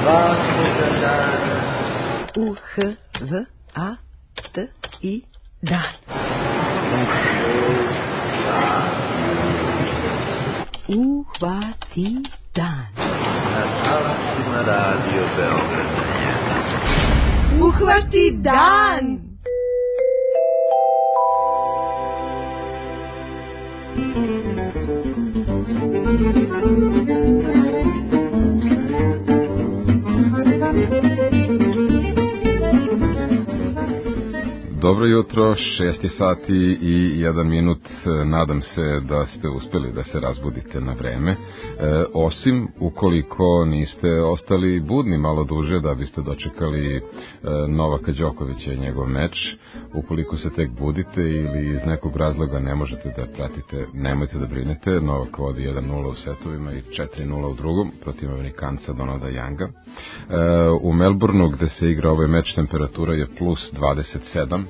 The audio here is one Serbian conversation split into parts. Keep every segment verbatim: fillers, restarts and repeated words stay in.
svakoga dana. U H V A T I dan. Uhvati dan. Na talasima Radio Beograd. Uhvati dan. Dobro jutro, šest sati i jedan minut. Nadam se da ste uspeli da se razbudite na vreme, e, osim ukoliko niste ostali budni malo duže da biste dočekali e, Novaka Đokovića i njegov meč. Ukoliko se tek budite ili iz nekog razloga ne možete da pratite, nemojte da brinete. Novak vodi jedan nula u setovima i četiri nula u drugom protiv Amerikanca Donalda Younga. E, u Melbourneu, gde se igra ovaj meč, temperatura je plus dvadeset sedam.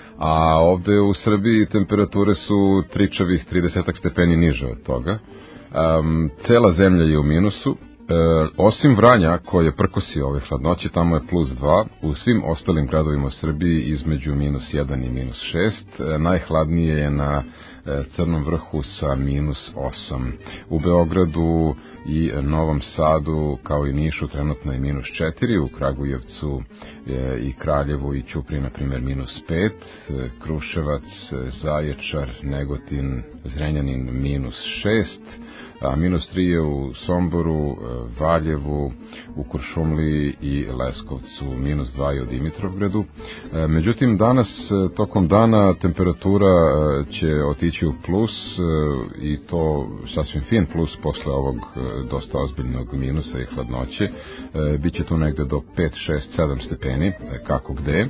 A ovde u Srbiji temperature su tričavih trideset stepeni niže od toga. Um, cela zemlja je u minusu, e, osim Vranja koje prkosi ove hladnoće, tamo je plus dva. U svim ostalim gradovima u Srbiji između minus jedan i minus šest. E, najhladnije je na e, Crnom Vrhu sa minus osam. U Beogradu i Novom Sadu kao i Nišu trenutno je minus četiri, u Kragujevcu e, i Kraljevu i Ćupriji na primjer minus pet, e, Kruševac, Zaječar, Negotin, Zrenjanin minus šest, a minus tri je u Somboru, Valjevu, u Kuršumliji i Leskovcu, minus dva je u Dimitrovgradu. Međutim, danas tokom dana temperatura će otići u plus i to sasvim fin plus posle ovog dosta ozbiljnog minusa i hladnoće. Biće tu negde do pet, šest, sedam stepeni, kako gde.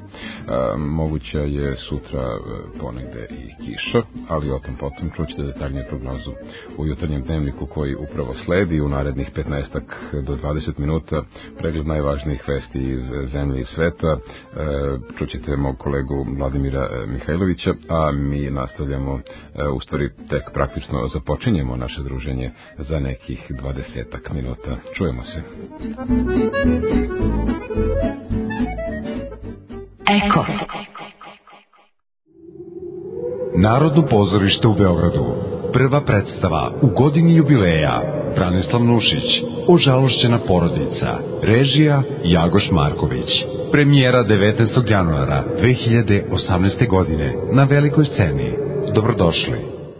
Moguća je sutra ponegde i kiša, ali o tom potom čućete detaljnije prognozu u jutarnjem dnevniku koji upravo sledi. U narednih petnaest do dvadeset minuta pregled najvažnijih vesti iz zemlje i sveta. Čućete mog kolegu Vladimira Mihajlovića, a mi nastavljamo, u stvari tek praktično započinjemo naše druženje za nekih dvadesetak minuta. Čujemo se. Eko. Narodno pozorište u Beogradu. Prva predstava u godini jubileja. Branislav Nušić, Ožalošćena porodica. Režija Jagoš Marković. Premijera devetnaestog januara dve hiljade osamnaeste. godine na velikoj sceni. Dobrodošli.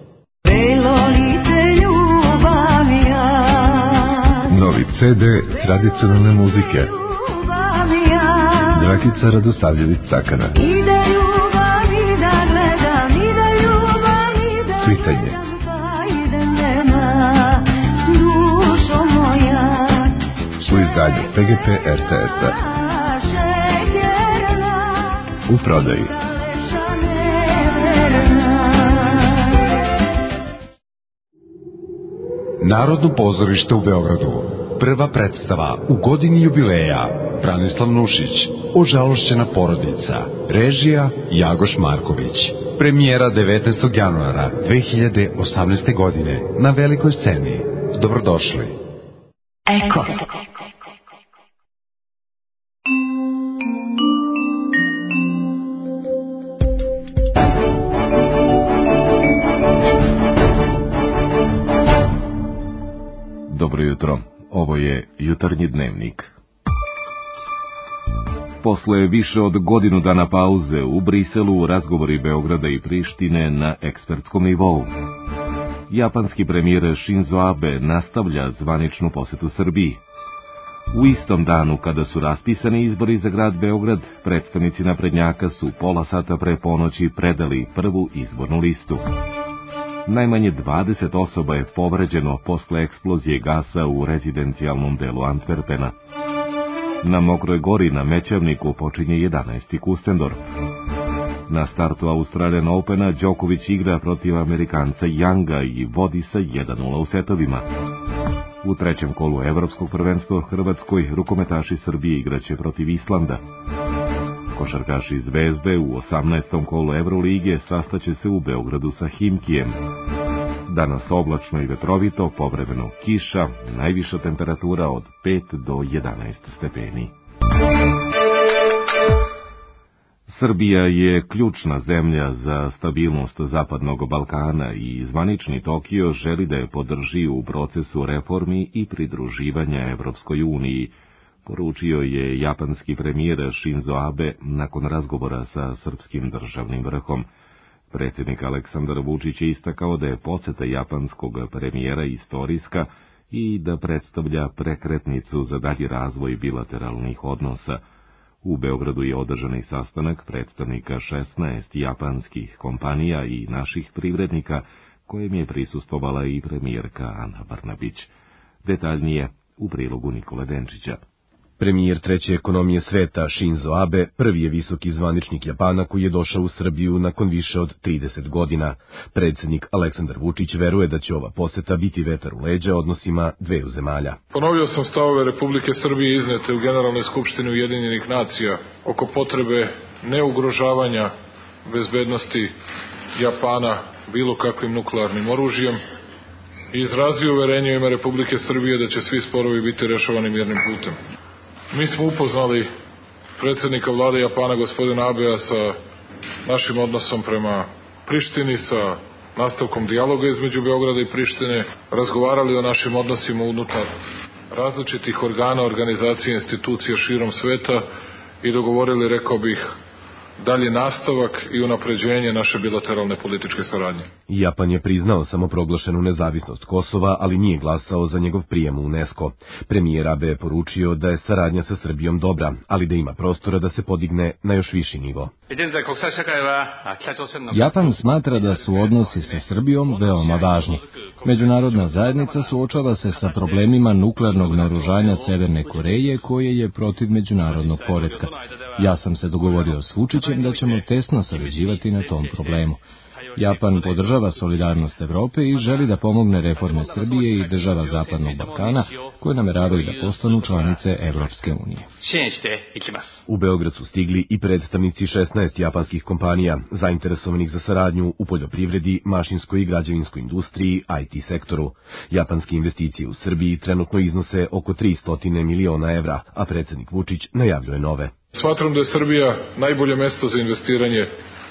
Novi ce de tradicionalne muzike. Dragica Radosavljević-Cakana. Cvitanje. U izdanju pe ge pe er te es-a. U prodaji. Narodno pozorište u Beogradu. Prva predstava u godini jubileja. Branislav Nušić, Ožalošćena porodica. Režija Jagoš Marković. Premijera devetnaestog januara dve hiljade osamnaeste. godine na velikoj sceni. Dobrodošli. Eko. Dobro jutro, ovo je jutarnji dnevnik. Posle više od godinu dana pauze u Briselu razgovori Beograda i Prištine na ekspertskom nivou. Japanski premijer Shinzo Abe nastavlja zvaničnu posetu Srbiji. U istom danu kada su raspisani izbori za grad Beograd, predstavnici naprednjaka su pola sata pre ponoći predali prvu izbornu listu. Najmanje dvadeset osoba je povređeno posle eksplozije gasa u rezidencijalnom delu Antwerpena. Na Mokroj gori na Mećavniku počinje jedanaesti Kustendorf. Na startu Australian Opena Đoković igra protiv Amerikanca Younga i vodi sa jedan nula u setovima. U trećem kolu Evropskog prvenstva u Hrvatskoj rukometaši Srbije igraće protiv Islanda. Košarkaši Zvezde u osamnaestom kolu Evrolige sastaće se u Beogradu sa Himkijem. danas oblačno i vetrovito, povremeno kiša, najviša temperatura od pet do jedanaest stepeni. Srbija je ključna zemlja za stabilnost Zapadnog Balkana i zvanični Tokio želi da je podrži u procesu reformi i pridruživanja Evropskoj uniji, poručio je japanski premijer Shinzo Abe nakon razgovora sa srpskim državnim vrhom. Predsjednik Aleksandar Vučić je istakao da je poseta japanskog premijera istorijska i da predstavlja prekretnicu za dalji razvoj bilateralnih odnosa. U Beogradu je održan i sastanak predstavnika šesnaest japanskih kompanija i naših privrednika, kojem je prisustvovala i premijerka Ana Brnabić. Detaljnije u prilogu Nikole Denčića. Premijer treće ekonomije sveta Shinzo Abe prvi je visoki zvaničnik Japana koji je došao u Srbiju nakon više od trideset godina. Predsjednik Aleksandar Vučić veruje da će ova poseta biti vetar u leđa odnosima dveju zemalja. Ponovio sam stavove Republike Srbije iznete u Generalnoj skupštini Ujedinjenih nacija oko potrebe neugrožavanja bezbednosti Japana bilo kakvim nuklearnim oružjem i izrazio uverenje u ime Republike Srbije da će svi sporovi biti rešavani mirnim putem. Mi smo upoznali predsjednika vlade Japana gospodina Abea sa našim odnosom prema Prištini, sa nastavkom dijaloga između Beograda i Prištine, razgovarali o našim odnosima unutar različitih organa, organizacija i institucija širom sveta i dogovorili, rekao bih, dalji nastavak i unapređenje naše bilateralne političke saradnje. Japan je priznao samoproglašenu nezavisnost Kosova, ali nije glasao za njegov prijem u UNESCO. Premijer Abe je poručio da je saradnja sa Srbijom dobra, ali da ima prostora da se podigne na još viši nivo. Japan smatra da su odnosi sa Srbijom veoma važni. Međunarodna zajednica suočava se sa problemima nuklearnog naoružanja Severne Koreje, koje je protiv međunarodnog poretka. Ja sam se dogovorio s Vučićem da ćemo tesno sarađivati na tom problemu. Japan podržava solidarnost Evrope i želi da pomogne reforme Srbije i država Zapadnog Balkana koje nameravaju da postanu članice Evropske unije. U Beograd su stigli i predstavnici šesnaest japanskih kompanija zainteresovanih za saradnju u poljoprivredi, mašinskoj i građevinskoj industriji, I T sektoru. Japanske investicije u Srbiji trenutno iznose oko tristo miliona evra, a predsjednik Vučić najavljuje nove. Smatram da je Srbija najbolje mesto za investiranje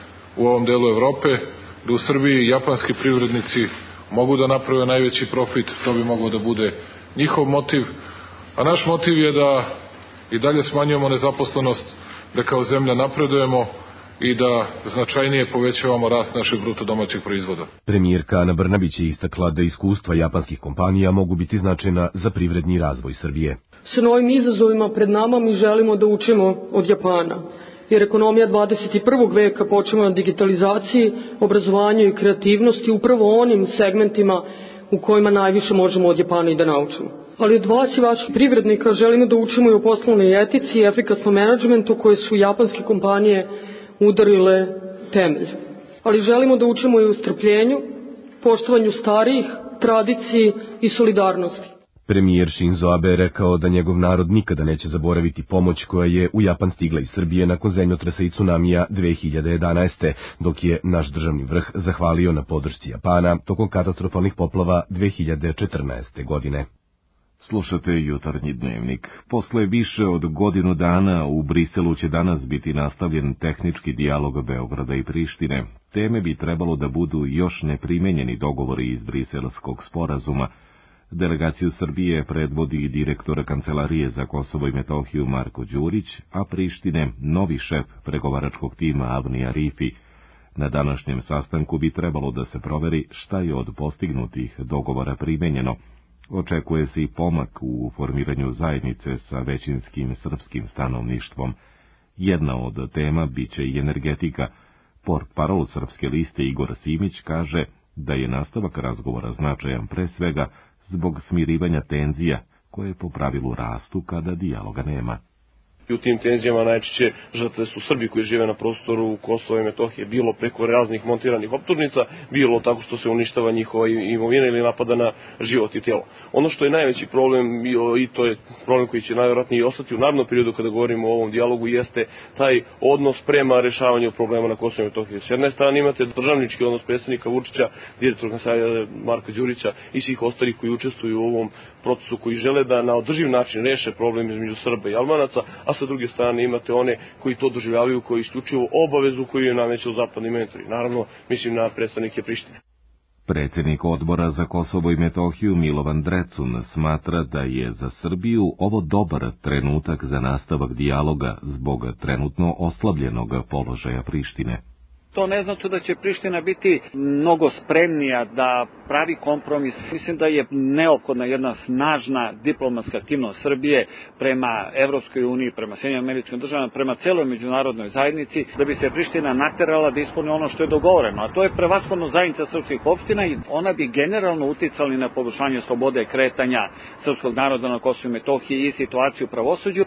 u ovom delu Evrope, da u Srbiji japanski privrednici mogu da naprave najveći profit, to bi moglo da bude njihov motiv, a naš motiv je da i dalje smanjujemo nezaposlenost, da kao zemlja napredujemo i da značajnije povećavamo rast naših bruto domaćih proizvoda. Premijerka Ana Brnabić je istakla da iskustva japanskih kompanija mogu biti značajna za privredni razvoj Srbije. Sa novim izazovima pred nama mi želimo da učimo od Japana, jer ekonomija dvadeset i prvog veka počeva na digitalizaciji, obrazovanju i kreativnosti upravo onim segmentima u kojima najviše možemo od Japana i da naučimo. Ali od vas i vaših privrednika želimo da učimo i o poslovnoj etici i efikasnom menadžmentu koje su japanske kompanije udarile temelj. Ali želimo da učimo i o strpljenju, poštovanju starijih, tradiciji i solidarnosti. Premijer Shinzo Abe je rekao da njegov narod nikada neće zaboraviti pomoć koja je u Japan stigla iz Srbije nakon zemljotresa i tsunamija dve hiljade jedanaeste. dok je naš državni vrh zahvalio na podršci Japana tokom katastrofalnih poplava dve hiljade četrnaeste. godine. Slušate Jutarnji dnevnik. Posle više od godinu dana u Briselu će danas biti nastavljen tehnički dijalog Beograda i Prištine. Teme bi trebalo da budu još neprimenjeni dogovori iz Briselskog sporazuma. Delegaciju Srbije predvodi direktor Kancelarije za Kosovo i Metohiju Marko Đurić, a Prištine novi šef pregovaračkog tima Avni Arifi. Na današnjem sastanku bi trebalo da se proveri šta je od postignutih dogovora primenjeno. Očekuje se i pomak u formiranju zajednice sa većinskim srpskim stanovništvom. Jedna od tema biće i energetika. Portparol Srpske liste Igor Simić kaže da je nastavak razgovora značajan pre svega zbog smirivanja tenzija koje po pravilu rastu kada dijaloga nema. I u tim tenzijama najčešće žrtve su Srbi koji žive na prostoru Kosova i Metohije, bilo preko raznih montiranih optužnica, bilo tako što se uništava njihova imovina ili napada na život i tijelo. Ono što je najveći problem, i to je problem koji će najvjerojatnije ostati u narednom periodu kada govorimo o ovom dijalogu, jeste taj odnos prema rešavanju problema na Kosovu i Metohiji. S jedne strane imate državnički odnos predsjednika Vučića, direktora Kancelarije Marka Đurića i svih ostalih koji učestvuju u ovom procesu, koji žele da na održiv način reše problem između Srba i Albanaca, a sa druge strane imate one koji to doživljavaju, koji isključivo obavezu koju je nameću zapadni mentori. Naravno, mislim na predstavnike Prištine. Predsjednik odbora za Kosovo i Metohiju Milovan Drecun smatra da je za Srbiju ovo dobar trenutak za nastavak dijaloga zbog trenutno oslabljenog položaja Prištine. To ne znači da će Priština biti mnogo spremnija da pravi kompromis. Mislim da je neophodna jedna snažna diplomatska aktivnost Srbije prema Evropskoj uniji, prema Sjedinjenim Američkim Državama, prema celoj međunarodnoj zajednici, da bi se Priština naterala da ispuni ono što je dogovoreno. A to je prevashodno zajednica srpskih opština i ona bi generalno uticali na poboljšanje slobode kretanja srpskog naroda na Kosovu i Metohiji i situaciju u pravosuđu.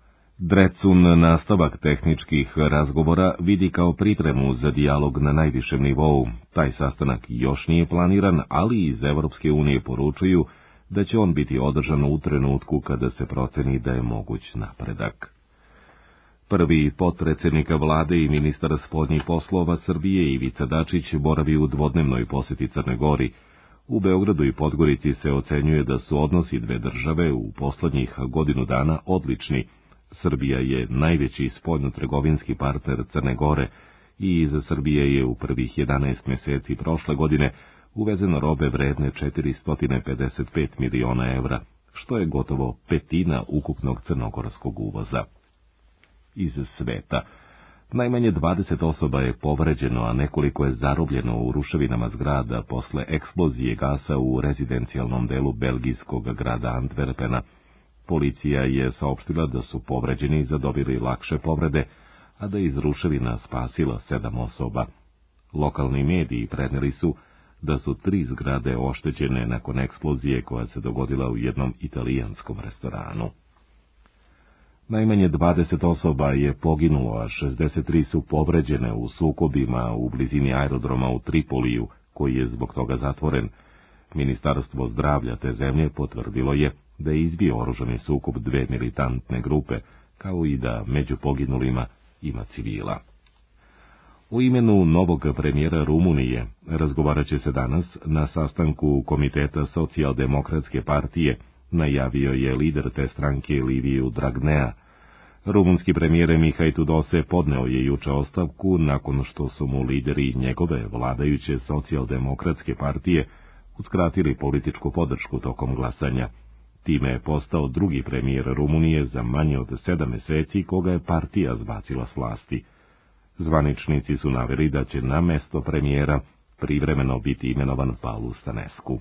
Drecun nastavak tehničkih razgovora vidi kao pripremu za dijalog na najvišem nivou. Taj sastanak još nije planiran, ali iz Evropske unije poručuju da će on biti održan u trenutku kada se proceni da je moguć napredak. Prvi potpredsjednik vlade i ministar spoljnih poslova Srbije Ivica Dačić boravi u dvodnevnoj posjeti Crnoj Gori. U Beogradu i Podgorici se ocenjuje da su odnosi dve države u poslednjih godinu dana odlični. Srbija je najveći spoljno-trgovinski partner Crne Gore i iz Srbije je u prvih jedanaest mjeseci prošle godine uvezeno robe vredne četiristo pedeset pet miliona evra, što je gotovo petina ukupnog crnogorskog uvoza. Iz sveta najmanje dvadeset osoba je povređeno, a nekoliko je zarobljeno u ruševinama zgrada posle eksplozije gasa u rezidencijalnom delu belgijskog grada Antwerpena. Policija je saopštila da su povređeni zadobili lakše povrede, a da iz ruševina spasila sedam osoba. Lokalni mediji preneli su da su tri zgrade oštećene nakon eksplozije koja se dogodila u jednom italijanskom restoranu. Najmanje dvadeset osoba je poginulo, a šezdeset tri su povređene u sukobima u blizini aerodroma u Tripoliju, koji je zbog toga zatvoren. Ministarstvo zdravlja te zemlje potvrdilo je da je izbio oružani sukob dve militantne grupe, kao i da među poginulima ima civila. U imenu novog premijera Rumunije razgovarat će se danas na sastanku Komiteta socijaldemokratske partije, najavio je lider te stranke Liviju Dragnea. Rumunski premijer Mihaj Tudose podneo je juče ostavku nakon što su mu lideri njegove vladajuće socijaldemokratske partije uskratili političku podršku tokom glasanja. Time je postao drugi premijer Rumunije za manje od sedam mjeseci koga je partija zbacila s vlasti. Zvaničnici su naveli da će na mesto premijera privremeno biti imenovan Paulu Stanescu.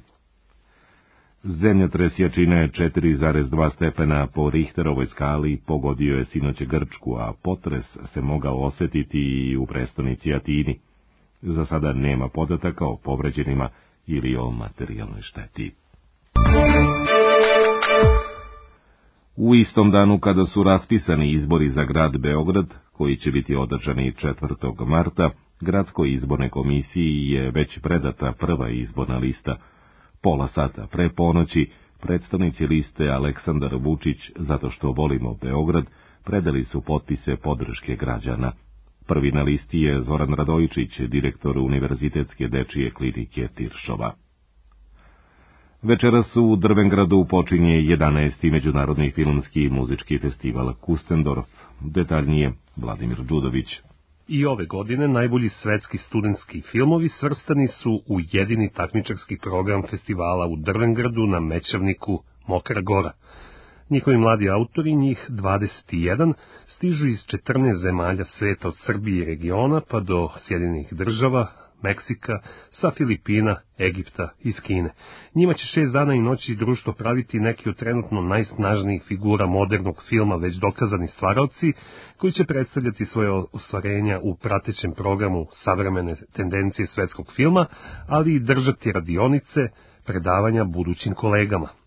Zemljotres jačine četiri zarez dva stepena po Richterovoj skali pogodio je sinoć Grčku, a potres se mogao osjetiti i u prestonici Atini. Za sada nema podataka o povređenima ili o materijalnoj šteti. U istom danu kada su raspisani izbori za grad Beograd, koji će biti održani četvrtog marta, Gradskoj izbornoj komisiji je već predata prva izborna lista. Pola sata pre ponoći predstavnici liste Aleksandar Vučić, zato što volimo Beograd, predali su potpise podrške građana. Prvi na listi je Zoran Radojičić, direktor Univerzitetske dečije klinike Tiršova. Večeras u Drvengradu počinje jedanaesti međunarodni filmski i muzički festival Kustendorf. Detaljnije Vladimir Đudović. I ove godine najbolji svetski studentski filmovi svrstani su u jedini takmičarski program festivala u Drvengradu na Mećavniku Mokra Gora. Njihovi mladi autori, njih dvadeset jedan, stižu iz četrnaest zemalja sveta od Srbije i regiona pa do Sjedinjenih Država, Meksika, sa Filipina, Egipta i iz Kine. Njima će šest dana i noći društvo praviti neki od trenutno najsnažnijih figura modernog filma, već dokazani stvaraoci, koji će predstavljati svoje ostvarenja u pratećem programu savremene tendencije svetskog filma, ali i držati radionice, predavanja budućim kolegama.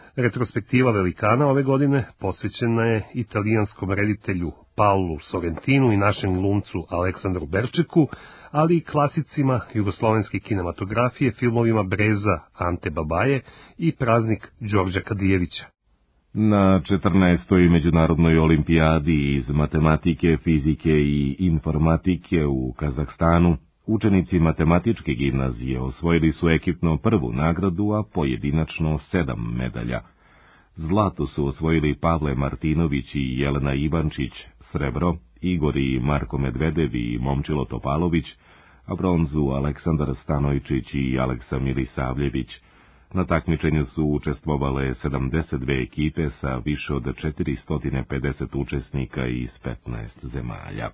Retrospektiva velikana ove godine posvećena je italijanskom reditelju Paolu Sorrentinu i našem glumcu Aleksandru Berčeku, ali i klasicima jugoslovenske kinematografije, filmovima Breza Ante Babaje i Praznik Đorđa Kadijevića. Na četrnaestoj međunarodnoj olimpijadi iz matematike, fizike i informatike u Kazahstanu učenici matematičke gimnazije osvojili su ekipno prvu nagradu, a pojedinačno sedam medalja. Zlato su osvojili Pavle Martinović i Jelena Ivančić, srebro Igor i Marko Medvedev i Momčilo Topalović, a bronzu Aleksandar Stanojčić i Aleksa Milisavljević. Na takmičenju su učestvovale sedamdeset dve ekipe sa više od četiristo pedeset učesnika iz petnaest zemalja.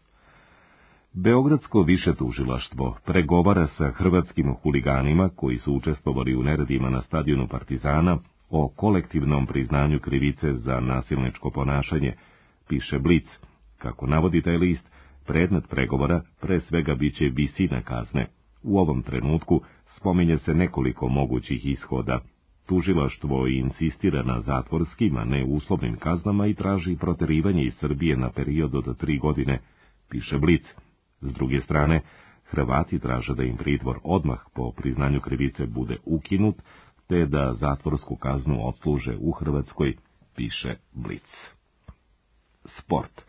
Beogradsko više tužilaštvo pregovara sa hrvatskim huliganima koji su učestvovali u neredima na stadionu Partizana o kolektivnom priznanju krivice za nasilničko ponašanje, piše Blic. Kako navodi taj list, predmet pregovora pre svega biće visina kazne. U ovom trenutku spominje se nekoliko mogućih ishoda. Tužilaštvo insistira na zatvorskim, a ne uslovnim kaznama i traži proterivanje iz Srbije na period od tri godine, piše Blic. S druge strane, Hrvati traže da im pritvor odmah po priznanju krivice bude ukinut, te da zatvorsku kaznu odsluže u Hrvatskoj, piše Blic. Sport.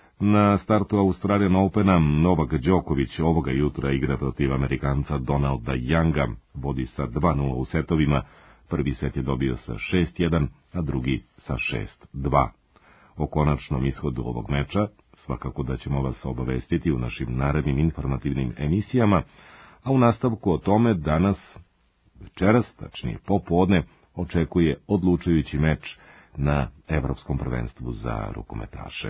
Na startu Australian Opena Novak Đoković ovoga jutra igra protiv Amerikanca Donalda Younga, vodi sa dva nula u setovima, prvi set je dobio sa šest jedan, a drugi sa šest dva. O konačnom ishodu ovog meča svakako da ćemo vas obavestiti u našim narednim informativnim emisijama, a u nastavku o tome danas, večeras, tačnije popodne, očekuje odlučujući meč na Evropskom prvenstvu za rukometaše.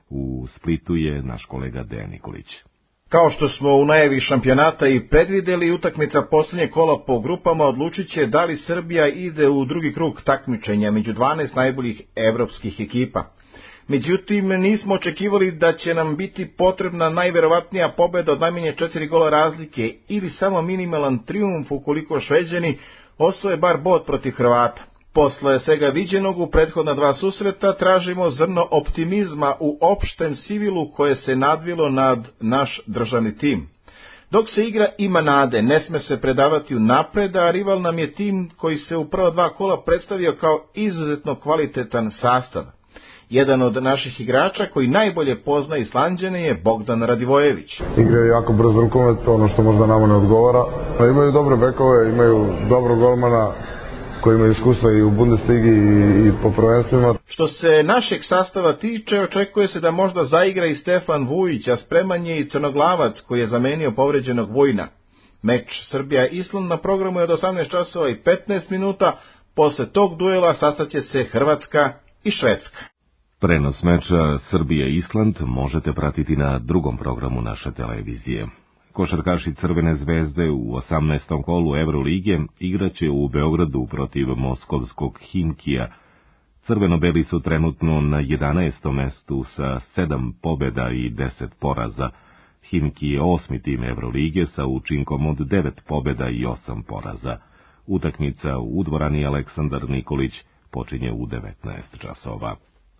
U Splitu je naš kolega Dejan Nikolić. Kao što smo u najavi šampionata i predvideli, utakmica posljednje kola po grupama odlučit će da li Srbija ide u drugi krug takmičenja među dvanaest najboljih evropskih ekipa. Međutim, nismo očekivali da će nam biti potrebna najverovatnija pobeda od najmanje četiri gola razlike ili samo minimalan trijumf ukoliko Šveđani osvoje bar bod protiv Hrvata. Posle svega viđenog u prethodna dva susreta tražimo zrno optimizma u opštem sivilu koje se nadvilo nad naš državni tim. Dok se igra ima nade, ne sme se predavati unapred, a rival nam je tim koji se u prva dva kola predstavio kao izuzetno kvalitetan sastav. Jedan od naših igrača koji najbolje pozna Islanđane je Bogdan Radivojević. Igraju jako brzo rukomet, ono što možda nama ne odgovara. Imaju dobre bekove, imaju dobro golmana koji imaju iskustva i u Bundesligi i, i po prvenstvima. Što se našeg sastava tiče, očekuje se da možda zaigra i Stefan Vujić, a spreman je i Crnoglavac koji je zamenio povređenog Vujna. Meč Srbija-Island na programu je od osamnaest časova i petnaest minuta. Posle tog duela sastaće se Hrvatska i Švedska. Prenos meča Srbija-Island možete pratiti na drugom programu naše televizije. Košarkaši Crvene zvezde u osamnaestom kolu Evrolige igraće u Beogradu protiv moskovskog Himkija. Crveno-beli su trenutno na jedanaestom mestu sa sedam pobjeda i deset poraza. Himki je osmi tim Evrolige sa učinkom od devet pobjeda i osam poraza. Utakmica u dvorani Aleksandar Nikolić počinje u devetnaest časova.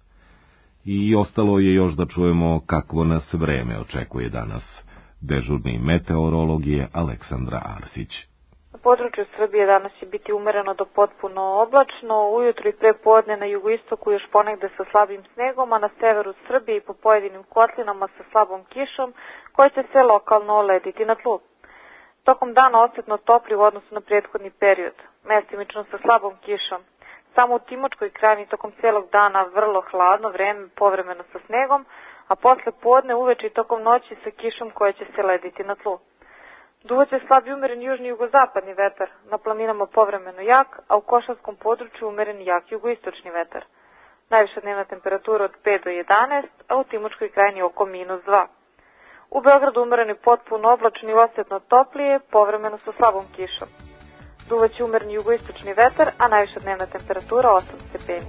I ostalo je još da čujemo kakvo nas vreme očekuje danas. Dežurni meteorolog je Aleksandra Arsić. Na području Srbije danas će biti umereno do potpuno oblačno, ujutro i prepodne na jugoistoku još ponegde sa slabim snegom, a na severu Srbije i po pojedinim kotlinama sa slabom kišom, koja će se lokalno olediti na tlu. Tokom dana osjetno topli u odnosu na prethodni period, mestimično sa slabom kišom. Samo u Timočkoj krajini tokom cijelog dana vrlo hladno vreme, povremeno sa snegom, a posle podne uveče i tokom noći sa kišom koja će se lediti na tlu. Duvaće slab i umeren južni jugozapadni vetar, na planinama povremeno jak, a u košarskom području umeren jak jugoistočni vetar. Najviša dnevna temperatura od pet do jedanaest, a u Timočkoj krajini oko minus dva. U Beogradu umereni potpuno oblačni i osjetno toplije, povremeno sa slabom kišom. Duvaće umerni jugoistočni vetar, a najviša dnevna temperatura osam stepeni.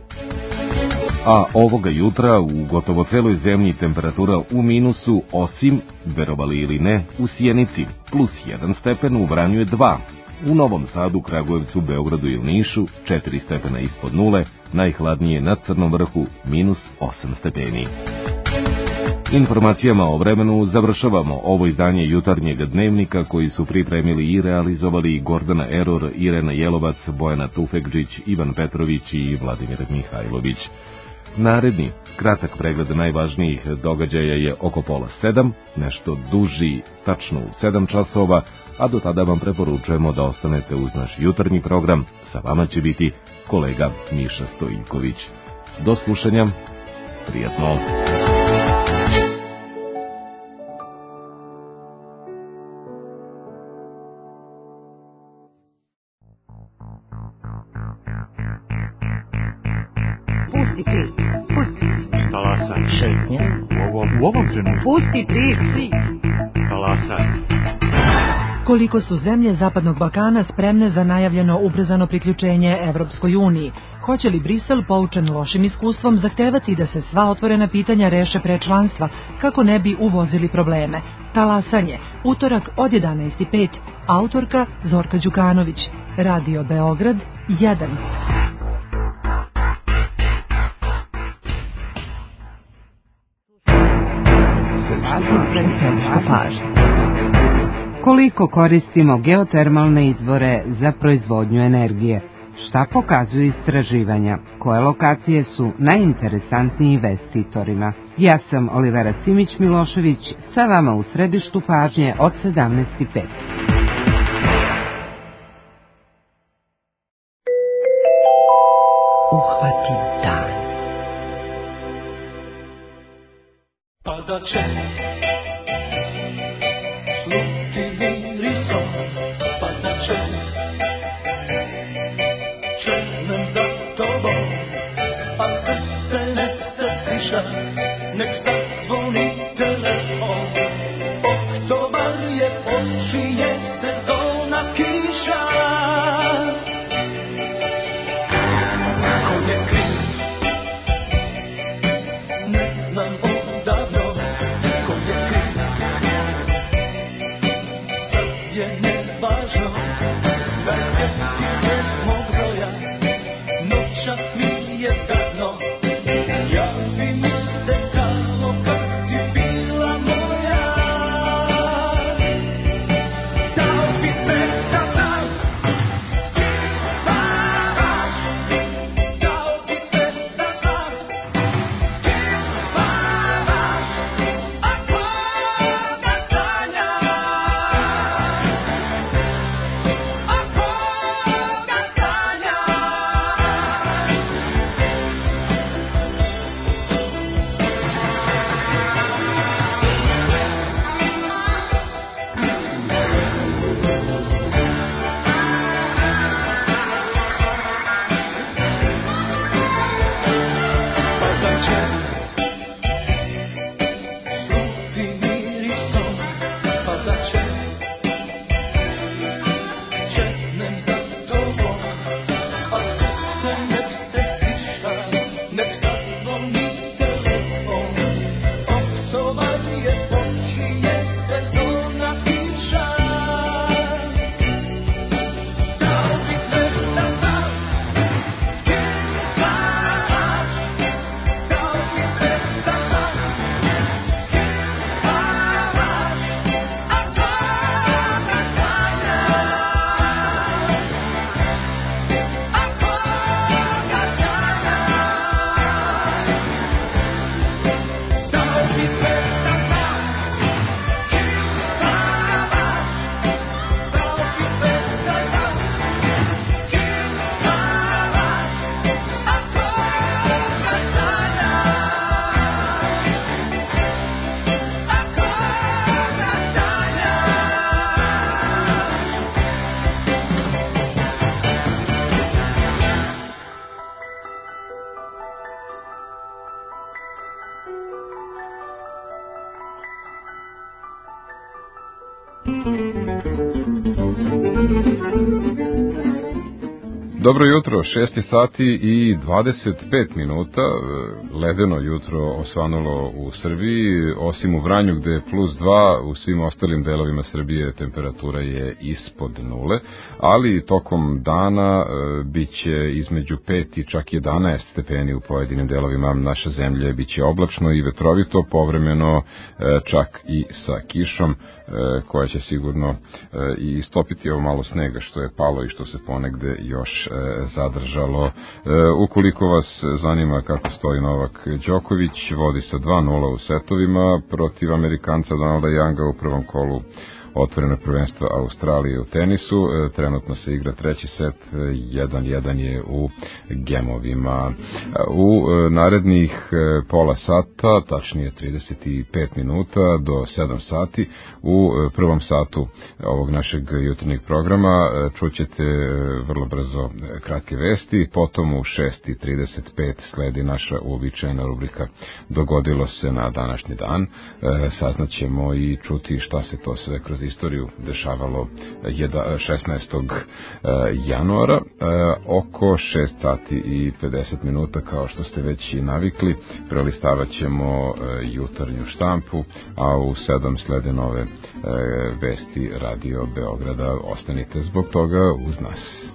A ovoga jutra u gotovo celoj zemlji temperatura u minusu, osim, verovali ili ne, u Sjenici, plus jedan stepen, u Vranju je dva, U Novom Sadu, Kragujevcu, Beogradu ili Nišu četiri stepena ispod nule, najhladnije na Crnom vrhu minus osam stepeni. Informacijama o vremenu završavamo ovo izdanje jutarnjeg dnevnika koji su pripremili i realizovali Gordana Eror, Irena Jelovac, Bojana Tufekđić, Ivan Petrović i Vladimir Mihajlović. Naredni kratak pregled najvažnijih događaja je oko pola sedam, nešto duži, tačno u sedam časova, a do tada vam preporučujemo da ostanete uz naš jutarnji program. Sa vama će biti kolega Miša Stojiković. Do slušanja, prijatno. Pusti prič, pusti. Talasa. Šetnja. U ovom, u ovom trenutku. Pusti prič. Talasa. Koliko su zemlje Zapadnog Balkana spremne za najavljeno ubrzano priključenje Evropskoj uniji? Hoće li Brisel, poučen lošim iskustvom, zahtevati da se sva otvorena pitanja reše pre članstva, kako ne bi uvozili probleme? Talasanje, utorak od jedanaest i pet, autorka Zorka Đukanović, Radio Beograd jedan. Koliko koristimo geotermalne izvore za proizvodnju energije? Šta pokazuju istraživanja? Koje lokacije su najinteresantniji investitorima? Ja sam Olivera Simić-Milošević, sa vama u središtu pažnje od sedamnaest i pet. Uhvati dan. Pada će sluti mirisom, pada će černem za tobom, a srce nek se stiša, nek zazvoni telefon. Oktobar je, počinje sezona kiša. Ko je kriv? Ne znam odavno. Ko je kriv? Sad je nevažno. Daj sjeti se mog broja. Noćas mi je gadno. Javi mi se kao kad si bila moja. Dao bi se da znam s kim spavaš. Dao bi se da znam s kim spavaš. A koga sanjaš? A koga sanjaš? Pada će sluti mirisom, pada će černem za tobom, a srce nek se stiša, nek zazvoni telefon. Oktobar je, počinje sezona kiša. Dao bi se da znam s kim spavaš. Dao bi se da znam s kim spavaš. A koga sanjaš? A koga sanjaš? Dao bi se da znam s kim spavaš. Dao bi se da znam s kim spavaš. A koga sanjaš? A koga Dobro jutro, šest sati i dvadeset pet minuta, ledeno jutro osvanulo u Srbiji, osim u Vranju gde je plus dva, u svim ostalim delovima Srbije temperatura je ispod nule, ali tokom dana e, bit će između pet i čak jedanaest stepeni u pojedinim delovima naše zemlje, bit će oblačno i vetrovito, povremeno e, čak i sa kišom, e, koja će sigurno e, i stopiti ovo malo snega što je palo i što se ponegde još zadržalo. Ukoliko vas zanima kako stoji Novak Đoković, vodi sa dva nula u setovima protiv Amerikanca Donalda Younga u prvom kolu otvoreno prvenstvo Australije u tenisu. Trenutno se igra treći set, jedan jedan je u gemovima. U narednih pola sata, tačnije trideset pet minuta do sedam sati, u prvom satu ovog našeg jutarnjeg programa čućete vrlo brzo kratke vesti, potom u šest i trideset pet sledi naša uobičajena rubrika Dogodilo se na današnji dan. Saznaćemo i čuti šta se to sve kroz istoriju dešavalo šesnaestog januara. Oko šest sati i pedeset minuta, kao što ste već i navikli, prelistavat ćemo jutarnju štampu, a u sedam slede nove vesti Radio Beograda. Ostanite zbog toga uz nas.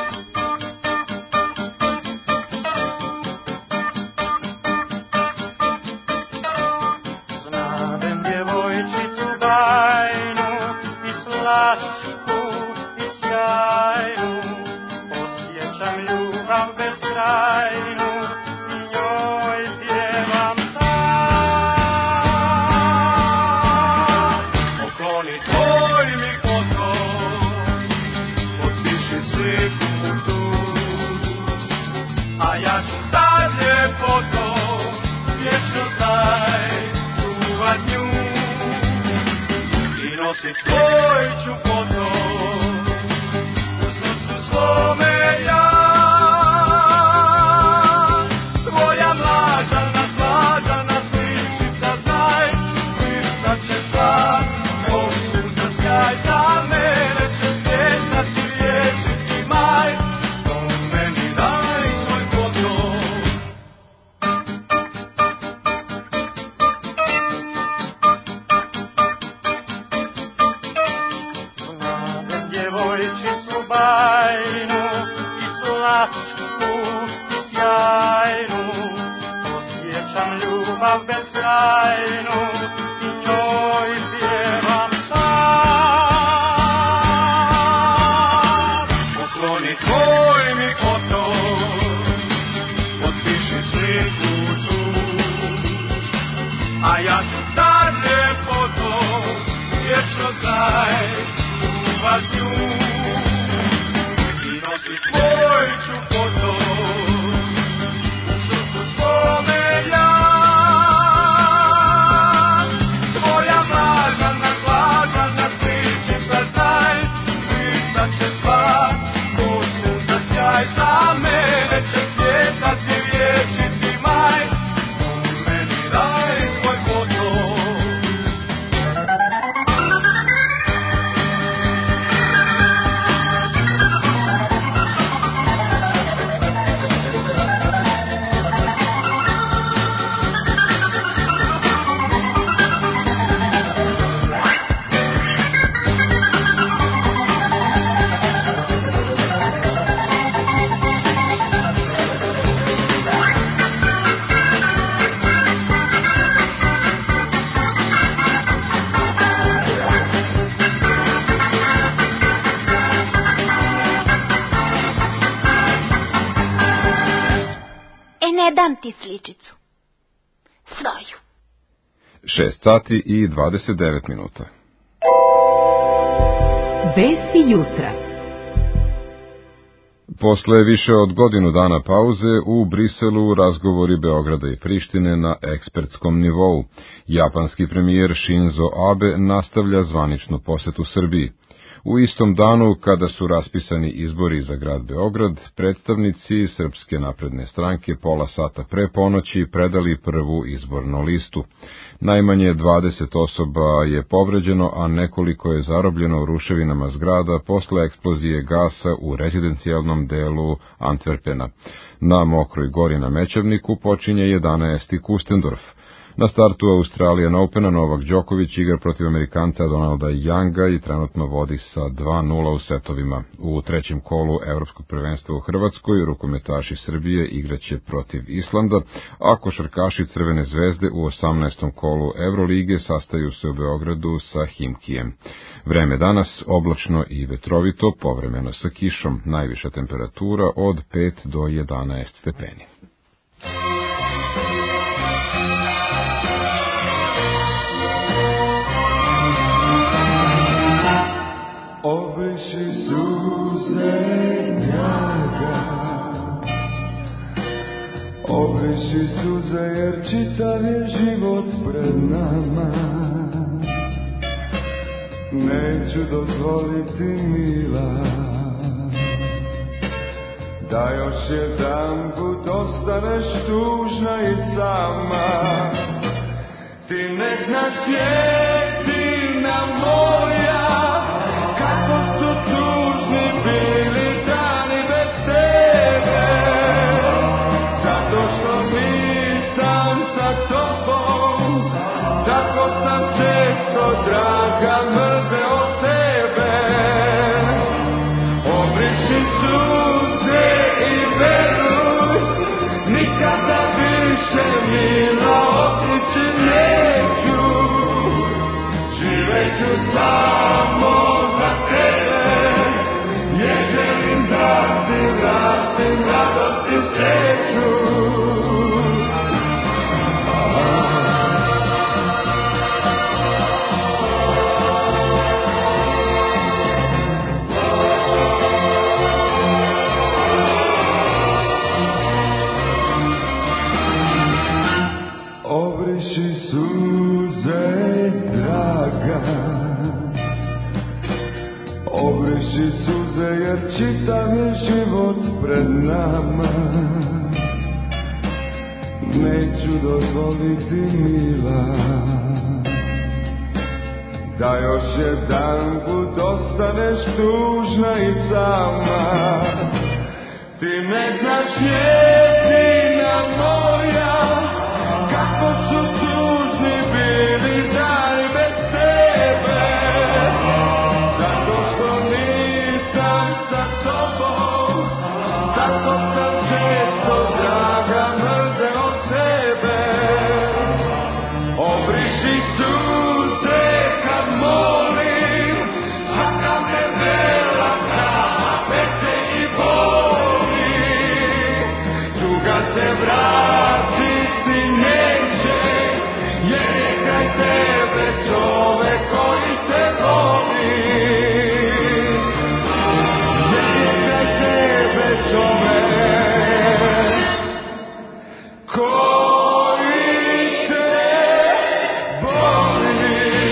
Ti sličicu. Svoju. šest sati i dvadeset devet minuta. Vesti jutra. Posle više od godinu dana pauze u Briselu razgovori Beograda i Prištine na ekspertskom nivou. Japanski premijer Shinzo Abe nastavlja zvaničnu posetu Srbiji. U istom danu, kada su raspisani izbori za grad Beograd, predstavnici Srpske napredne stranke pola sata pre ponoći predali prvu izbornu listu. Najmanje dvadeset osoba je povređeno, a nekoliko je zarobljeno u ruševinama zgrada posle eksplozije gasa u rezidencijalnom delu Antwerpena. Na Mokroj gori na Mećavniku počinje jedanaesti Kustendorf. Na startu Australian Opena Novak Đoković igra protiv Amerikanca Donalda Younga i trenutno vodi sa dva nula u setovima. U trećem kolu Evropskog prvenstva u Hrvatskoj rukometaši Srbije igraće protiv Islanda, a košarkaši Crvene zvezde u osamnaestom kolu Evrolige sastaju se u Beogradu sa Himkijem. Vreme danas oblačno i vetrovito, povremeno sa kišom, najviša temperatura od pet do jedanaest stepeni. Obriši suze draga, obriši suze jer čitav je život pred nama. Neću dozvoliti mila da još jedan put ostaneš tužna i sama. Ti ne znaš jedina moja kako su tužni bili dani bez tebe, zato što nisam sa tobom, tako sam često draga mrzeo tebe. Obriši suze i veruj, nikada više mila otići neću, živeću samo za tebe, jer želim da ti vratim radost i sreću. Obriši suze draga, obriši suze jer čitav je život pred nama. Neću dozvoliti mila da još jedan put ostaneš tužna i sama. Ti ne znaš jedina moja kako su tužni bili dani bez tebe, zato što nisam sa tobom, tako sam često draga mrzeo tebe. Obriši suze kad molim, svaka me vela grama peče i boli, tuga se vratiti neće, jer je kraj tebe čovek koji te voli. Jer je kraj tebe čovek koji te voli.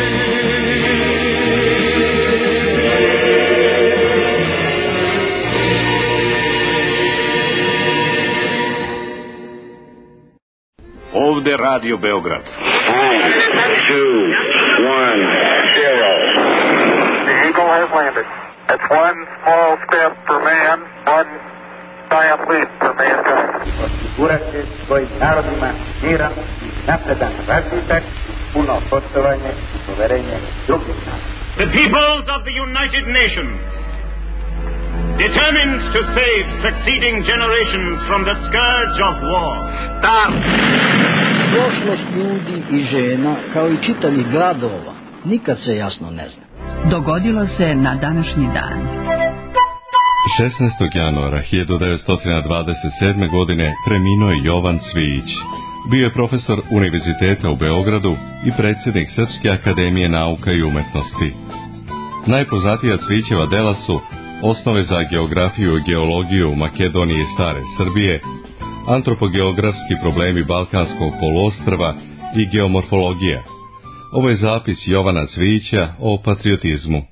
Ovde Radio Beograd. Two, one, zero. The Eagle has landed. That's one small step for man, one giant leap for mankind. Osigurati svojim narodima miran i napredan razvitak, puno poštovanje i poverenje drugih naroda. The peoples of the United Nations, determined to save succeeding generations from the scourge of war, start. Prošlost ljudi i žena, kao i čitavih gradova, nikad se jasno ne zna. Dogodilo se na današnji dan. šesnaestog januara hiljadu devetsto dvadeset sedme. godine preminuo je Jovan Cvijić. Bio je profesor Univerziteta u Beogradu i predsjednik Srpske akademije nauka i umetnosti. Najpoznatija Cvijićeva dela su Osnove za geografiju i geologiju Makedonije i Stare Srbije, Antropogeografski problemi Balkanskog poluostrva i geomorfologija. Ovo je zapis Jovana Cvijića o patriotizmu.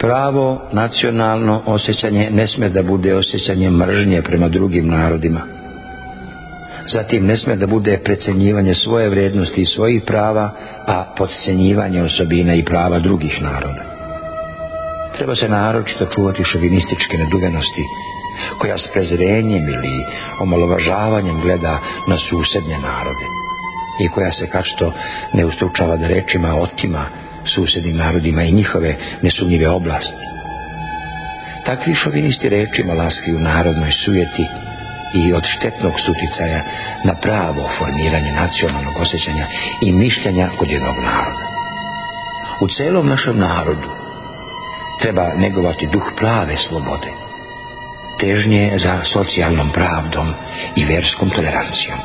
Pravo nacionalno osjećanje ne sme da bude osjećanje mržnje prema drugim narodima. Zatim ne sme da bude precenjivanje svoje vrednosti i svojih prava, a podcenjivanje osobina i prava drugih naroda. Treba se naročito čuvati šovinističke neduvenosti, koja s prezrenjem ili omalovažavanjem gleda na susedne narode i koja se kačto ne ustručava da rečima otima susednim narodima i njihove nesumnjive oblasti. Takvi šovinisti rečima laskaju narodnoj sujeti i od štetnog suticaja na pravo formiranje nacionalnog osjećanja i mišljenja kod jednog naroda. U celom našem narodu treba negovati duh prave slobode, težnje za socijalnom pravdom i verskom tolerancijom.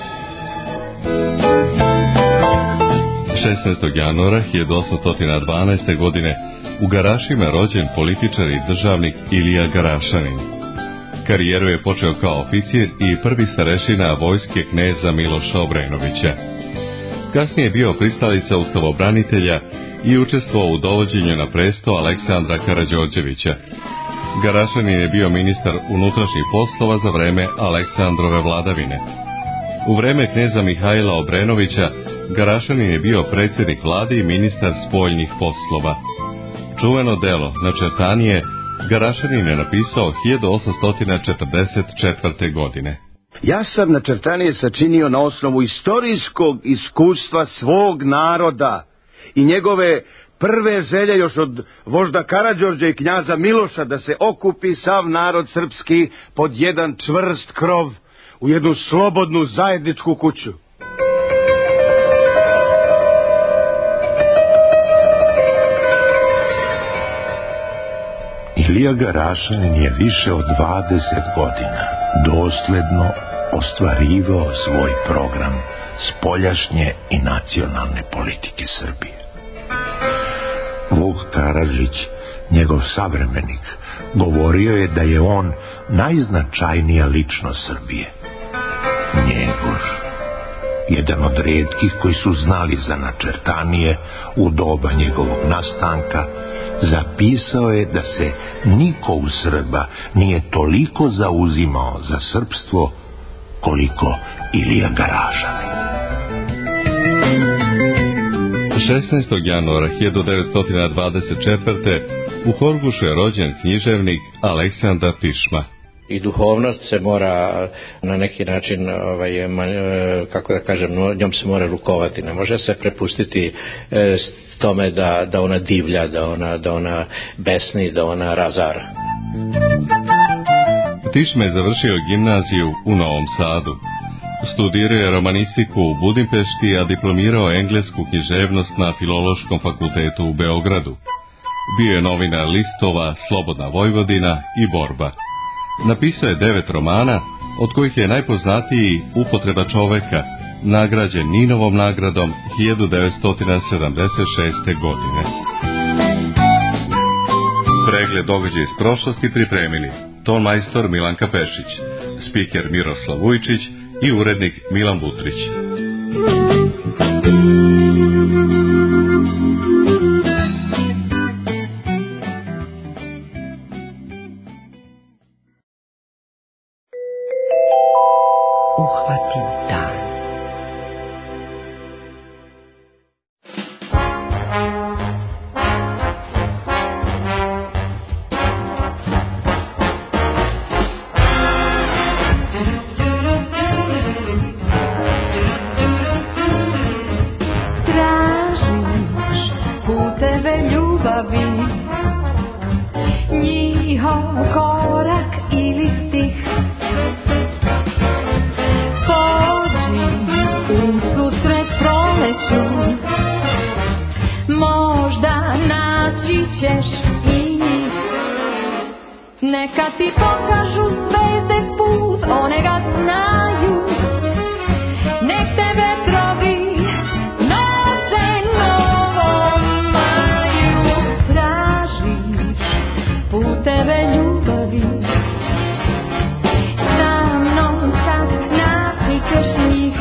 šesnaestog januara hiljadu osamsto dvanaeste. godine u Garašima je rođen političar i državnik Ilija Garašanin. Karijeru je počeo kao oficir i prvi starešina vojske kneza Miloša Obrenovića. Kasnije je bio pristalica ustavobranitelja i učestvovao u dovođenju na presto Aleksandra Karađorđevića. Garašanin je bio ministar unutrašnjih poslova za vreme Aleksandrove vladavine. U vreme kneza Mihajla Obrenovića Garašanin je bio predsjednik vlade i ministar spoljnih poslova. Čuveno delo Načertanije Garašanin je napisao hiljadu osamsto četrdeset četvrte. godine. Ja sam Načertanije sačinio na osnovu istorijskog iskustva svog naroda i njegove prve želje još od vožda Karađorđa i knjaza Miloša da se okupi sav narod srpski pod jedan čvrst krov u jednu slobodnu zajedničku kuću. Ilija Garašanin je više od dvadeset godina dosledno ostvarivao svoj program spoljašnje i nacionalne politike Srbije. Vuk Karadžić, njegov savremenik, govorio je da je on najznačajnija ličnost Srbije. Njegoš, jedan od retkih koji su znali za Načertanije u doba njegovog nastanka, zapisao je da se niko u Srba nije toliko zauzimao za srpstvo koliko Ilija Garašanin. šesnaestog januara hiljadu devetsto dvadeset četvrte. u Horgošu je rođen književnik Aleksandar Tišma. I duhovnost se mora na neki način, ovaj, kako da kažem, njom se mora rukovati. Ne može se prepustiti e, tome da, da ona divlja, da ona, da ona besni, da ona razara. Tišma je završio gimnaziju u Novom Sadu. Studirao je romanistiku u Budimpešti, a diplomirao englesku književnost na Filološkom fakultetu u Beogradu. Bio je novinar listova Slobodna Vojvodina i Borba. Napisao je devet romana, od kojih je najpoznatiji Upotreba čoveka, nagrađen Ninovom nagradom hiljadu devetsto sedamdeset šeste. godine. Pregled događaja iz prošlosti pripremili tonmajstor Milanka Pešić, spiker Miroslav Vujčić i urednik Milan Butrić. Uhvati dan. Tražiš puteve ljubavi, njihov korak ili stih. Možda naći ćeš i njih. Neka ti pokažu zvezde put, one ga znaju. Nek te vetrovi nose novom maju. Tražiš puteve ljubavi, sa mnom sad naći ćeš njih.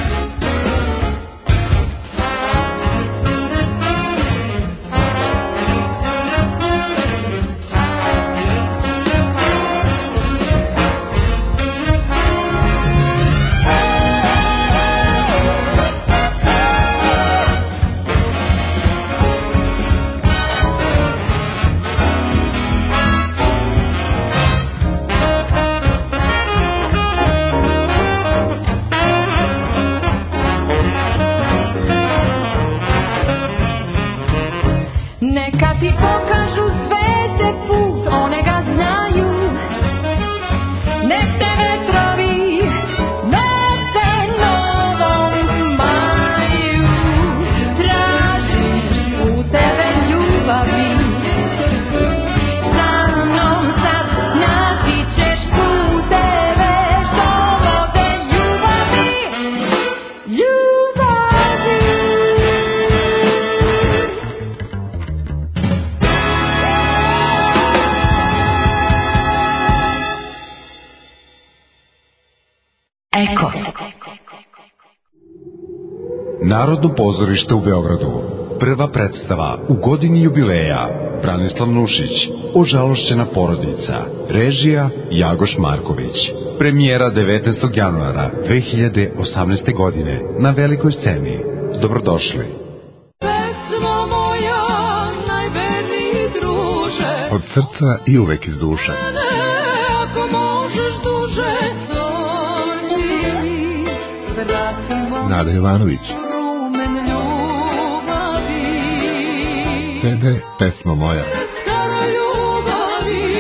Narodno pozorište u Beogradu. Prva predstava u godini jubileja. Branislav Nušić, Ožalošćena porodica. Režija Jagoš Marković. Premijera devetnaestog januara dve hiljade osamnaeste. godine na velikoj sceni. Dobrodošli. Pesma moja, najverniji druže, Od srca i uvek iz duše. ako možeš duže, dođi mi, vrati Nada Jovanović. rumen ljubavi. C D Pesma moja. Stara ljubavi,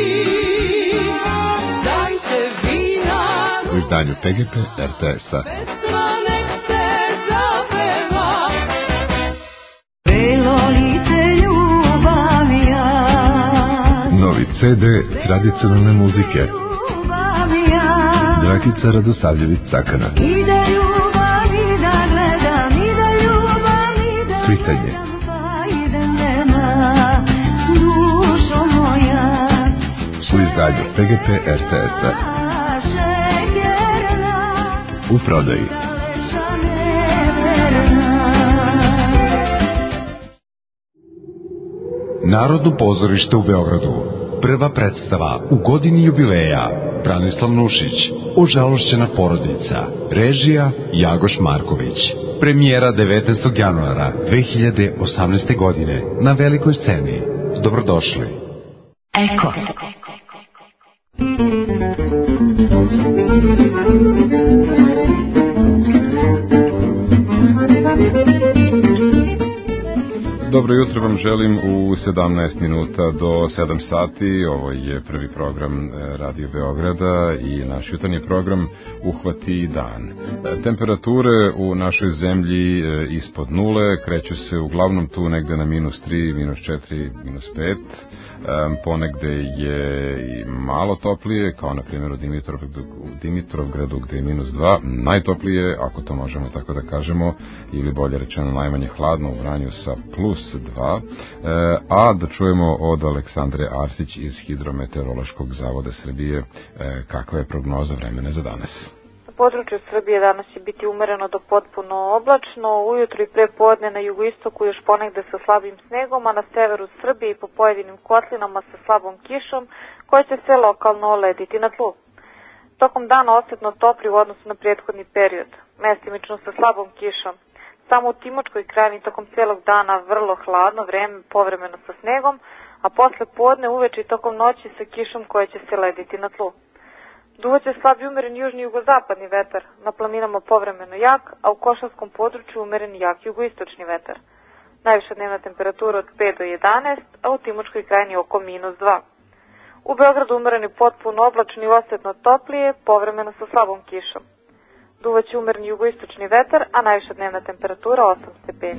dajte vina, U izdanju P G P R T S-a. pesma nek se zapeva. Belo lice ljubavija, Novi C D tradicionalne muzike. ljubavija, Dragica Radosavljević-Cakana. i da ljubavi da gledam, i da ljubavi da Cvitanje. gledam, pa idem nema, dušo moja, U izdanju P G P R T S-a. šekerna, U prodaji. leša neverna. Narodno pozorište u Beogradu. Prva predstava u godini jubileja. Branislav Nušić, Ožalošćena porodica. Režija Jagoš Marković. Premijera devetnaestog januara dve hiljade osamnaeste. godine na velikoj sceni. Dobrodošli. Eko. Dobro jutro vam želim u sedamnaest minuta do sedam sati. Ovo je prvi program Radio Beograda i naš jutarnji program Uhvati dan. Temperature u našoj zemlji ispod nule, kreću se uglavnom tu negde na minus tri, minus četiri, minus pet. Ponegde je i malo toplije, kao na primjer u Dimitrovgradu, u Dimitrovgradu gde je minus dva, najtoplije, ako to možemo tako da kažemo, ili bolje rečeno najmanje hladno u Vranju sa plus dva, a da čujemo od Aleksandre Arsić iz Hidrometeorološkog zavoda Srbije kakva je prognoza vremena za danas. Na području Srbije danas će biti umereno do potpuno oblačno, ujutro i pre podne na jugoistoku još ponegde sa slabim snegom, a na severu Srbije i po pojedinim kotlinama sa slabom kišom, koja će se lokalno olediti na tlu. Tokom dana osetno topli u odnosu na prethodni period, mestimično sa slabom kišom. Samo u Timočkoj krajini tokom celog dana vrlo hladno vreme, povremeno sa snegom, a posle podne uveče i tokom noći sa kišom koja će se lediti na tlu. Duvaće slab i umeren južni jugozapadni vetar, na planinama povremeno jak, a u Košavskom području umeren jak jugoistočni vetar. Najviša dnevna temperatura od pet do jedanaest, a u Timočkoj krajini oko minus dva. U Beogradu umeren je potpuno oblačni i osetno toplije, povremeno sa slabom kišom. Duvaće umeren jugoistočni vetar, a najviša dnevna temperatura osam stepeni.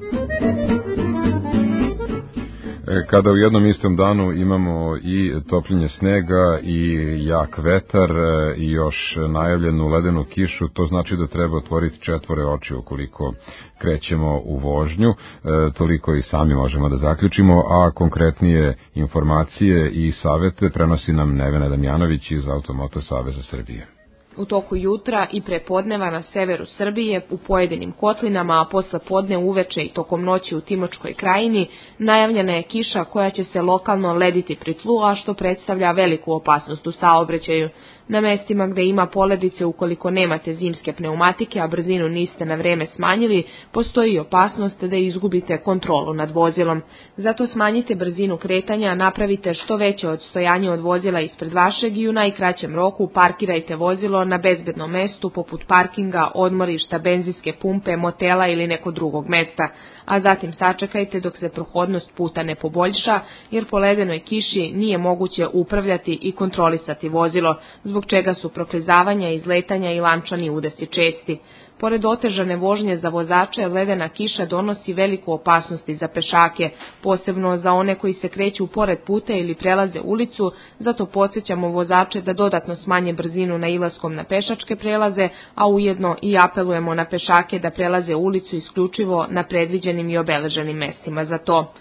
Kada u jednom istom danu imamo i topljenje snega i jak vetar i još najavljenu ledenu kišu, to znači da treba otvoriti četvore oči ukoliko krećemo u vožnju, toliko i sami možemo da zaključimo, a konkretnije informacije i savete prenosi nam Nevena Damjanović iz Automoto Saveza Srbije. U toku jutra i prepodneva na severu Srbije, u pojedinim kotlinama, a posle podne uveče i tokom noći u Timočkoj krajini, najavljena je kiša koja će se lokalno lediti pri tlu, a što predstavlja veliku opasnost u saobraćaju. Na mestima gde ima poledice, ukoliko nemate zimske pneumatike, a brzinu niste na vreme smanjili, postoji opasnost da izgubite kontrolu nad vozilom. Zato smanjite brzinu kretanja, napravite što veće odstojanje od vozila ispred vašeg i u najkraćem roku parkirajte vozilo na bezbednom mestu poput parkinga, odmorišta, benzinske pumpe, motela ili nekog drugog mesta, a zatim sačekajte dok se prohodnost puta ne poboljša, jer po ledenoj kiši nije moguće upravljati i kontrolisati vozilo, zbog čega su proklizavanja, izletanja i lančani udesi česti. Pored otežane vožnje za vozače, ledena kiša donosi veliku opasnost za pešake, posebno za one koji se kreću pored puta ili prelaze ulicu, zato podsjećamo vozače da dodatno smanje brzinu na ilaskom na pešačke prelaze, a ujedno i apelujemo na pešake da prelaze ulicu isključivo na predviđenim i obeleženim mestima za to.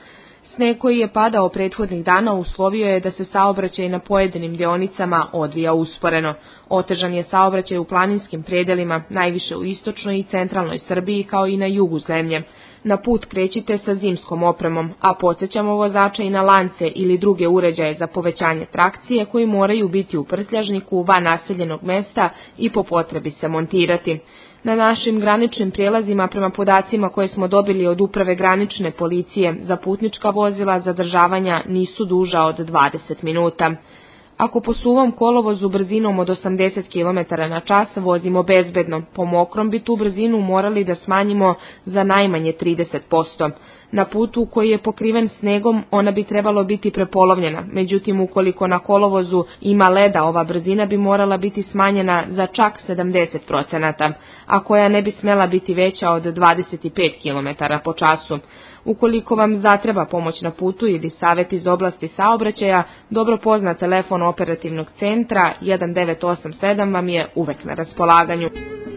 Sneg koji je padao prethodnih dana uslovio je da se saobraćaj na pojedinim deonicama odvija usporeno. Otežan je saobraćaj u planinskim predelima, najviše u istočnoj i centralnoj Srbiji kao i na jugu zemlje. Na put krećite sa zimskom opremom, a podsjećamo vozača i na lance ili druge uređaje za povećanje trakcije koji moraju biti u prtljažniku van naseljenog mesta i po potrebi se montirati. Na našim graničnim prijelazima, prema podacima koje smo dobili od Uprave granične policije, za putnička vozila zadržavanja nisu duža od dvadeset minuta. Ako po suvom kolovozu brzinom od osamdeset kilometara na čas vozimo bezbedno, po mokrom bi tu brzinu morali da smanjimo za najmanje trideset posto. Na putu koji je pokriven snegom ona bi trebalo biti prepolovljena, međutim ukoliko na kolovozu ima leda ova brzina bi morala biti smanjena za čak sedamdeset procenata, a koja ne bi smela biti veća od dvadeset pet kilometara po času. Ukoliko vam zatreba pomoć na putu ili savjet iz oblasti saobraćaja, dobro poznat telefon operativnog centra jedan devet osam sedam vam je uvek na raspolaganju.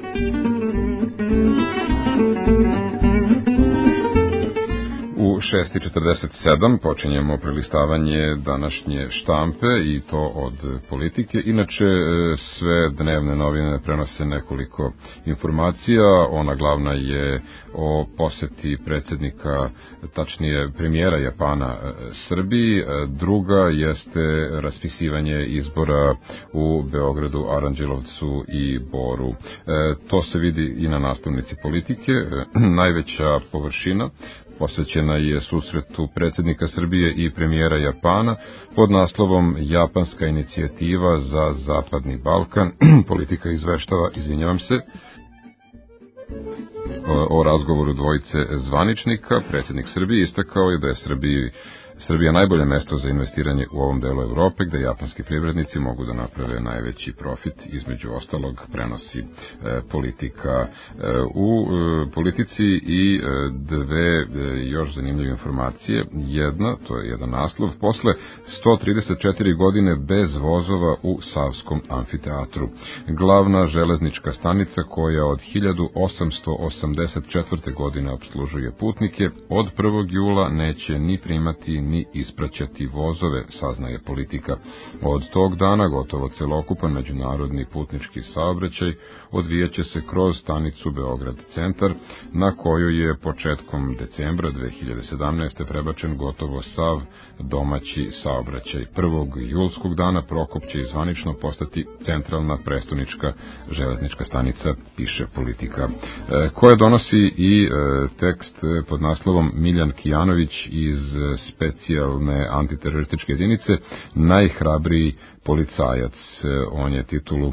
U šest i četrdeset sedam počinjemo prelistavanje današnje štampe i to od Politike. Inače, sve dnevne novine prenose nekoliko informacija. Ona glavna je o poseti predsjednika, tačnije premijera Japana Srbiji. Druga jeste raspisivanje izbora u Beogradu, Aranđelovcu i Boru. To se vidi i na naslovnici Politike. Najveća površina posvećena je susretu predsjednika Srbije i premijera Japana pod naslovom Japanska inicijativa za Zapadni Balkan. Politika izveštava, izvinjavam se, o, o razgovoru dvojice zvaničnika. Predsjednik Srbije istakao je da je Srbiji Srbija najbolje mesto za investiranje u ovom delu Evrope, gde japanski privrednici mogu da naprave najveći profit, između ostalog prenosi e, Politika. E, u e, Politici i e, dve e, još zanimljive informacije. Jedna, to je jedan naslov, posle sto trideset četiri godine bez vozova u Savskom amfiteatru. Glavna železnička stanica koja od hiljadu osamsto osamdeset četvrte. godine opslužuje putnike, od prvog jula neće ni primati ni ispraćati vozove, saznaje Politika. Od tog dana gotovo celokupan međunarodni putnički saobraćaj odvijaće se kroz stanicu Beograd centar, na koju je početkom decembra dve hiljade sedamnaeste. prebačen gotovo sav domaći saobraćaj. Prvog julskog dana Prokop će zvanično postati centralna prestonička železnička stanica, piše Politika, e, koja donosi i e, tekst pod naslovom Miljan Kijanović iz specijalne antiterorističke jedinice, najhrabriji policajac. On je titulu e,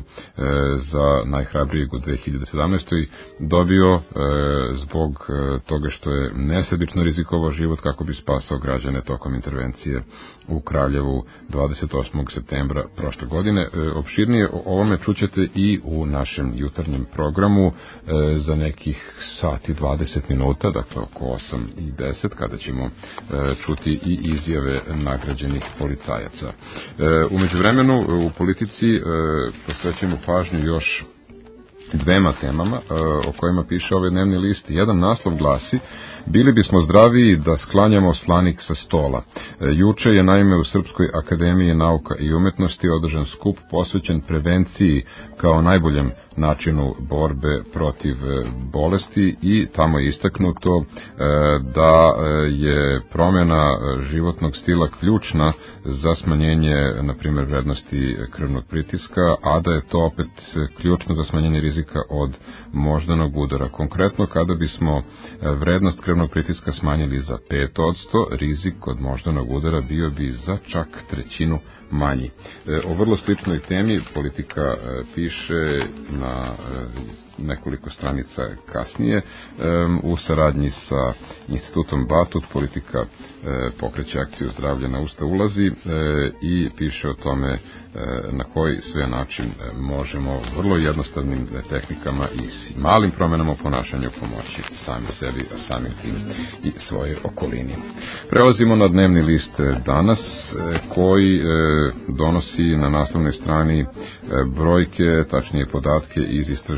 za najhrabrijeg u dve hiljade sedamnaestoj. dobio e, zbog e, toga što je nesebično rizikovao život kako bi spasao građane tokom intervencije u Kraljevu dvadeset osmog septembra prošle godine. E, opširnije o ovome čućete i u našem jutarnjem programu e, za nekih sati dvadeset minuta, dakle oko osam i deset, kada ćemo e, čuti i izjave nagrađenih policajaca. E, umeđu vremenu u Politici e, posvećujemo pažnju još dvema temama e, o kojima piše ovaj dnevni list. Jedan naslov glasi: bili bismo zdraviji da sklanjamo slanik sa stola. E, juče je naime u Srpskoj akademiji nauka i umetnosti održan skup posvećen prevenciji kao najboljem načinu borbe protiv bolesti i tamo je istaknuto e, da je promjena životnog stila ključna za smanjenje, na primjer, vrednosti krvnog pritiska, a da je to opet ključno za smanjenje rizika od moždanog udara. Konkretno, kada bismo vrednost krvnog pritiska smanjili za pet posto, rizik od moždanog udara bio bi za čak trećinu manji. E, o vrlo sličnoj temi Politika e, piše na e, nekoliko stranica kasnije. E, u saradnji sa institutom Batut Politika e, pokreće akciju Zdravlje na usta ulazi e, i piše o tome e, na koji sve način e, možemo vrlo jednostavnim tehnikama i s malim promjenama u ponašanju pomoći sami sebi, a samim tim i svoje okolini. Prelazimo na dnevni list danas e, koji e, donosi na naslovnoj strani e, brojke, tačnije podatke iz istraživanja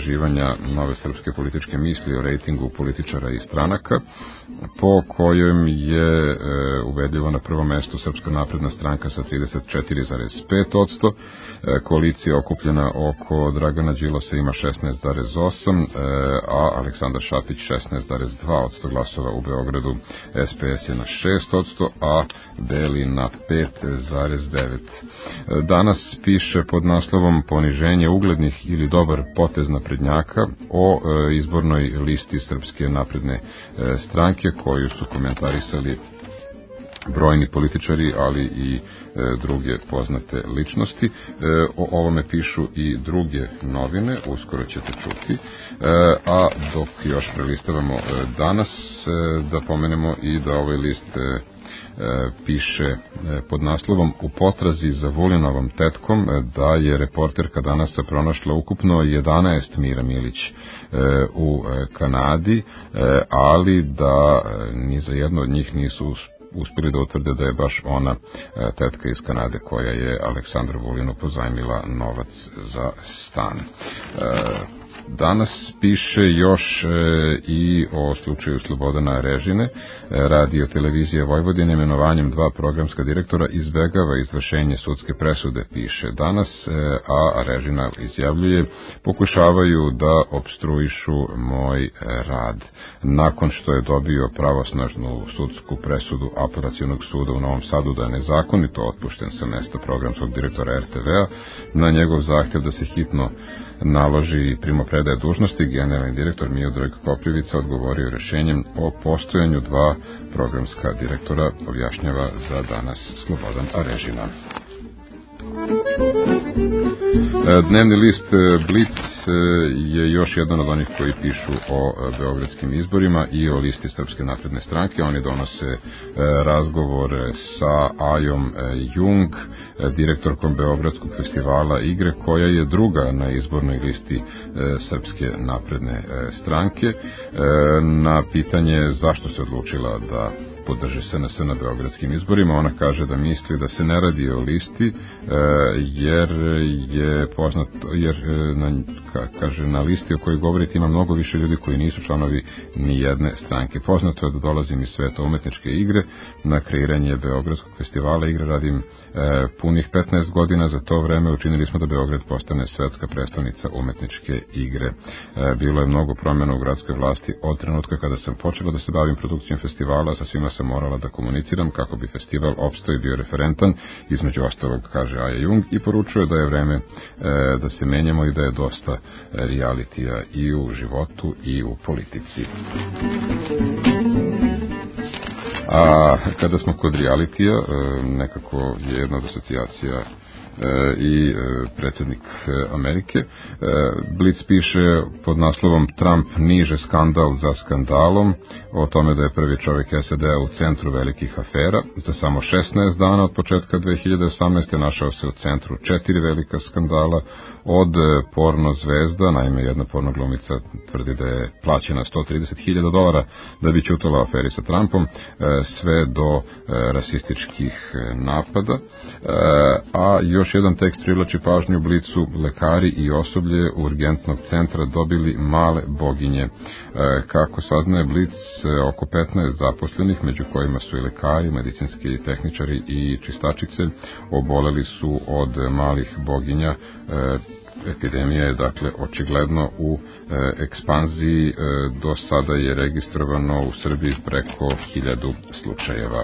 istraživanja Nove srpske političke misli o rejtingu političara i stranaka, po kojem je e, ubedljivo na prvom mestu Srpska napredna stranka sa trideset četiri zarez pet posto, e, koalicija okupljena oko Dragana Đilasa ima šesnaest zarez osam posto, e, a Aleksandar Šapić šesnaest zarez dva posto glasova u Beogradu, S P S je na šest posto, a Beli na pet zarez devet posto. Danas piše pod naslovom Poniženje uglednih ili dobar potez naprednjaka o e, izbornoj listi Srpske napredne e, stranke, koju su komentarisali brojni političari, ali i e, druge poznate ličnosti. E, o ovome pišu i druge novine, uskoro ćete čuti. E, a dok još prelistavamo e, danas, e, da pomenemo i da ovaj list e, piše pod naslovom U potrazi za Vulinovom tetkom, da je reporterka Danasa pronašla ukupno jedanaest Mira Milić u Kanadi, ali da ni za jedno od njih nisu uspeli da utvrde da je baš ona tetka iz Kanade koja je Aleksandru Vulinu pozajmila novac za stan. Danas piše još e, i o slučaju Slobodana Režine. E, Radio televizija Vojvodine imenovanjem dva programska direktora izbegava izvršenje sudske presude, piše danas, e, a Režina izjavljuje pokušavaju da opstruišu moj rad. Nakon što je dobio pravosnažnu sudsku presudu Apelacionog suda u Novom Sadu da je nezakonito otpušten sa mesta programskog direktora R T V-a, na njegov zahtjev da se hitno naloži primopredaje dužnosti, generalni direktor Miodrag Koprivica odgovorio rešenjem o postojanju dva programska direktora, objašnjava za danas Slobodan Arežina. Dnevni list Blic je još jedan od onih koji pišu o beogradskim izborima i o listi Srpske napredne stranke. Oni donose razgovor sa Ajom Jung, direktorkom Beogradskog festivala igre, koja je druga na izbornoj listi Srpske napredne stranke. Na pitanje zašto se odlučila da podrži S N S na beogradskim izborima, ona kaže da misli da se ne radi o listi, jer je poznato, jer na, kaže, na listi o kojoj govorite ima mnogo više ljudi koji nisu članovi ni jedne stranke. Poznato je da dolazim iz sveta umetničke igre, na kreiranje Beogradskog festivala igre radim e, punih petnaest godina, za to vreme učinili smo da Beograd postane svetska prestolnica umetničke igre. E, bilo je mnogo promjena u gradskoj vlasti od trenutka kada sam počela da se bavim produkcijom festivala, sa svima sam morala da komuniciram kako bi festival opstao i bio referentan, između ostalog, kaže Aja Jung, i poručuje da je vreme e, da se menjamo i da je dosta realitija i u životu i u politici. A kada smo kod realitija, e, nekako je jedna od asocijacija i predsjednik Amerike. Blic piše pod naslovom Trump niže skandal za skandalom, o tome da je prvi čovjek S A D-a u centru velikih afera. Za samo šesnaest dana od početka dve hiljade osamnaeste. našao se u centru četiri velika skandala, od porno zvezda, naime jedna porno glumica tvrdi da je plaćena sto trideset hiljada dolara da bi ćutala o aferi sa Trumpom, sve do rasističkih napada. A još jedan tekst privlači pažnju Blicu: lekari i osoblje urgentnog centra dobili male boginje. Kako saznaje Blic, oko petnaest zaposlenih, među kojima su i lekari, medicinski tehničari i čistačice, oboleli su od malih boginja. Epidemija je dakle očigledno u e, ekspanziji. E, do sada je registrovano u Srbiji preko hiljadu slučajeva.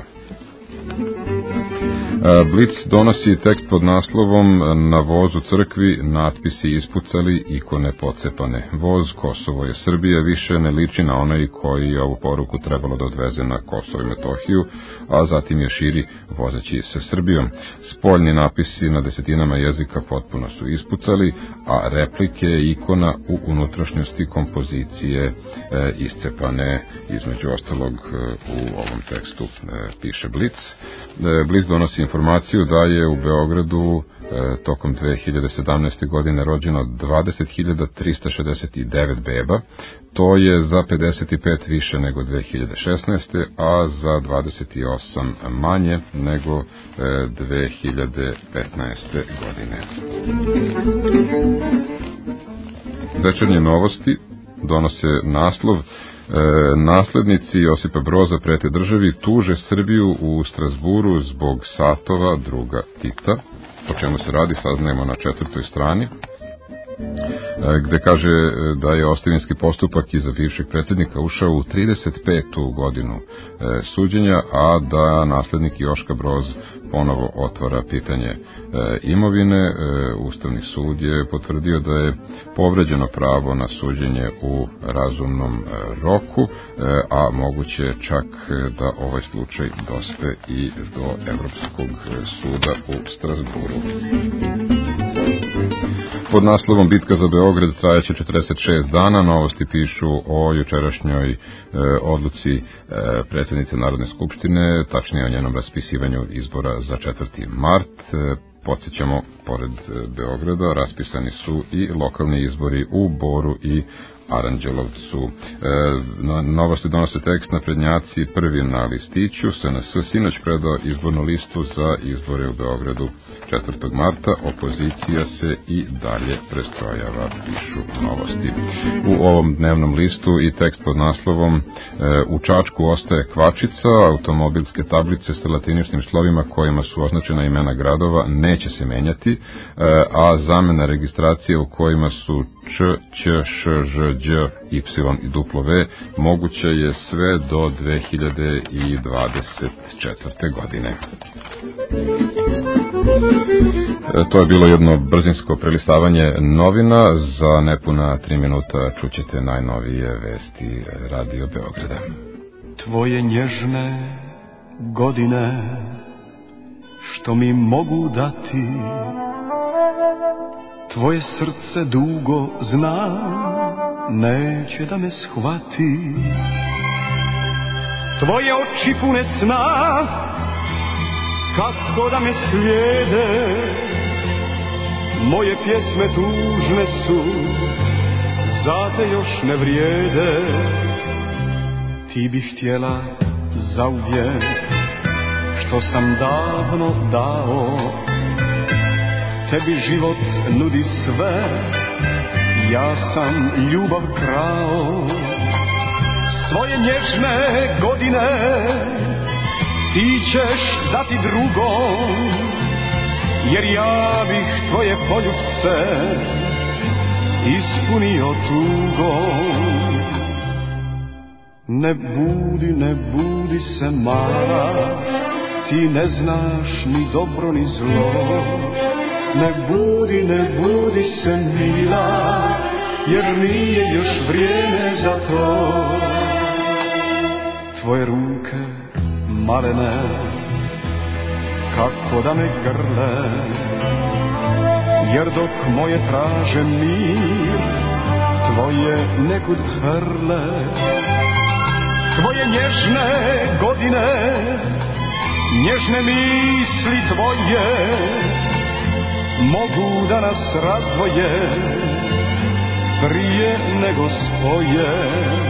Blic donosi tekst pod naslovom Na vozu crkvi natpisi ispucali, ikone pocepane. Voz Kosovo je Srbija više ne liči na onaj koji je ovu poruku trebalo da odveze na Kosovo i Metohiju, a zatim je širi vozeći se Srbijom. Spoljni napisi na desetinama jezika potpuno su ispucali, a replike ikona u unutrašnjosti kompozicije e, iscepane. Između ostalog e, u ovom tekstu e, piše Blic. E, Blic donosi informaciju da je u Beogradu e, tokom dve hiljade sedamnaeste. godine rođeno dvadeset hiljada trista šezdeset devet beba. To je za pedeset pet više nego dve hiljade šesnaeste. a za dvadeset osam manje nego e, dve hiljade petnaeste. godine. Večernje novosti donose naslov e, naslednici Josipa Broza prete državi, tuže Srbiju u Strasburu zbog satova druga Tita. O čemu se radi saznajemo na četvrtoj strani, gde kaže da je ostavinski postupak iza bivšeg predsjednika ušao u trideset petu godinu suđenja, a da naslednik Joška Broz ponovo otvara pitanje imovine. Ustavni sud je potvrdio da je povređeno pravo na suđenje u razumnom roku, a moguće čak da ovaj slučaj dospe i do Evropskog suda u Strasburu. Pod naslovom Bitka za Beograd trajaće četrdeset šest dana. Novosti pišu o jučerašnjoj e, odluci e, predsjednice Narodne skupštine, tačnije o njenom raspisivanju izbora za četvrti mart. E, podsjećamo, pored Beograda raspisani su i lokalni izbori u Boru i Aranđelovcu. E, novosti donose tekst naprednjaci prvi na listiću. S N S sinoć predao izbornu listu za izbore u Beogradu četvrtog marta. Opozicija se i dalje prestrojava, pišu novosti. U ovom dnevnom listu i tekst pod naslovom e, u Čačku ostaje kvačica, automobilske tablice sa latiničnim slovima kojima su označena imena gradova neće se menjati, e, a zamena registracije u kojima su Č, Ć, Š, Ž, Đ, Y i W moguće je sve do dve hiljade dvadeset četvrte. godine. E, to je bilo jedno brzinsko prelistavanje novina. Za nepuna tri minuta čućete najnovije vesti Radio Beograda. Tvoje nježne godine što mi mogu dati, tvoje srce dugo zna, neće da me shvati. Tvoje oči pune sna, kako da me slijede. Moje pjesme tužne su, za te još ne vrijede. Ti bi htjela zauvijek, što sam davno dao. Tebi život nudi sve, ja sam ljubav krao. Svoje nježne godine ti ćeš dati drugom, jer ja bih tvoje poljubce ispunio tugom. Ne budi, ne budi se mala, ti ne znaš ni dobro ni zlo. Ne budi, ne budi se mila, jer nije još vrijeme za to. Tvoje ruke malene, kako da me grle, jer dok moje traže mir, tvoje nekud hrle. Tvoje nježne godine, nježne misli tvoje, mogu da nas razdvoje prije nego spoje.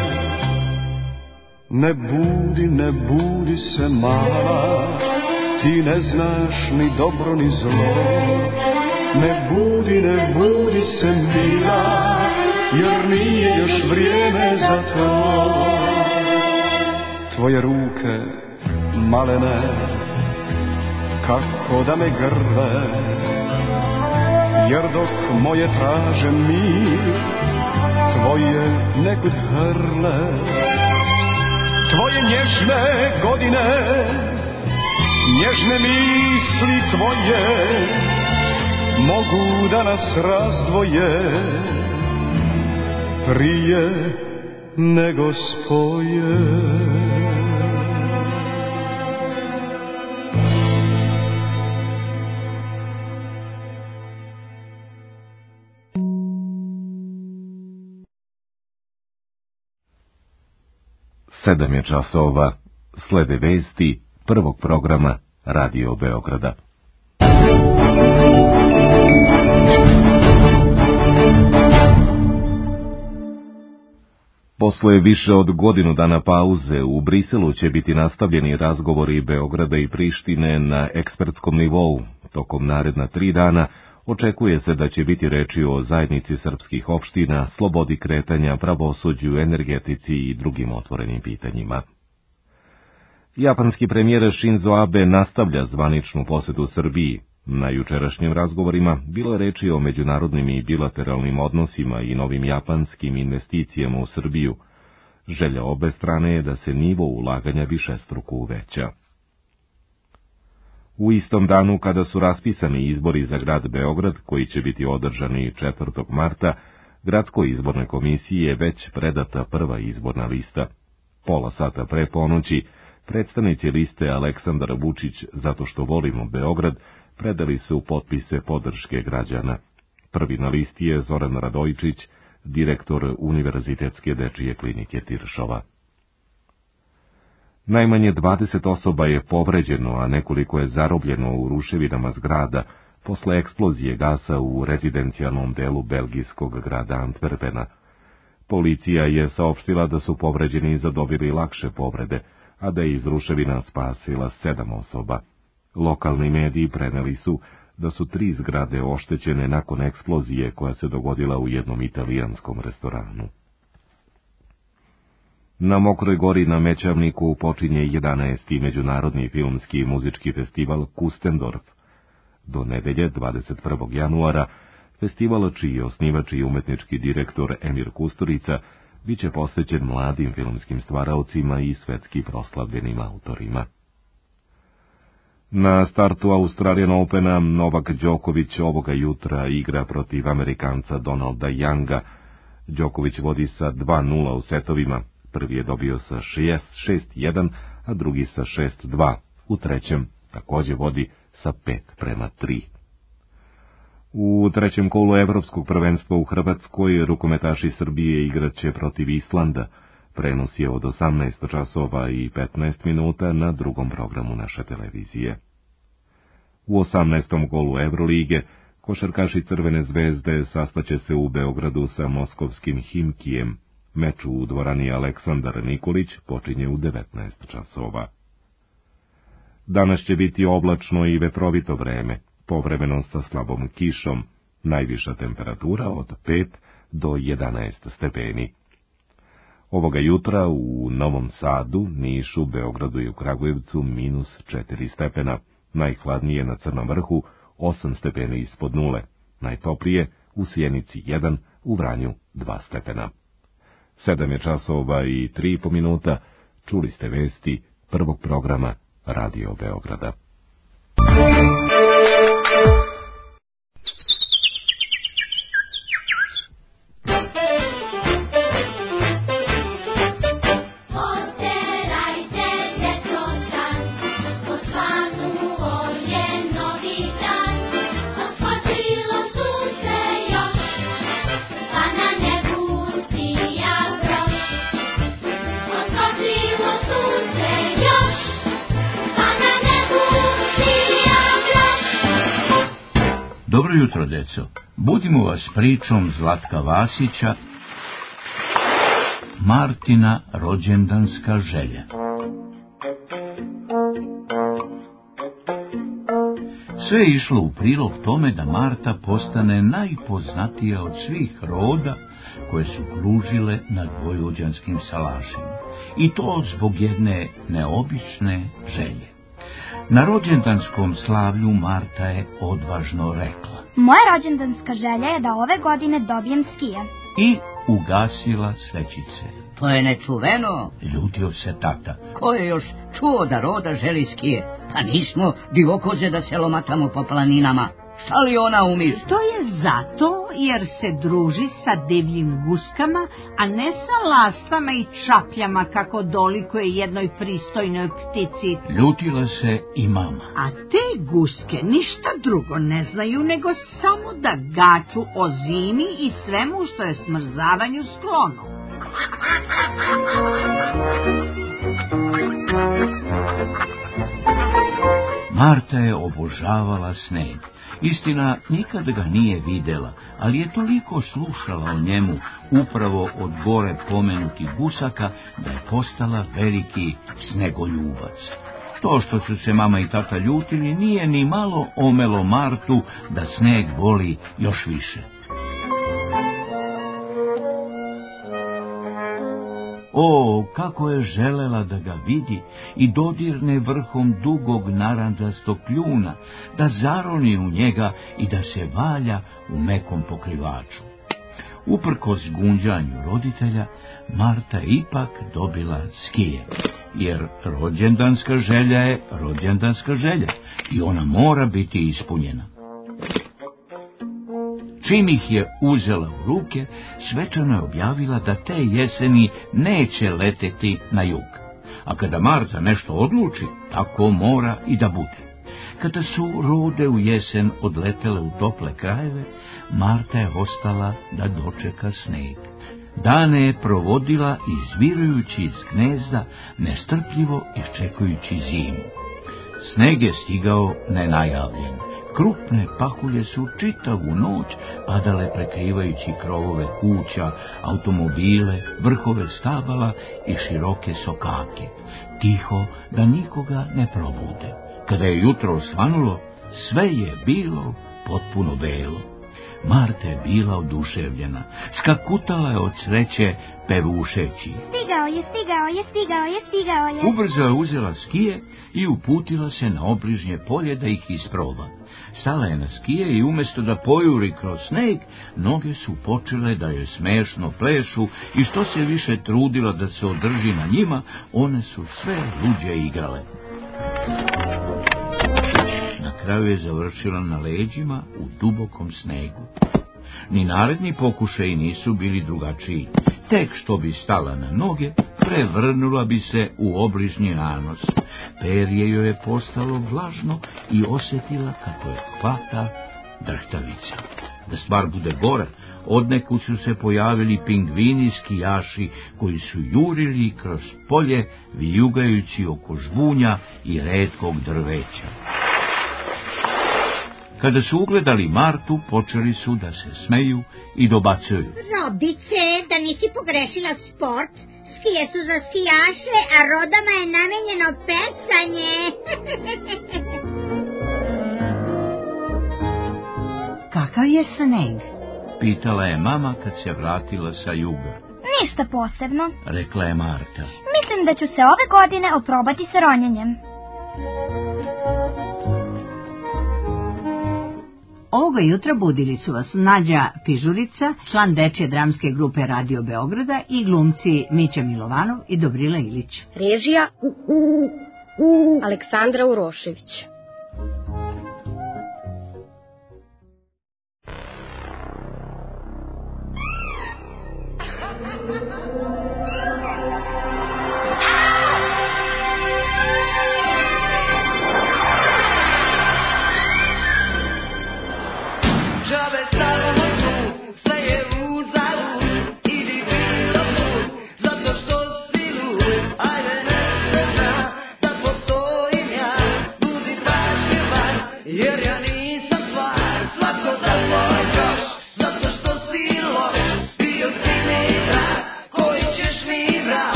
Ne budi, ne budi se mala, ti ne znaš ni dobro ni zlo. Ne budi, ne budi se mila, jer nije još vrijeme za to. Tvoje ruke malene, kako da me grle, jer dok moje traže mir, tvoje nekud hrle. Tvoje nježne godine, nježne misli tvoje, mogu da nas razdvoje prije nego spoje. Sedam je časova, slede vesti prvog programa Radio Beograda. Posle više od godinu dana pauze u Briselu će biti nastavljeni razgovori Beograda i Prištine na ekspertskom nivou. Tokom naredna tri dana Očekuje se da će biti reči o zajednici srpskih opština, slobodi kretanja, pravosuđu, energetici i drugim otvorenim pitanjima. Japanski premijer Shinzo Abe nastavlja zvaničnu posetu Srbiji. Na jučerašnjim razgovorima bilo je reči o međunarodnim i bilateralnim odnosima i novim japanskim investicijama u Srbiju. Želja obe strane je da se nivo ulaganja višestruko uveća. U istom danu kada su raspisani izbori za grad Beograd, koji će biti održani četvrtog marta, Gradskoj izbornoj komisiji je već predata prva izborna lista. Pola sata pre ponoći, predstavnici liste Aleksandar Vučić, zato što volimo Beograd, predali su potpise podrške građana. Prvi na listi je Zoran Radojičić, direktor Univerzitetske dečije klinike Tiršova. Najmanje dvadeset osoba je povređeno, a nekoliko je zarobljeno u ruševinama zgrada posle eksplozije gasa u rezidencijalnom delu belgijskog grada Antwerpena. Policija je saopštila da su povređeni zadobili lakše povrede, a da je iz ruševina spasila sedam osoba. Lokalni mediji preneli su da su tri zgrade oštećene nakon eksplozije koja se dogodila u jednom italijanskom restoranu. Na Mokroj Gori na Mećavniku počinje jedanaesti međunarodni filmski i muzički festival Kustendorf. Do nedelje, dvadeset prvog januara, festival čiji je osnivač i umetnički direktor Emir Kusturica biće posvećen mladim filmskim stvaraocima i svetski proslavljenim autorima. Na startu Australian Opena Novak Đoković ovoga jutra igra protiv Amerikanca Donalda Younga. Đoković vodi sa dva nula u setovima. Prvi je dobio sa šest jedan, a drugi sa šest dva. U trećem također vodi sa pet prema tri. U trećem kolu Evropskog prvenstva u Hrvatskoj rukometaši Srbije igraće protiv Islanda. Prenos je od osamnaest časova i petnaest minuta na drugom programu naše televizije. U osamnaestom kolu Evrolige košarkaši Crvene zvezde sastaće se u Beogradu sa moskovskim Himkijem. Meč u dvorani Aleksandar Nikolić počinje u devetnaest časova. Danas će biti oblačno i vetrovito vreme, povremeno sa slabom kišom, najviša temperatura od pet do jedanaest stepeni. Ovoga jutra u Novom Sadu, Nišu, Beogradu i u Kragujevcu minus četiri stepena, najhladnije na Crnom vrhu osam stepeni ispod nule, najtoplije u Sjenici jedan, u Vranju dva stepena. Sedam je časova i tri i po minuta, čuli ste vesti prvog programa Radio Beograda. Dobro jutro, deco. Budimo vas pričom Zlatka Vasića, Martina rođendanska želja. Sve je išlo u prilog tome da Marta postane najpoznatija od svih roda koje su kružile nad vojvođanskim salašima. I to zbog jedne neobične želje. Na rođendanskom slavlju Marta je odvažno rekla: moja rođendanska želja je da ove godine dobijem skije. I ugasila svećice. To je nečuveno. Ljutio se tata. Ko je još čuo da roda želi skije? Pa nismo divokoze da se lomatamo po planinama. Šta li ona umiš? To je zato jer se druži sa divljim guskama, a ne sa lastama i čapljama kako dolikuje jednoj pristojnoj ptici. Ljutila se i mama. A te guske ništa drugo ne znaju nego samo da gaču o zimi i svemu što je smrzavanju sklono. Marta je obožavala sneg. Istina, nikad ga nije videla, ali je toliko slušala o njemu, upravo od gore pomenutih gusaka, da je postala veliki snegoljubac. To što su se mama i tata ljutili nije ni malo omelo Martu da sneg boli još više. O, kako je želela da ga vidi i dodirne vrhom dugog narandžastog kljuna, da zaroni u njega i da se valja u mekom pokrivaču. Uprkos gunđanju roditelja, Marta je ipak dobila skije, jer rođendanska želja je rođendanska želja i ona mora biti ispunjena. Čim ih je uzela u ruke, svečano je objavila da te jeseni neće leteti na jug. A kada Marta nešto odluči, tako mora i da bude. Kada su rode u jesen odletele u tople krajeve, Marta je ostala da dočeka sneg. Dane je provodila izvirujući iz gnezda, nestrpljivo iščekujući zimu. Sneg je stigao nenajavljen. Krupne pahulje su čitavu noć padale prekrivajući krovove kuća, automobile, vrhove stabala i široke sokake, tiho da nikoga ne probude. Kada je jutro osvanulo, sve je bilo potpuno belo. Marta je bila oduševljena, skakutala je od sreće pevušeći. Stigao je, stigao je, stigao je, stigao je. Ubrzo je uzela skije i uputila se na obližnje polje da ih isproba. Stala je na skije i umjesto da pojuri kroz sneg, noge su počele da joj smešno plešu i što se više trudila da se održi na njima, one su sve luđe igrale. Na kraju je završila na leđima u dubokom snegu. Ni naredni pokušaji nisu bili drugačiji. Tek što bi stala na noge, prevrnula bi se u obližnji nanos. Perje joj je postalo vlažno i osjetila kako je hvata drhtavica. Da stvar bude gora, odnekud su se pojavili pingvini skijaši koji su jurili kroz polje, vijugajući oko žbunja i retkog drveća. Kada su ugledali Martu, počeli su da se smeju i dobacuju. Rodice, da nisi pogrešila sport, skije su za skijaše, a rodama je namenjeno pecanje. Kakav je sneg? Pitala je mama kad se vratila sa juga. Ništa posebno, rekla je Marta. Mislim da ću se ove godine oprobati sa ronjenjem. Ovoga jutra budili su vas Nađa Pižurica, član dečje dramske grupe Radio Beograda, i glumci Mića Milovanov i Dobrila Ilić. Režija Aleksandra Urošević. Ajde ne se zna da postojim ja, budi pravi.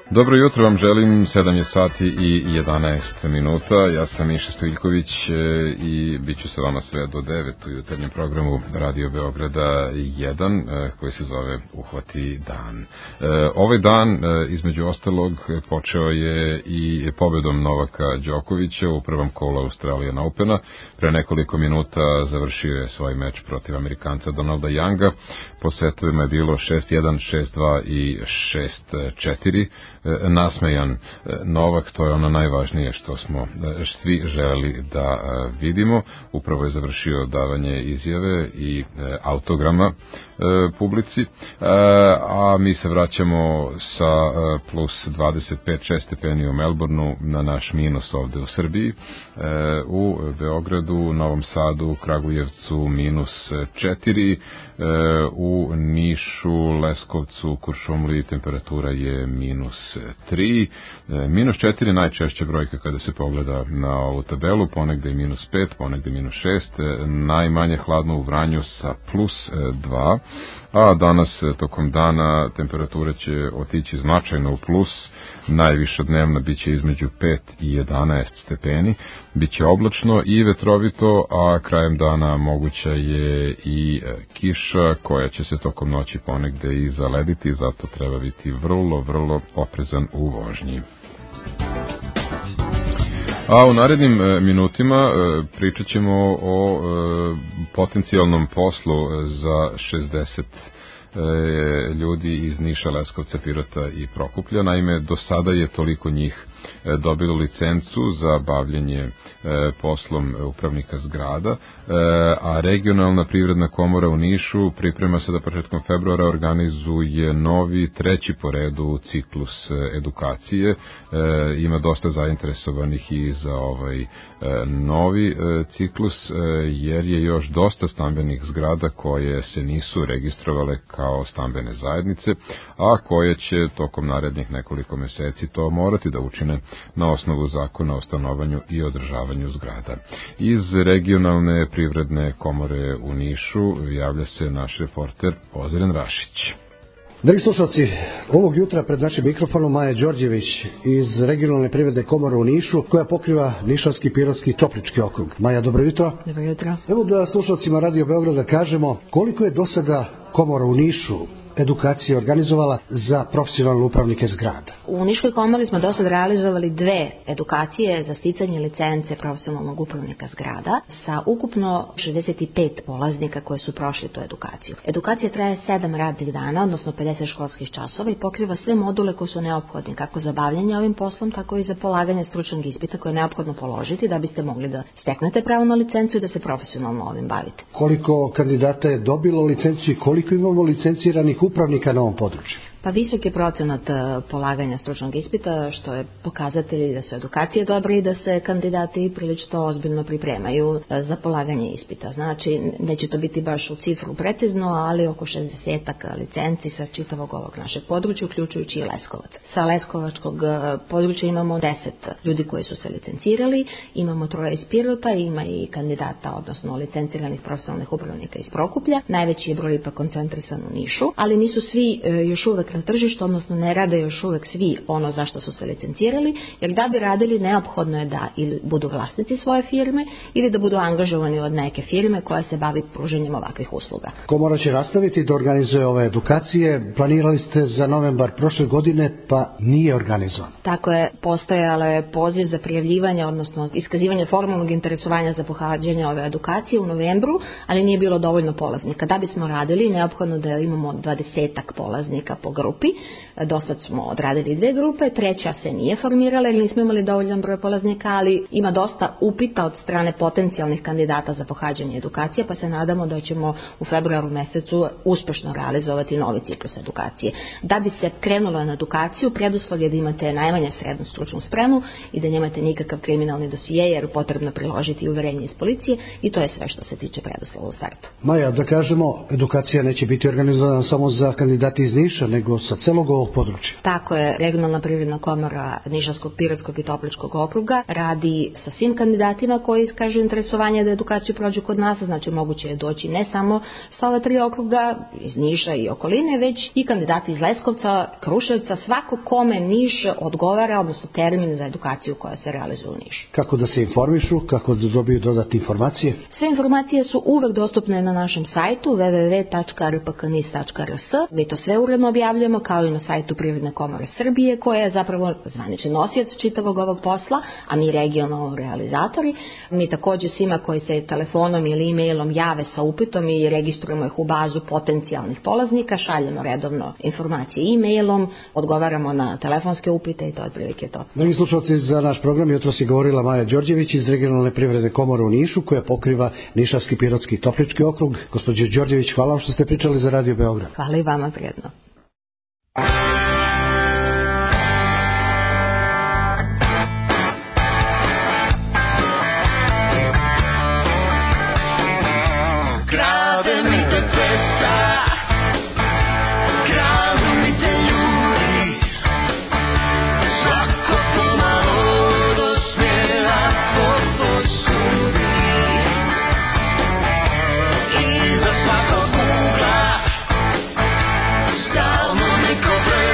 Dobro jutro vam želim, sedam je sati i jedanaest minuta, ja sam Miša Stojiljković i bit ću sa vama sve do devet u jutarnjem programu Radio Beograda jedan koji se zove Uhvati dan. Ovaj dan između ostalog počeo je i pobedom Novaka Đokovića u prvom kolu Australian Opena, pre nekoliko minuta završio je svoj meč protiv Amerikanca Donalda Younga, po setovima je bilo šest jedan, šest dva i šest četiri. Nasmejan Novak, to je ono najvažnije što smo svi želeli da vidimo. Upravo je završio davanje izjave i autograma publici, a mi se vraćamo sa plus dvadeset pet šest stepeni u Melbourneu na naš minus ovde u Srbiji, u Beogradu, Novom Sadu, Kragujevcu minus četiri, u Nišu, Leskovcu, Kuršumliji temperatura je minus tri, minus četiri najčešća brojka kada se pogleda na ovu tabelu, ponegde je minus pet, ponegde minus šest, najmanje hladno u Vranju sa plus dva, a danas tokom dana temperatura će otići značajno u plus, najviša dnevna biće između pet i jedanaest stepeni, biće oblačno i vetrovito, a krajem dana moguća je i kiša koja će se tokom noći ponegde i zalediti, zato treba biti vrlo, vrlo oprezan u vožnji. A u narednim minutima pričat ćemo o potencijalnom poslu za šezdeset ljudi iz Niša, Leskovca, Pirota i Prokuplja. Naime, do sada je toliko njih dobilo licencu za bavljenje poslom upravnika zgrada, a regionalna privredna komora u Nišu priprema se da početkom februara organizuje novi, treći po redu ciklus edukacije. Ima dosta zainteresovanih i za ovaj novi ciklus, jer je još dosta stambenih zgrada koje se nisu registrovale kao stambene zajednice, a koje će tokom narednih nekoliko meseci to morati da učine na osnovu zakona o stanovanju i održavanju zgrada. Iz regionalne privredne komore u Nišu javlja se naš reporter Ozren Rašić. Dragi slušalci, ovog jutra pred našim mikrofonom Maja Đorđević iz regionalne privredne komore u Nišu, koja pokriva Nišavski, Pirotski i Toplički okrug. Maja, dobro jutro. Dobro jutro. Evo da slušalcima Radio Beograda kažemo koliko je do sada komora u Nišu edukacije organizovala za profesionalne upravnike zgrada. U Niškoj komori smo do sad realizovali dve edukacije za sticanje licence profesionalnog upravnika zgrada sa ukupno šezdeset pet polaznika koji su prošli tu edukaciju. Edukacija traje sedam radnih dana, odnosno pedeset školskih časova i pokriva sve module koji su neophodni kako za bavljanje ovim poslom, tako i za polaganje stručnog ispita koje je neophodno položiti da biste mogli da steknete pravo na licencu i da se profesionalno ovim bavite. Koliko kandidata je dobilo licenciju i koliko imamo licenciranih upravnika na ovom području? Pa visok je procenat polaganja stručnog ispita, što je pokazatelj da su edukacije dobre i da se kandidati prilično ozbiljno pripremaju za polaganje ispita. Znači, neće to biti baš u cifru precizno, ali oko šezdesetak licenci sa čitavog ovog našeg područja, uključujući i Leskovac. Sa Leskovačkog područja imamo deset ljudi koji su se licencirali, imamo troje iz Pirota, ima i kandidata, odnosno licenciranih profesionalnih upravnika iz Prokuplja. Najveći je broj ipak koncentrisan u Nišu, ali nisu svi još uvek na tržištu, odnosno ne rade još uvek svi ono zašto su se licencirali, jer da bi radili neophodno je da ili budu vlasnici svoje firme ili da budu angažovani od neke firme koja se bavi pruženjem ovakvih usluga. Komora će nastaviti da organizuje ove edukacije. Planirali ste za novembar prošle godine, pa nije organizovan. Tako je, postojala je poziv za prijavljivanje, odnosno iskazivanje formalnog interesovanja za pohađanje ove edukacije u novembru, ali nije bilo dovoljno polaznika. Da bismo radili, neophodno da imamo dvadesetak polaznika po grupi. Do sad smo odradili dve grupe, treća se nije formirala jer nismo imali dovoljan broj polaznika, ali ima dosta upita od strane potencijalnih kandidata za pohađanje edukacije, pa se nadamo da ćemo u februaru mesecu uspešno realizovati novi ciklus edukacije. Da bi se krenulo na edukaciju, preduslov je da imate najmanje srednju stručnu spremu i da nemate nikakav kriminalni dosije, jer potrebno priložiti uverenje iz policije i to je sve što se tiče preduslova u startu. Maja, da kažemo, edukacija neće biti organizovana samo za kandidati iz Niša, nego nego sa celog ovog područja. Tako je, Regionalna privredna komora Nišavskog, Pirotskog i Topličkog okruga radi sa svim kandidatima koji iskažu interesovanje da edukaciju prođu kod nas, znači moguće je doći ne samo sa ova tri okruga, iz Niša i okoline, već i kandidati iz Leskovca, Kruševca, svako kome Niš odgovara, odnosno termin za edukaciju koja se realizuje u Nišu. Kako da se informišu, kako da dobiju dodatne informacije? Sve informacije su uvek dostupne na našem sajtu w w w tačka r p k n i s tačka r s. Mi to sve uredno objavljujemo, kao i na sajtu Privredne komore Srbije, koja je zapravo zvanični nosioc čitavog ovog posla, a mi regionalno realizatori. Mi takođe svima koji se telefonom ili e-mailom jave sa upitom i registrujemo ih u bazu potencijalnih polaznika, šaljemo redovno informacije e-mailom, odgovaramo na telefonske upite i to je otprilike to. Dragi slušalci, za naš program jutros je govorila Maja Đorđević iz Regionalne privredne komore u Nišu, koja pokriva Nišavski, Pirotski i Toplički okrug. Gospođo Đorđević, hvala vam što ste pričali za Radio Beograd. Hvala i vama, prijedno. Iza svakog ugla stalno neko vrti.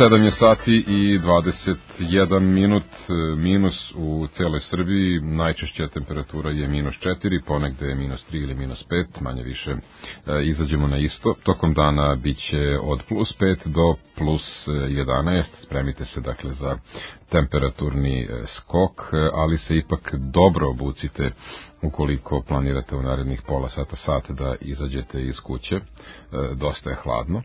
sedam je sati i dvadeset jedan minut, minus u celoj Srbiji, najčešća temperatura je minus četiri, ponegde je minus tri ili minus pet, manje više izađemo na isto. Tokom dana bit će od plus pet do plus jedanaest, spremite se dakle za temperaturni skok, ali se ipak dobro obucite ukoliko planirate u narednih pola sata, sat da izađete iz kuće, dosta je hladno.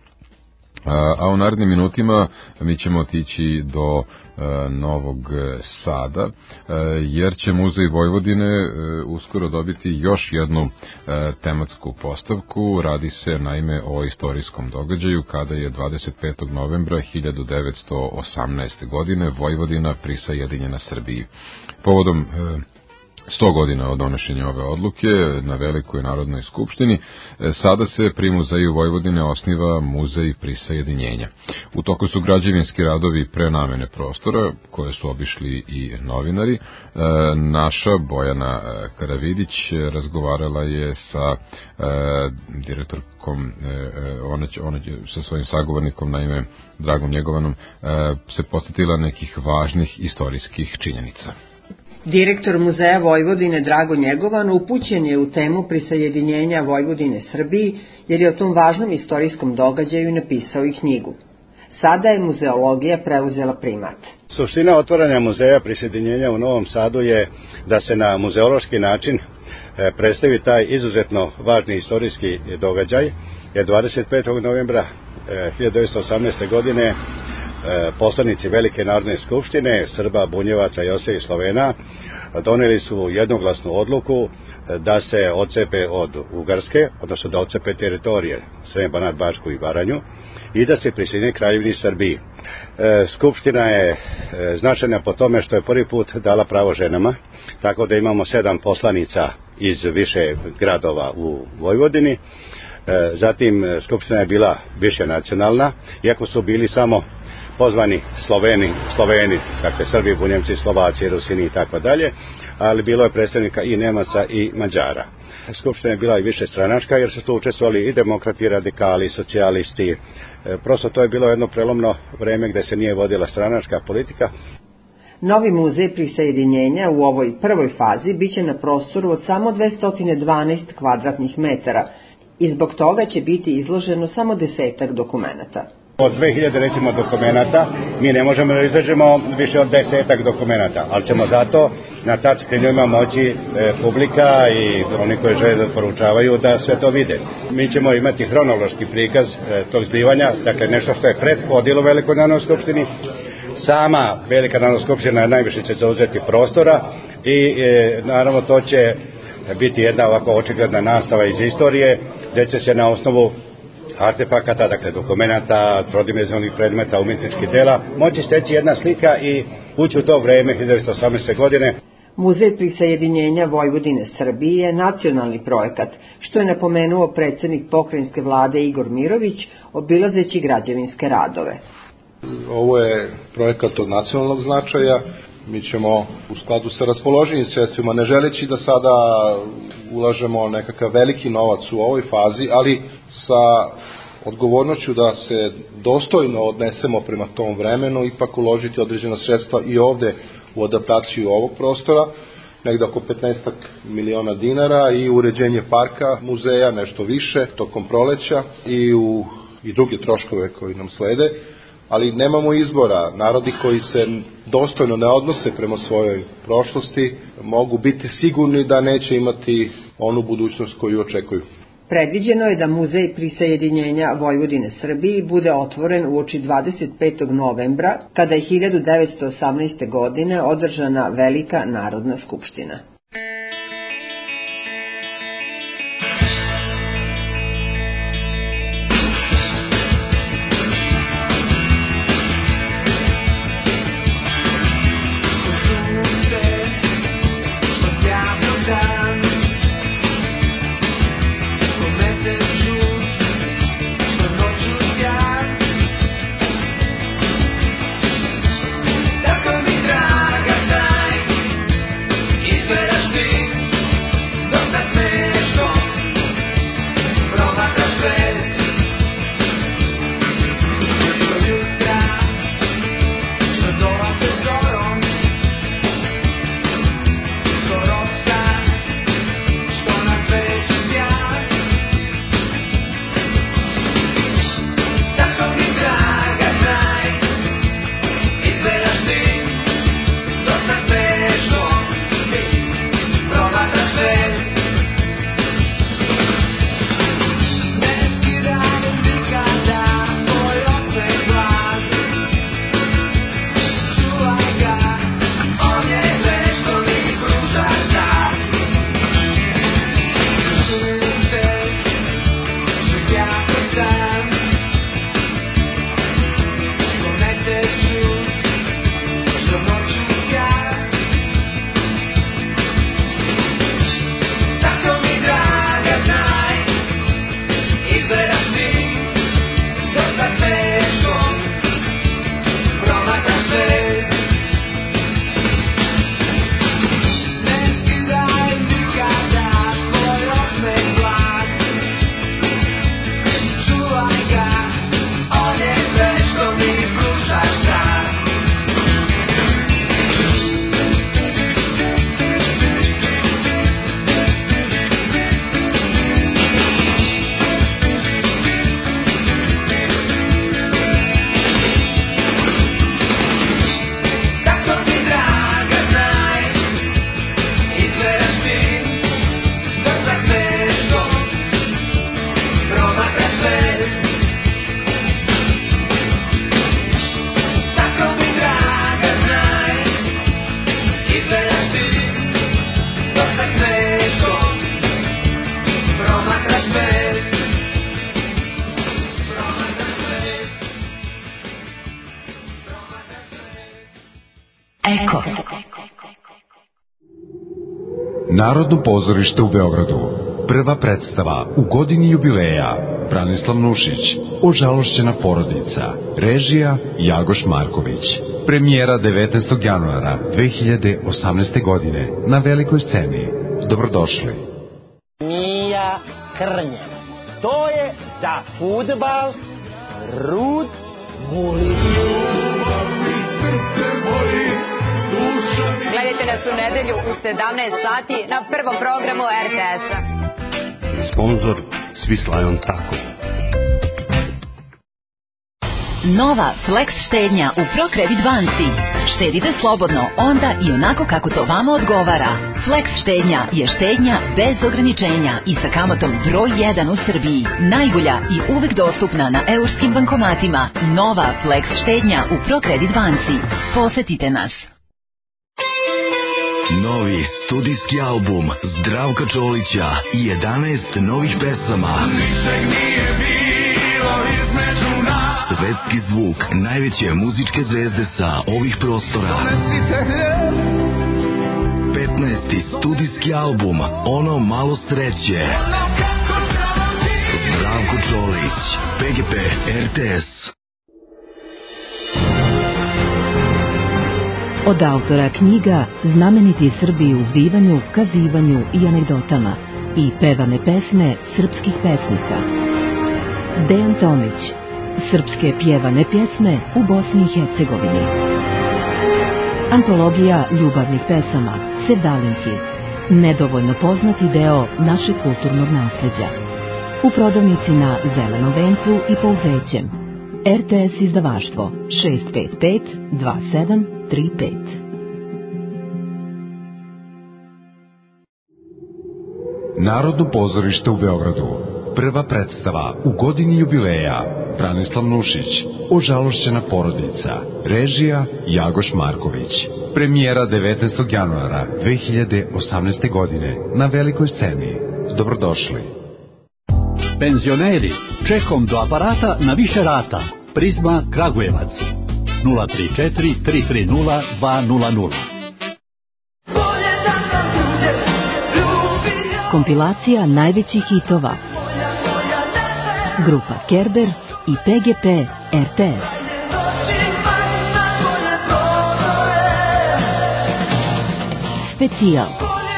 A u narednim minutima mi ćemo otići do e, Novog Sada, e, jer će Muzej Vojvodine e, uskoro dobiti još jednu e, tematsku postavku. Radi se naime o istorijskom događaju kada je dvadeset petog novembra hiljadu devetsto osamnaeste. godine Vojvodina prisajedinjena Srbiji. Povodom e, sto godina od donošenja ove odluke na Velikoj Narodnoj skupštini, sada se pri Muzeju Vojvodine osniva Muzej prisajedinjenja. U toku su građevinski radovi prenamene prostora, koje su obišli i novinari. Naša Bojana Karavidić razgovarala je sa direktorkom, ona će, ona će sa svojim sagovornikom, naime Dragom Njegovanom, se podsjetila nekih važnih istorijskih činjenica. Direktor Muzeja Vojvodine Drago Njegovan upućen je u temu prisajedinjenja Vojvodine Srbiji, jer je o tom važnom istorijskom događaju napisao i knjigu. Sada je muzeologija preuzela primat. Suština otvaranja Muzeja prisajedinjenja u Novom Sadu je da se na muzeološki način predstavi taj izuzetno važni istorijski događaj, jer dvadeset petog novembra hiljadu devetsto osamnaeste. godine poslanici Velike Narodne skupštine Srba, Bunjevaca, Jose i Slovena doneli su jednoglasnu odluku da se odcepe od Ugarske, odnosno da odcepe teritorije Srem, Banat, Bačku i Baranju i da se prisjedine Kraljevini Srbiji. Skupština je značajna po tome što je prvi put dala pravo ženama, tako da imamo sedam poslanica iz više gradova u Vojvodini. Zatim Skupština je bila više nacionalna, iako su bili samo pozvani Sloveni, Sloveni, dakle Srbi, Bunjevci, Slovaci, Rusini i tako dalje, ali bilo je predstavnika i Nemaca i Mađara. Skupština je bila i više stranačka, jer su tu učestvovali i demokrati, i radikali, i socijalisti. Prosto to je bilo jedno prelomno vreme gde se nije vodila stranačka politika. Novi muzej prisajedinjenja u ovoj prvoj fazi biće na prostoru od samo dvesta dvanaest kvadratnih metara i zbog toga će biti izloženo samo desetak dokumenata. Od dve hiljade recimo dokumenata mi ne možemo da izlažemo više od desetak dokumenata, ali ćemo zato na touch screenovima moći e, publika i oni koji žele da poručavaju da sve to vide. Mi ćemo imati hronološki prikaz e, tog zbivanja, dakle nešto što je prethodilo Velikoj Narodnoj skupštini. Sama Velika Narodna skupština najviše će zauzeti prostora i e, naravno to će biti jedna ovako očigledna nastava iz istorije, gde će se na osnovu artefakata, dakle dokumenata, trodimenzionalnih predmeta, umetničkih dela, moći steći jedna slika i ući u to vreme hiljadu devetsto osamnaeste. godine. Muzej prisajedinjenja Vojvodine Srbije je nacionalni projekat, što je napomenuo predsjednik pokrajinske vlade Igor Mirović, obilazeći građevinske radove. Ovo je projekat od nacionalnog značaja. Mi ćemo u skladu sa raspoloženim sredstvima, ne želeći da sada ulažemo nekakav veliki novac u ovoj fazi, ali sa odgovornošću da se dostojno odnesemo prema tom vremenu, ipak uložiti određena sredstva i ovde u adaptaciju ovog prostora, negde oko petnaest miliona dinara, i uređenje parka muzeja nešto više tokom proleća i u i druge troškove koji nam slede. Ali nemamo izbora. Narodi koji se dostojno ne odnose prema svojoj prošlosti mogu biti sigurni da neće imati onu budućnost koju očekuju. Predviđeno je da Muzej prisajedinjenja Vojvodine Srbiji bude otvoren uoči dvadeset petog novembra, kada je hiljadu devetsto osamnaeste. godine održana Velika Narodna skupština. But Narodno pozorište u Beogradu. Prva predstava u godini jubileja. Branislav Nušić, Ožalošćena porodica. Režija Jagoš Marković. Premijera devetnaestog januara dve hiljade osamnaeste. godine na velikoj sceni. Dobrodošli. Mija Krnjevac. To je za fudbal Rud Bulin. Gledajte nas u nedelju u sedamnaest sati na prvom programu er te es-a. Sponzor Swiss Tako. Nova Flex štednja u ProCredit banci. Štedite slobodno onda i onako kako to vama odgovara. Flex štednja je štednja bez ograničenja i sa kamatom broj jedan u Srbiji. Najbolja i uvek dostupna na eurskim bankomatima. Nova Flex štednja u ProCredit banci. Posetite nas. Novi studijski album Zdravka Čolića i jedanaest novih pesama. Svetski zvuk najveće muzičke zvezde sa ovih prostora. petnaesti studijski album Ono malo sreće. Zdravko Čolić, pe ge pe, er te es. Od autora knjiga Znameniti Srbi u zbivanju, kazivanju i anegdotama i pevane pesme srpskih pesnika. Dejan Tomić. Srpske pjevane pjesme u Bosni i Hercegovini. Antologija ljubavnih pesama Sevdalinci. Nedovoljno poznati deo našeg kulturnog nasljeđa. U prodavnici na Zelenom vencu i Pouzećem. er te es izdavaštvo šest pet pet dva sedam tri pet. Narodno pozorište u Beogradu. Prva predstava u godini jubileja. Branislav Nušić, Ožalošćena porodica. Režija Jagoš Marković. Premijera devetnaestog januara dve hiljade osamnaeste. godine na velikoj sceni. Dobrodošli. Penzioneri, čekom do aparata na više rata. Prizma Kragujevac. nula tri četiri tri tri nula dva nula nula. Kompilacija najvećih hitova. Grupa Kerber i pe ge pe er te es. Specijal.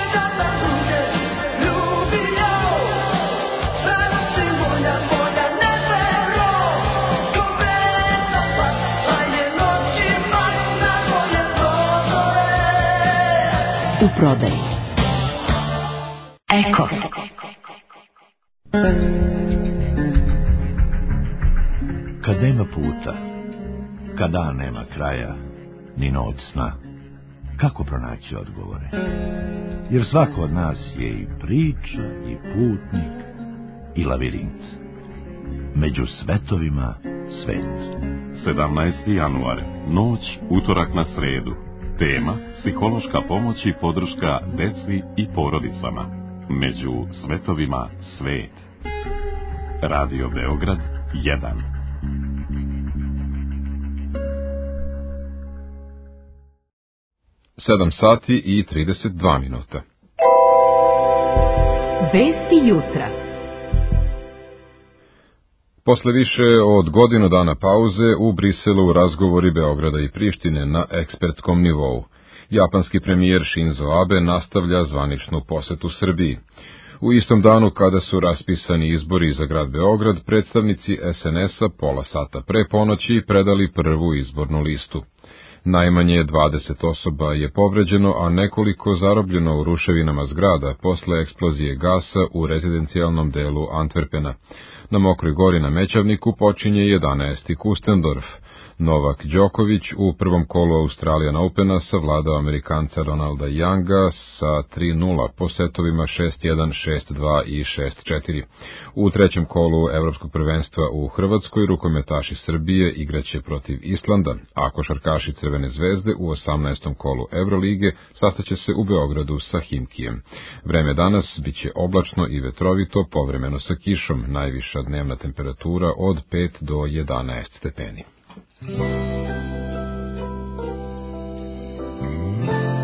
U prodaji. Eko. Kad nema puta, kad dan nema kraja, ni noć sna, kako pronaći odgovore? Jer svako od nas je i priča, i putnik, i lavirint. Među svetovima svet. sedamnaesti januar, noć, utorak na sredu. Tema, psihološka pomoć i podrška deci i porodicama. Među svetovima svet. Radio Beograd jedan. sedam sati i trideset dva minuta. Vesti jutra. Posle više od godinu dana pauze u Briselu razgovori Beograda i Prištine na ekspertskom nivou. Japanski premijer Shinzo Abe nastavlja zvaničnu posetu Srbiji. U istom danu kada su raspisani izbori za grad Beograd, predstavnici es en es-a pola sata pre ponoći predali prvu izbornu listu. Najmanje dvadeset osoba je povređeno, a nekoliko zarobljeno u ruševinama zgrada posle eksplozije gasa u rezidencijalnom delu Antwerpena. Na Mokroj gori na Mećavniku počinje jedanaesti Kustendorf. Novak Đoković u prvom kolu Australian Opena savladao Amerikanca Donalda Younga sa tri nula po setovima šest jedan, šest dva i šest četiri. U trećem kolu Evropskog prvenstva u Hrvatskoj rukometaši Srbije igraće protiv Islanda, a košarkaši Crvene zvezde u osamnaestom kolu Evrolige sastaće se u Beogradu sa Himkijem. Vreme danas biće oblačno i vetrovito, povremeno sa kišom, najviša dnevna temperatura od pet do jedanaest stepeni. Mm.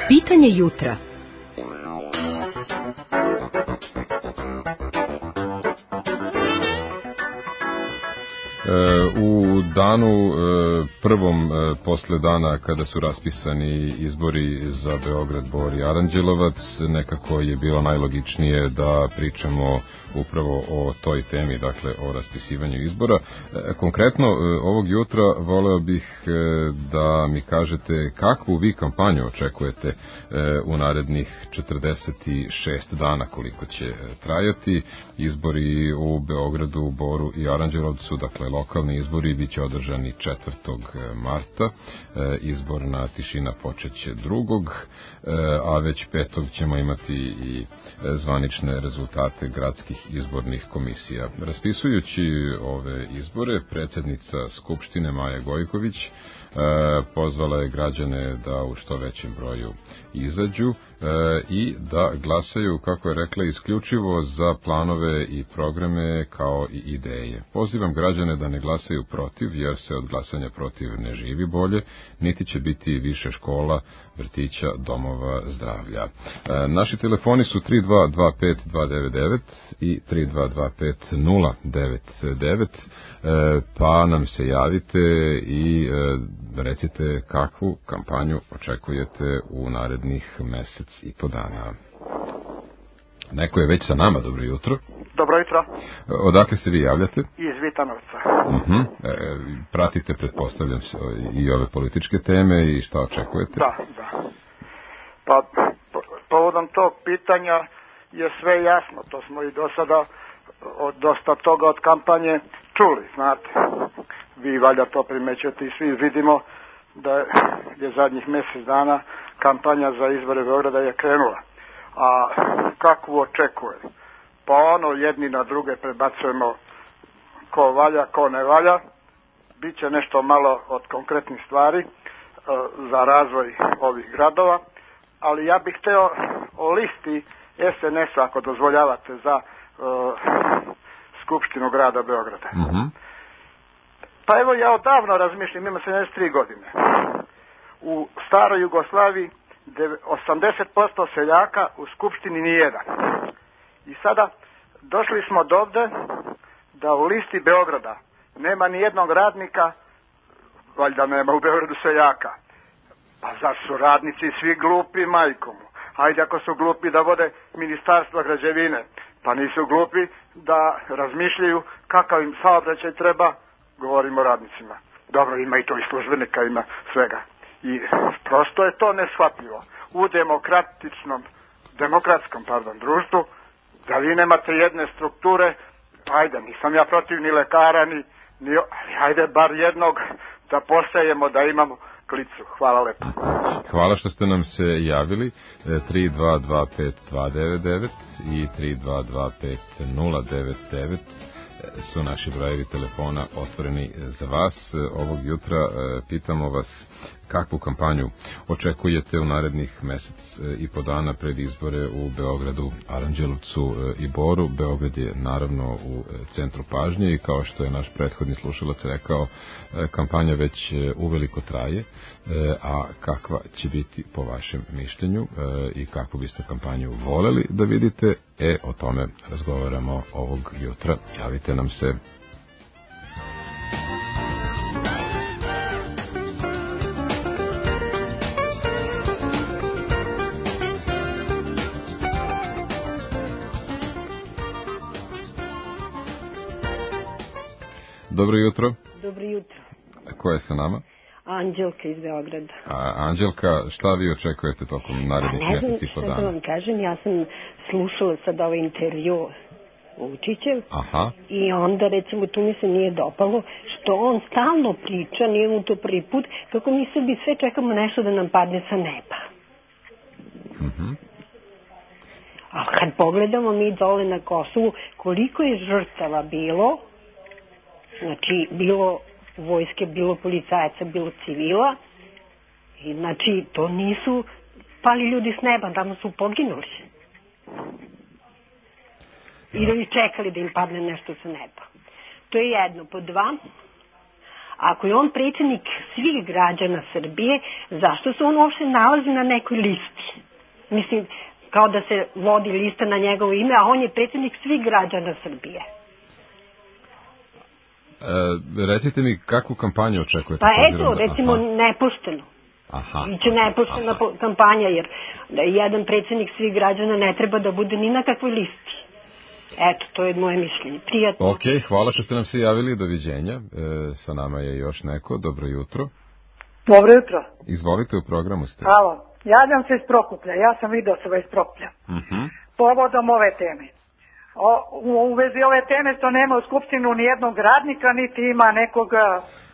Pitanje jutra. U danu prvom posle dana kada su raspisani izbori za Beograd, Bor i Aranđelovac, nekako je bilo najlogičnije da pričamo upravo o toj temi, dakle o raspisivanju izbora. Konkretno ovog jutra voleo bih da mi kažete kakvu vi kampanju očekujete u narednih četrdeset šest dana, koliko će trajati. Izbori u Beogradu, Boru i Aranđelovcu, dakle lokalni izbori, bit će održani četvrtog marta, izborna tišina počeće drugog, a već petog ćemo imati i zvanične rezultate gradskih izbornih komisija. Raspisujući ove izbore, predsjednica Skupštine Maja Gojković pozvala je građane da u što većem broju izađu i da glasaju, kako je rekla, isključivo za planove i programe kao i ideje. Pozivam građane da ne glasaju protiv, jer se od glasanja protiv ne živi bolje, niti će biti više škola, vrtića, domova zdravlja. Naši telefoni su tri dva dva pet dva devet devet i tri dva dva pet nula devet devet, pa nam se javite i recite kakvu kampanju očekujete u narednih mesec i po dana. Neko je već sa nama, dobro jutro. Dobro jutro. Odakle se vi javljate? Iz Vitanovca. Uh-huh. E, pratite, pretpostavljam se, i ove političke teme i šta očekujete? Da, da. Pa, po, povodom tog pitanja je sve jasno. To smo i do sada od dosta toga od kampanje čuli, znate. Vi valjda to primećujete i svi vidimo da je zadnjih mjesec dana kampanja za izbore Beograda je krenula. A kakvu očekuje? Pa ono, jedni na druge prebacujemo ko valja, ko ne valja. Biće nešto malo od konkretnih stvari e, za razvoj ovih gradova, ali ja bih hteo o listi S N S-a, ako dozvoljavate, za e, Skupštinu grada Beograda. Mm-hmm. Pa evo, ja odavno razmišljam, imam sedamdeset tri godine. U staroj Jugoslaviji osamdeset posto seljaka, u Skupštini nijedan. I sada došli smo do ovde da u listi Beograda nema ni jednog radnika, valjda nema u Beogradu seljaka. Pa zar su radnici svi glupi, majkomu? Hajde, ako su glupi da vode ministarstva građevine, pa nisu glupi da razmišljaju kakav im saobraćaj treba, govorimo o radnicima. Dobro, ima i to i službenika, ima svega. I prosto je to neshvatljivo. U demokratičnom, demokratskom, pardon, društvu, da vi nemate jedne strukture, ajde, nisam ja protiv ni lekara, ni, ni ali ajde bar jednog da posejemo, da imamo klicu. Hvala lepo. Hvala što ste nam se javili. tri dva dva pet dva devet devet i tri dva dva pet nula devet devet su naši brojevi telefona otvoreni za vas. Ovog jutra pitamo vas kakvu kampanju očekujete u narednih mesec i po dana pred izbore u Beogradu, Aranđelovcu i Boru. Beograd je naravno u centru pažnje i kao što je naš prethodni slušalac rekao, kampanja već uveliko traje, a kakva će biti po vašem mišljenju i kakvu biste kampanju voleli da vidite, e, o tome razgovaramo ovog jutra. Javite nam se. Dobro jutro. Dobro jutro. Ko je sa nama? Anđelka iz Beograda. A, Anđelka, šta vi očekujete tokom narednih mjeseci i po dana? Ne znam šta da vam kažem, ja sam slušala sad ovaj intervju Vučićev. Aha. I onda recimo tu mi se nije dopalo što on stalno priča, nije mu to prvi put, kako mi Srbi sve čekamo nešto da nam padne sa neba. Mhm. A kad pogledamo mi dole na Kosovu, koliko je žrtava bilo, znači bilo vojske, bilo policajaca, bilo civila, i znači to nisu pali ljudi s neba, tamo su poginuli. I da bi čekali da im padne nešto sa neba. To je jedno. Po dva, Ako je on predsjednik svih građana Srbije, zašto se on uopšte nalazi na nekoj listi? Mislim, kao da se vodi lista na njegovo ime, a on je predsjednik svih građana Srbije. E, recite mi, kakvu kampanju očekujete? Pa eto, recimo, aha, nepošteno. Aha. Biće nepoštena aha. kampanja, jer jedan predsjednik svih građana ne treba da bude ni na kakvoj listi. Eto, to je moje mišljenje. Prijatno. Ok, hvala što ste nam se javili, doviđenja. E, sa nama je još neko, dobro jutro. Dobro jutro. Izvolite, u programu ste. Halo, javljam se iz Prokuplja, ja sam Vidosova iz Prokuplja. Uh-huh. Povodom ove teme. O, u, u vezi ove teme što nema u Skupštinu ni jednog radnika, niti ima nekog uh,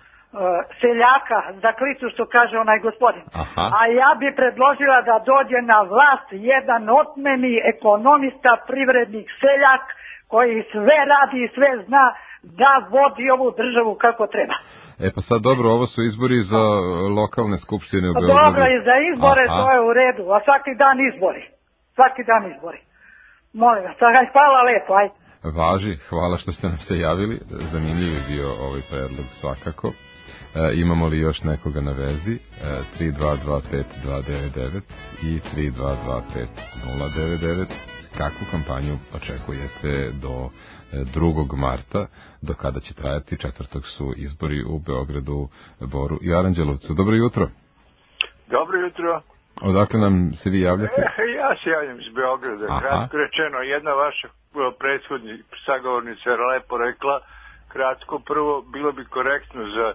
seljaka za klicu, što kaže onaj gospodin. Aha. A ja bi predložila da dođe na vlast jedan otmeni ekonomista, privrednik, seljak, koji sve radi i sve zna da vodi ovu državu kako treba. E pa sad dobro, ovo su izbori za lokalne skupštine u Beogradu. Dobro, i za izbore aha, to je u redu, a svaki dan izbori. Svaki dan izbori. Molim vas, hvala lepo, ajde. Važi, hvala što ste nam se javili, zanimljiv je bio ovaj predlog svakako. E, imamo li još nekoga na vezi? E, tri dva dva pet dva devet devet i tri dva dva pet nula devet devet. Kakvu kampanju očekujete do drugog marta, do kada će trajati? Četvrtog su izbori u Beogradu, Boru i Aranđelovcu. Dobro jutro. Dobro jutro. Odakle nam se vi javljate? E, ja se javljam iz Beograda. Aha. Kratko rečeno, jedna vaša prethodni sagovornica je lepo rekla, kratko, prvo, bilo bi korektno za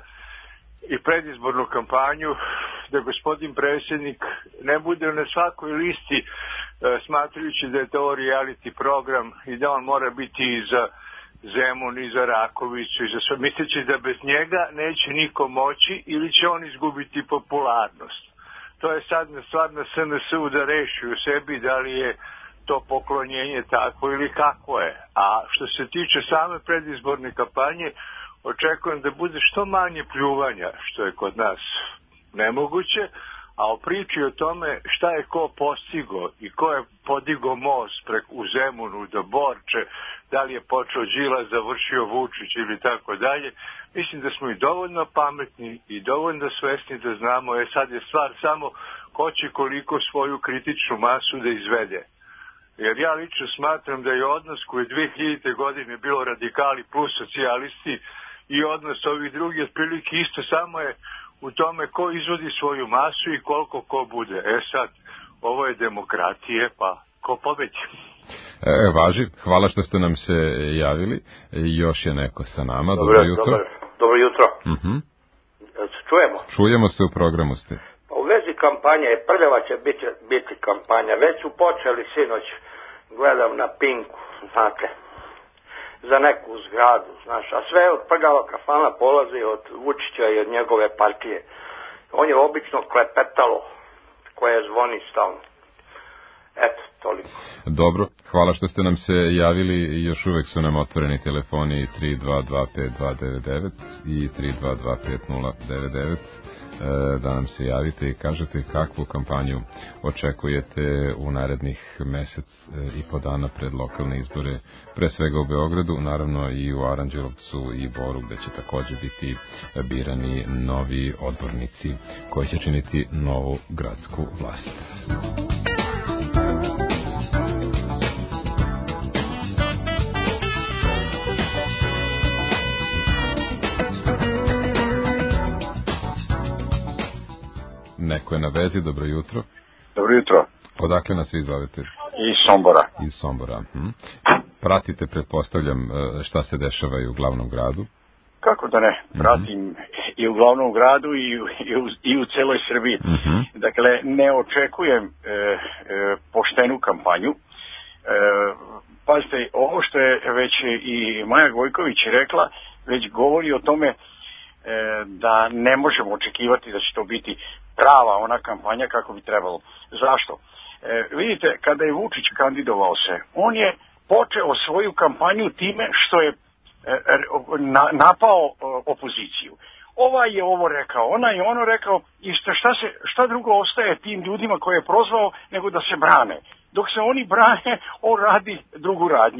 i predizbornu kampanju da gospodin predsjednik ne bude na svakoj listi e, smatrajući da je to reality program i da on mora biti i za Zemun i za Rakoviću i za sve, misleći da bez njega neće niko moći ili će on izgubiti popularnost. To je sad stvar na S N S-u da reši u sebi da li je to poklonjenje tako ili kako je. A što se tiče same predizborne kampanje, očekujem da bude što manje pljuvanja, što je kod nas nemoguće, a o priči o tome šta je ko postigo i ko je podigo most prek u Zemunu do Borče, da li je počeo Đilas, završio Vučić ili tako dalje, mislim da smo i dovoljno pametni i dovoljno svesni da znamo, je sad je stvar samo ko će koliko svoju kritičnu masu da izvede. Jer ja lično smatram da je odnos koji je dve hiljadite godine bilo radikali plus socijalisti i odnos ovih drugih otprilike isto, samo je u tome ko izvodi svoju masu i koliko ko bude. E sad, ovo je demokratije, pa ko pobedi. E, važi, hvala što ste nam se javili. Još je neko sa nama. Dobro, dobro jutro. Dobro, dobro jutro. Uh-huh. Čujemo? Čujemo se, u programu ste. U vezi kampanje, prljava će biti, biti kampanja. Već su počeli sinoć, gledam na Pinku, znate, za neku zgradu, znaš, a sve od prljava kafana polazi od Vučića i od njegove partije. On je obično klepetalo koje zvoni stalno. Eto, toliko. Dobro, hvala što ste nam se javili. Još uvek su nam otvoreni telefoni tri dva dva pet dva devet devet i tri dva dva pet nula devet devet. Da nam se javite i kažete kakvu kampanju očekujete u narednih mesec i po dana pred lokalne izbore, pre svega u Beogradu, naravno i u Aranđelovcu i Boru, gde će takođe biti birani novi odbornici koji će činiti novu gradsku vlast. Neko je na vezi, dobro jutro. Dobro jutro. Odakle nas vi zovete? Iz Sombora. Iz Sombora. Hm. Pratite, pretpostavljam, šta se dešava i u glavnom gradu? Kako da ne, pratim mm-hmm. i u glavnom gradu i u, i u, i u celoj Srbiji. Mm-hmm. Dakle, ne očekujem e, e, poštenu kampanju. E, pazite, ovo što je već i Maja Gojković rekla, već govori o tome e, da ne možemo očekivati da će to biti prava ona kampanja kako bi trebalo. Zašto? E, vidite, kada je Vučić kandidovao se, on je počeo svoju kampanju time što je e, na, napao e, opoziciju. Ovaj je ovo rekao, ona je ono rekao i šta, šta, se, šta drugo ostaje tim ljudima koje je prozvao nego da se brane. Dok se oni brane, on radi drugu radnju.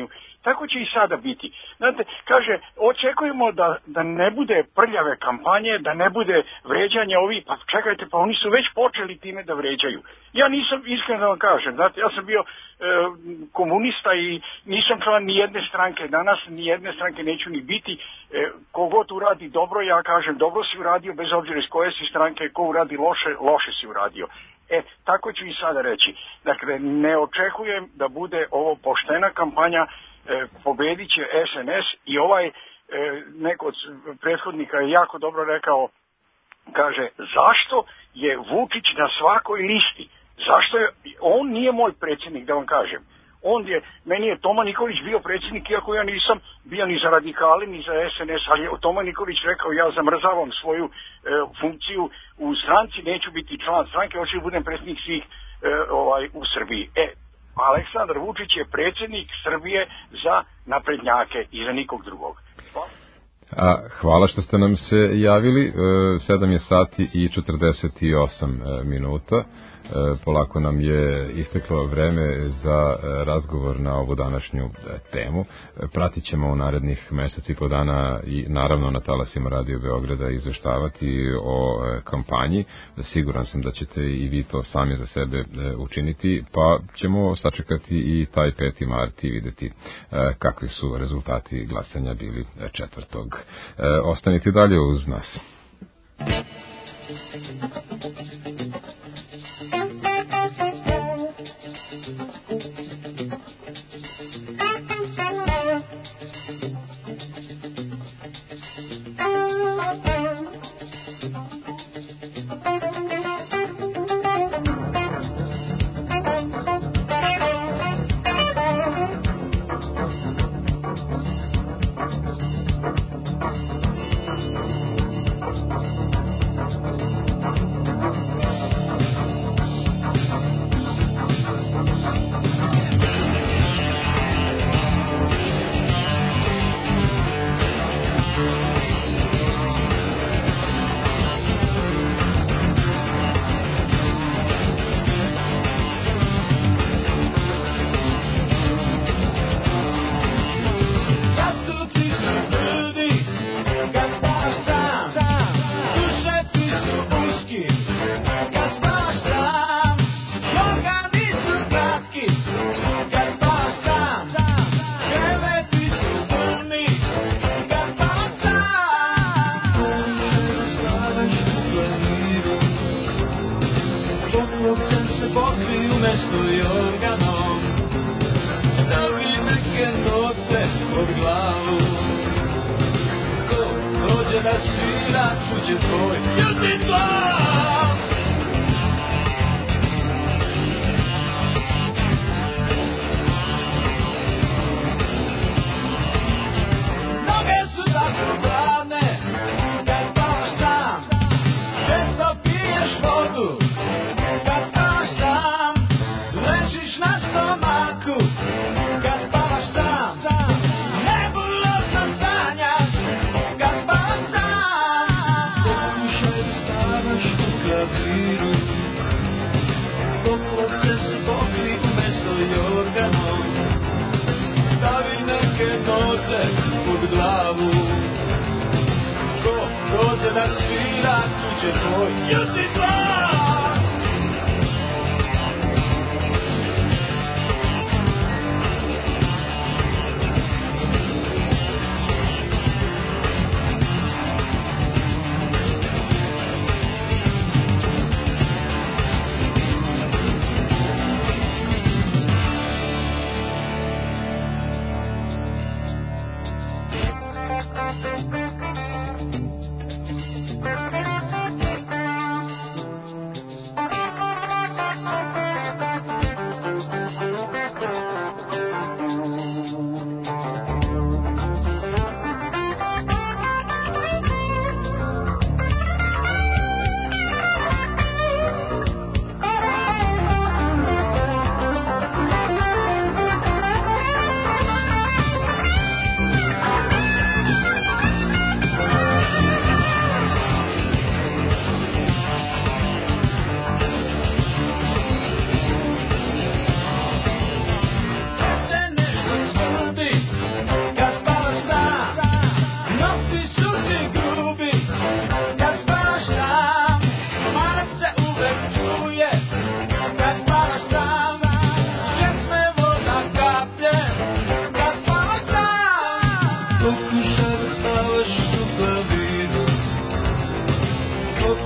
tako će i sada biti. Znate, kaže, očekujemo da, da ne bude prljave kampanje, da ne bude vređanja ovih, pa čekajte, pa oni su već počeli time da vređaju. Ja nisam, iskreno da vam kažem, znate, ja sam bio e, komunista i nisam član ni jedne stranke, danas ni jedne stranke neću ni biti, e, kogod uradi dobro, ja kažem, dobro si uradio, bez obzira iz koje si stranke, ko uradi loše, loše si uradio. E, tako ću i sada reći. Dakle, ne očekujem da bude ovo poštena kampanja, e, pobedit će S N S i ovaj e, neko od prethodnika je jako dobro rekao, kaže, zašto je Vučić na svakoj listi? Zašto je, on nije moj predsjednik, da vam kažem. On je, meni je Toma Nikolić bio predsjednik, iako ja nisam bio ni za radikali, ni za S N S, ali je Toma Nikolić rekao, ja zamrzavam svoju e, funkciju u stranci, neću biti član stranke, hoću da budem predsjednik svih e, ovaj, u Srbiji. E, Aleksandar Vučić je predsjednik Srbije za naprednjake i za nikog drugog. Hvala. A, hvala što ste nam se javili. E, sedam je sati i četrdeset osam minuta. Polako nam je isteklo vreme za razgovor na ovu današnju temu. Pratit ćemo u narednih mesec i po dana i naravno na talasima Radio Beograda izveštavati o kampanji. Siguran sam da ćete i vi to sami za sebe učiniti, pa ćemo sačekati i taj peti mart i videti kakvi su rezultati glasanja bili četvrtog. Ostanite dalje uz nas.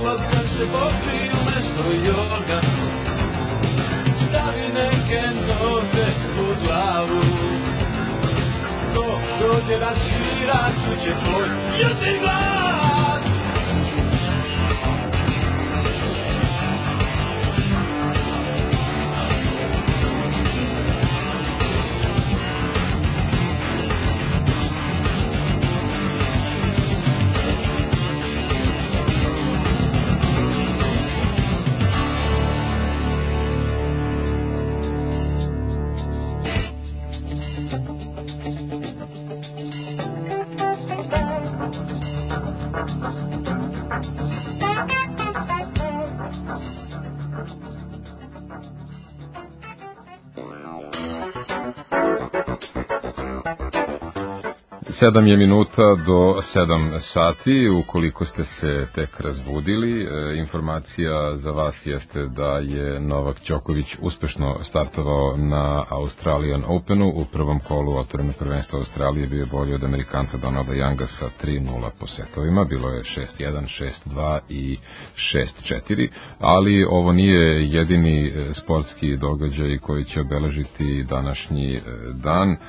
Ljubav sam se pokrio mesto joga, stavi neke note u glavu. Ko dođe da svira, čuće tvoj jutri glas. Sedam je minuta do sedam sati, ukoliko ste se tek razbudili. E, informacija za vas jeste da je Novak Đoković uspešno startovao na Australian Openu. U prvom kolu otvorenog prvenstva Australije bio je bolji od Amerikanca Donalda Younga sa tri nula po setovima. Bilo je šest jedan, šest dva i šest četiri, ali ovo nije jedini sportski događaj koji će obeležiti današnji dan. E,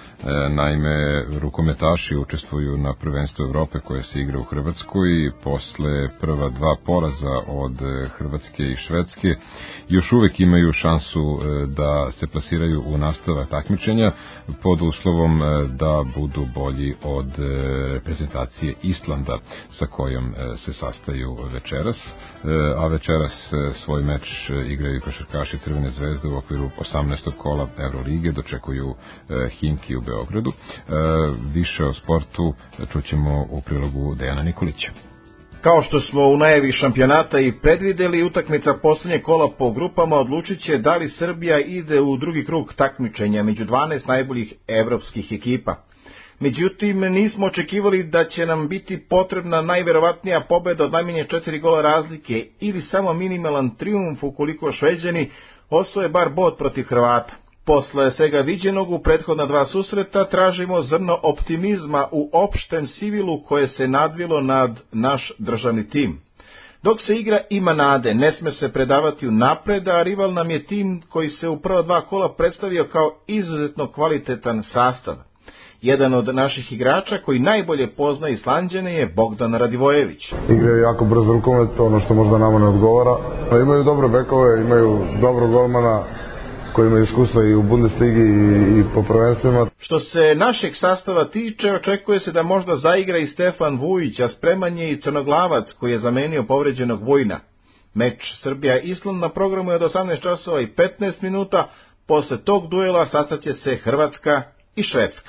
naime, rukometaši učestvuju na prvenstvu Evrope koje se igra u Hrvatskoj. Posle prva dva poraza od Hrvatske i Švedske još uvek imaju šansu da se plasiraju u nastavak takmičenja pod uslovom da budu bolji od reprezentacije Islanda sa kojom se sastaju večeras. A večeras svoj meč igraju košarkaši Crvene zvezde u okviru osamnaestog kola Evrolige, dočekuju Himki u Beogradu. Više o sportu čućemo u prilogu Dejana Nikolića. Kao što smo u najavi šampionata i predvideli, utakmica poslednje kola po grupama odlučit će da li Srbija ide u drugi krug takmičenja među dvanaest najboljih evropskih ekipa. Međutim, nismo očekivali da će nam biti potrebna najverovatnija pobeda od najmanje četiri gola razlike ili samo minimalan trijumf ukoliko Šveđani osvoje bar bod protiv Hrvata. Posle svega viđenog u prethodna dva susreta tražimo zrno optimizma u opštem sivilu koje se nadvilo nad naš državni tim. Dok se igra ima nade, ne sme se predavati unapred, a rival nam je tim koji se u prva dva kola predstavio kao izuzetno kvalitetan sastav. Jedan od naših igrača koji najbolje pozna Islanđane je Bogdan Radivojević. Igraju jako brzo rukomet, ono što možda nama ne odgovara. Imaju dobre bekove, imaju dobro golmana koji imaju iskustva i u Bundesligi i, i po prvenstvima. Što se našeg sastava tiče, očekuje se da možda zaigra i Stefan Vujić, a spreman je i Crnoglavac koji je zamenio povređenog Vojna. Meč Srbija-Island na programu je od osamnaest časova i petnaest minuta. Posle tog duela sastaće se Hrvatska i Švedska.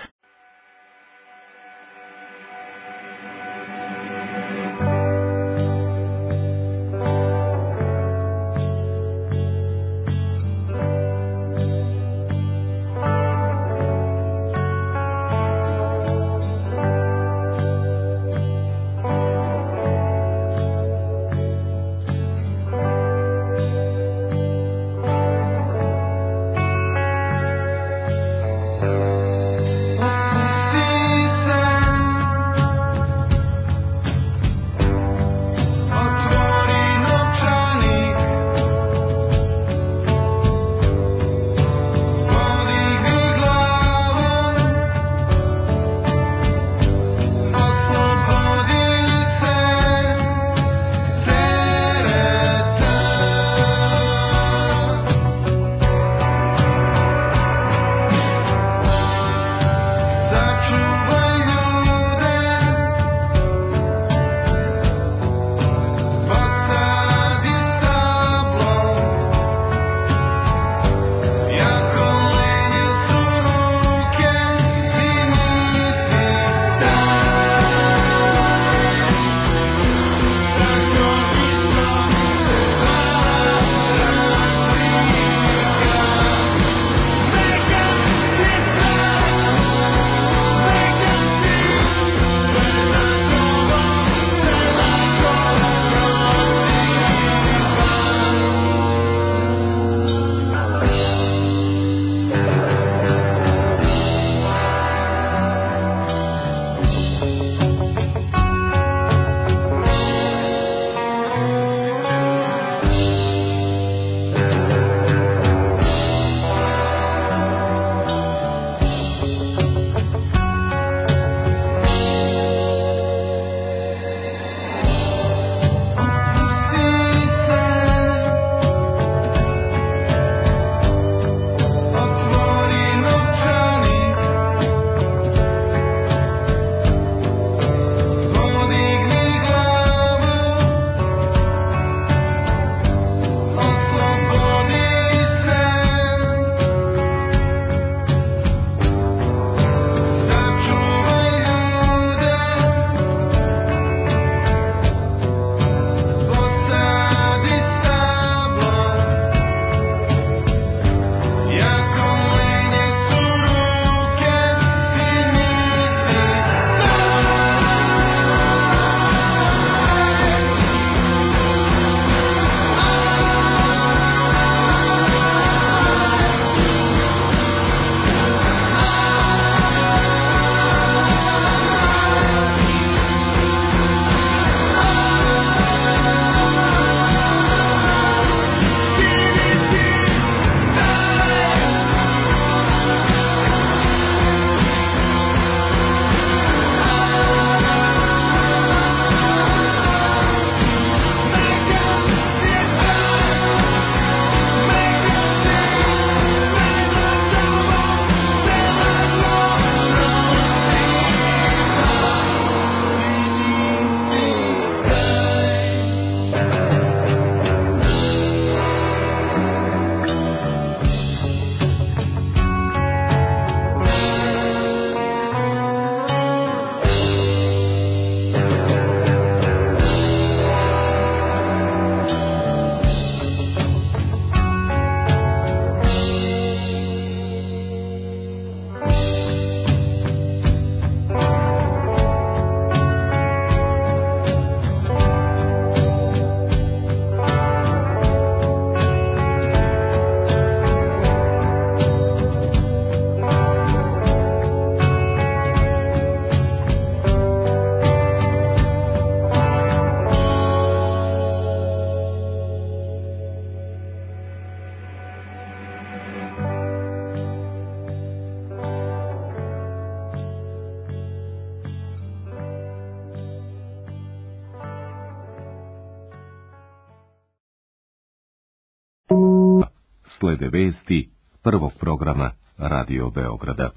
Slede vesti prvog programa Radio Beograda.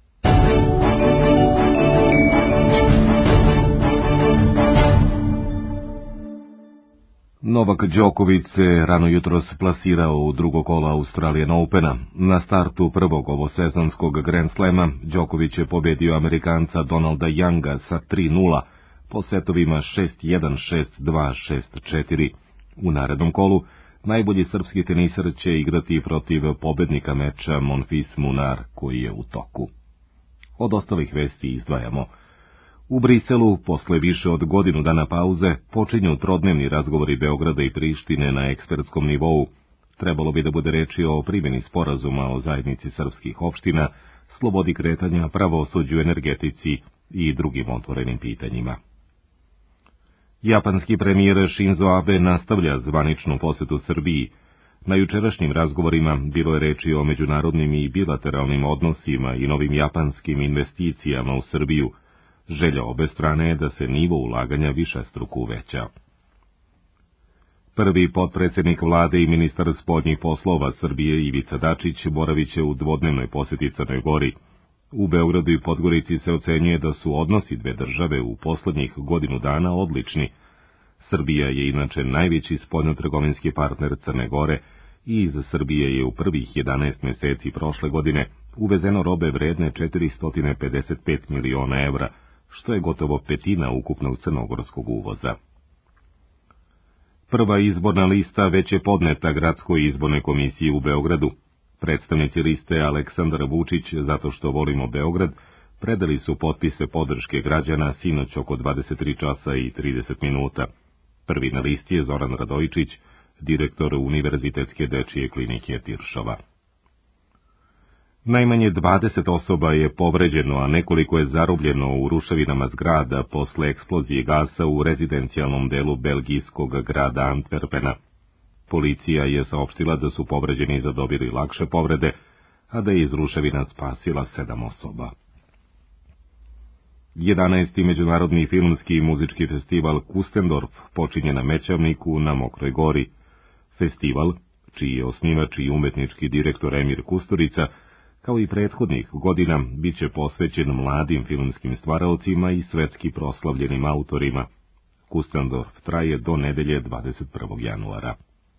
Novak Đoković se rano jutros plasirao u drugo kolo Australian Opena. Na startu prvog ovosezonskog Grand Slama Đoković je pobedio Amerikanca Donalda Younga sa tri nula po setovima šest jedan, šest dva, šest četiri. U narednom kolu najbolji srpski tenisar će igrati protiv pobednika meča Monfils Munar, koji je u toku. Od ostalih vesti izdvajamo: u Briselu, posle više od godinu dana pauze, počinju trodnevni razgovori Beograda i Prištine na ekspertskom nivou. Trebalo bi da bude reči o primjeni sporazuma o zajednici srpskih opština, slobodi kretanja, pravosuđu, energetici i drugim otvorenim pitanjima. Japanski premijer Shinzo Abe nastavlja zvaničnu posetu Srbiji. Na jučerašnjim razgovorima bilo je reči o međunarodnim i bilateralnim odnosima i novim japanskim investicijama u Srbiju. Želja obe strane je da se nivo ulaganja višestruko uveća. Prvi potpredsjednik vlade i ministar spoljnih poslova Srbije Ivica Dačić boravit će u dvodnevnoj posjeti Crnoj Gori. U Beogradu i Podgorici se ocenjuje da su odnosi dve države u poslednjih godinu dana odlični. Srbija je inače najveći spoljnotrgovinski partner Crne Gore i iz Srbije je u prvih jedanaest meseci prošle godine uvezeno robe vredne četiristo pedeset pet miliona evra, što je gotovo petina ukupnog crnogorskog uvoza. Prva izborna lista već je podneta Gradskoj izbornoj komisiji u Beogradu. Predstavnici liste Aleksandar Vučić, zato što volimo Beograd, predali su potpise podrške građana sinoć oko dvadeset tri časa i trideset minuta. Prvi na listi je Zoran Radojičić, direktor Univerzitetske dečije klinike Tiršova. Najmanje dvadeset osoba je povređeno, a nekoliko je zarobljeno u ruševinama zgrada posle eksplozije gasa u rezidencijalnom delu belgijskog grada Antwerpena. Policija je saopštila da su povređeni zadobili lakše povrede, a da je iz ruševina spasila sedam osoba. jedanaesti Međunarodni filmski i muzički festival Kustendorf počinje na Mećavniku na Mokroj Gori. Festival, čiji je osnivač i umetnički direktor Emir Kusturica, kao i prethodnih godina, bit će posvećen mladim filmskim stvaraocima i svetski proslavljenim autorima. Kustendorf traje do nedelje dvadeset prvog januara.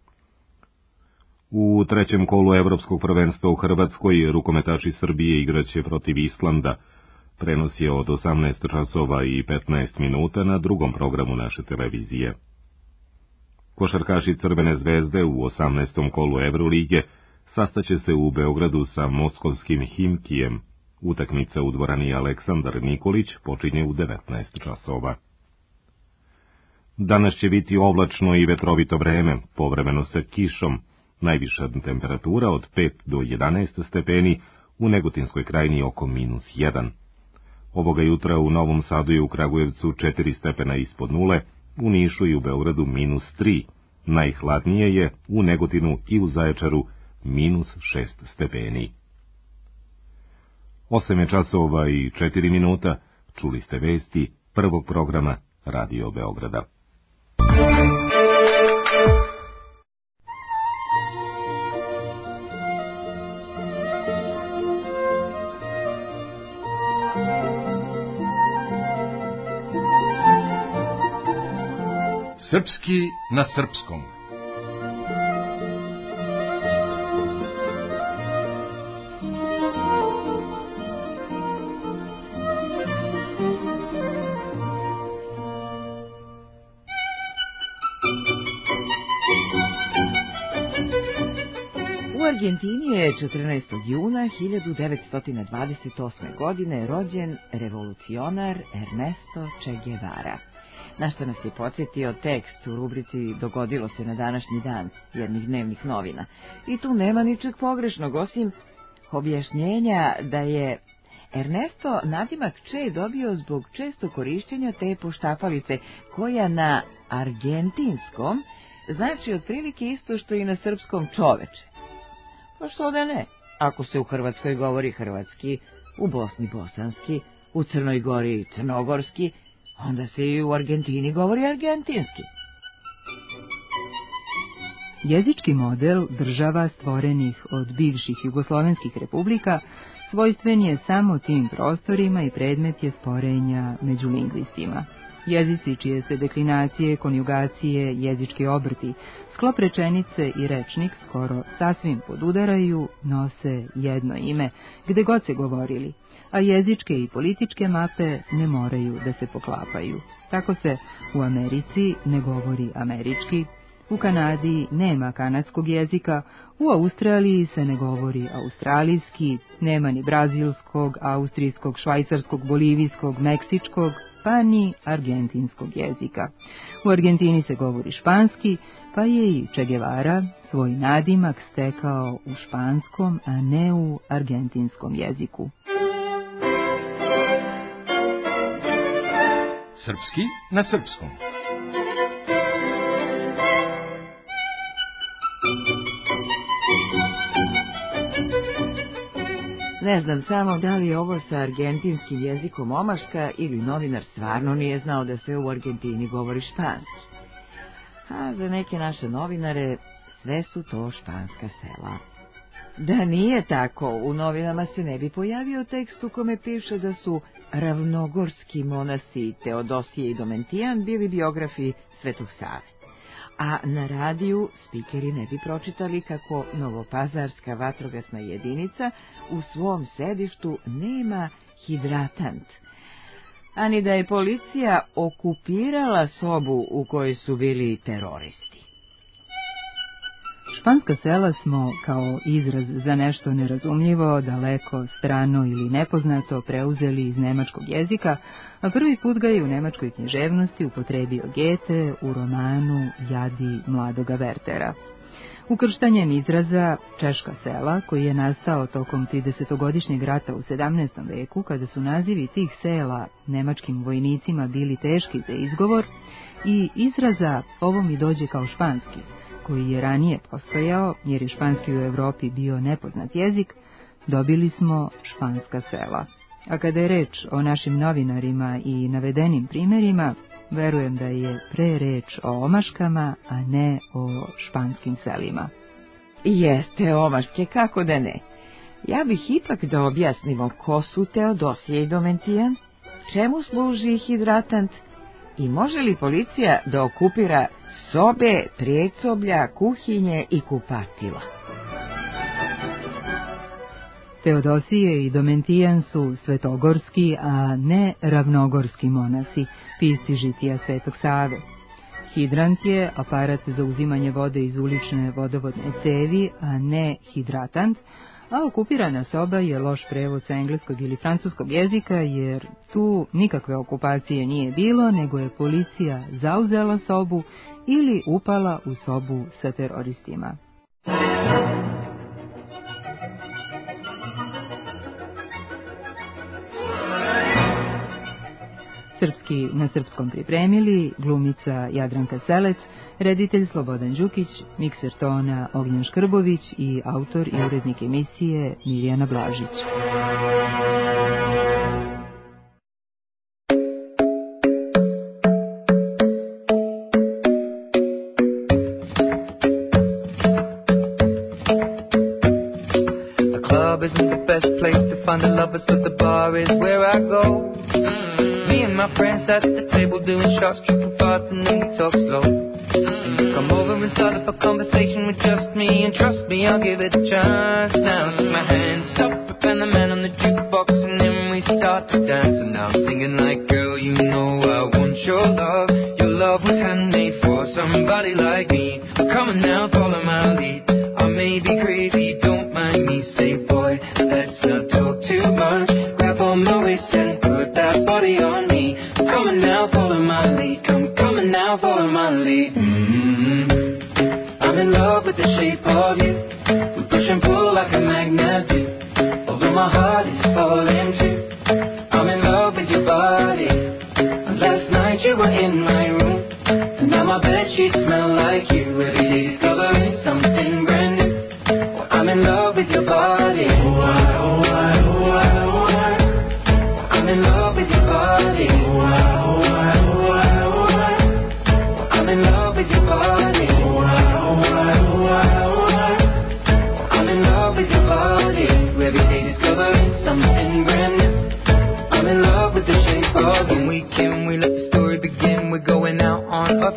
U trećem kolu Evropskog prvenstva u Hrvatskoj rukometaši Srbije igraće protiv Islanda. Prenos je od osamnaest časova i petnaest minuta na drugom programu naše televizije. Košarkaši Crvene zvezde u osamnaestom kolu Evrolige sastaće se u Beogradu sa moskovskim Himkijem. Utakmica u dvorani Aleksandar Nikolić počinje u devetnaest časova. Danas će biti oblačno i vetrovito vreme, povremeno sa kišom. Najviša temperatura od pet do jedanaest stepeni, u Negotinskoj krajini oko minus jedan. Ovoga jutra u Novom Sadu i u Kragujevcu četiri stepena ispod nule, u Nišu i u Beogradu minus tri. Najhladnije je u Negotinu i u Zaječaru minus šest stepeni. Osam je časova i četiri minuta, čuli ste vesti prvog programa Radio Beograda. Srpski na srpskom. U Argentini je četrnaestog juna hiljadu devetsto dvadeset osme. godine rođen revolucionar Ernesto Che Guevara. Na što nas je podsjetio tekst u rubrici Dogodilo se na današnji dan jednih dnevnih novina. I tu nema ničeg pogrešnog, osim objašnjenja da je Ernesto nadimak Che dobio zbog često korišćenja te poštapalice, koja na argentinskom znači otprilike isto što i na srpskom čoveče. Pa što da ne, ako se u Hrvatskoj govori hrvatski, u Bosni bosanski, u Crnoj Gori crnogorski, onda se i u Argentini govori argentinski. jezički model država stvorenih od bivših jugoslovenskih republika svojstven je samo tim prostorima i predmet je sporenja među lingvistima. Jezici čije se deklinacije, konjugacije, jezički obrti, sklop rečenice i rečnik skoro sasvim podudaraju, nose jedno ime, gde god se govorili, a jezičke i političke mape ne moraju da se poklapaju. Tako se u Americi ne govori američki, u Kanadi nema kanadskog jezika, u Australiji se ne govori australijski, nema ni brazilskog, austrijskog, švajcarskog, bolivijskog, meksičkog, pa ni argentinskog jezika. U Argentini se govori španski, pa je i Che Guevara svoj nadimak stekao u španskom, a ne u argentinskom jeziku. Srpski na srpskom. Ne znam samo da li je ovo sa argentinskim jezikom omaška ili novinar stvarno nije znao da se u Argentini govori španski. A za neke naše novinare sve su to španska sela. Da nije tako, u novinama se ne bi pojavio tekst u kome piše da su ravnogorski monasi Teodosije i Domentijan bili biografi Svetog Save. A na radiju spikeri ne bi pročitali kako Novopazarska vatrogasna jedinica u svom sedištu nema hidratant, ani da je policija okupirala sobu u kojoj su bili teroristi. Španska sela smo, kao izraz za nešto nerazumljivo, daleko, strano ili nepoznato, preuzeli iz nemačkog jezika, a prvi put ga je u nemačkoj književnosti upotrebio Goethe u romanu Jadi mladoga Wertera. Ukrštanjem izraza Češka sela, koji je nastao tokom tridesetogodišnjeg rata u sedamnaestom veku, kada su nazivi tih sela nemačkim vojnicima bili teški za izgovor, i izraza ovo mi dođe kao španski, koji je ranije postojao, jer je španski u Evropi bio nepoznat jezik, dobili smo španska sela. A kada je reč o našim novinarima i navedenim primjerima, verujem da je pre reč o omaškama, a ne o španskim selima. Jeste omaške, kako da ne. Ja bih ipak da objasnimo ko su Teodosije i Domentijan, čemu služi hidratant i može li policija da okupira sobe, prijecoblja, kuhinje i kupatila. Teodosije i Domentijan su svetogorski, a ne ravnogorski monasi, pisci žitija Svetog Save. Hidrant je aparat za uzimanje vode iz ulične vodovodne cevi, a ne hidratant, a okupirana soba je loš prevod sa engleskog ili francuskog jezika, jer tu nikakve okupacije nije bilo, nego je policija zauzela sobu ili upala u sobu sa teroristima. Srpski na srpskom pripremili glumica Jadranka Selec, reditelj Slobodan Đukić, mikser tona Ognjen Škrbović i autor i urednik emisije Mirjana Blažić. The club isn't the best place to find the lovers, so the bar is where I go. Me and my friends at the table doing shots, tripping fast, and then we talk slow. And you come over and start up a conversation with just me, and trust me, I'll give it a chance. Now take my hands up, and the man on the jukebox, and then we start to dance. And now I'm singing like, girl, you know I want your love. Your love was handmade for somebody like me. Come on now, follow my lead. I may be crazy, don't mind me. Say, boy, let's not talk too much. Grab on my waist and put that body on me. Come on now, follow my lead. Come, come on now, follow my lead. Mm-hmm. I'm in love with the shape of you. We push and pull like a magnet do. Although my heart is falling too. I'm in love with your body. And last night you were in my room. And now my bedsheets smell like you. Every day discovering something brand new. Well, I'm in love with your body. Oh, I, oh, I, oh, I, oh, I. I'm in love with your body. Oh, I, oh, I, oh, I, oh, I. I'm in love with your body. Oh, I, oh, I, oh,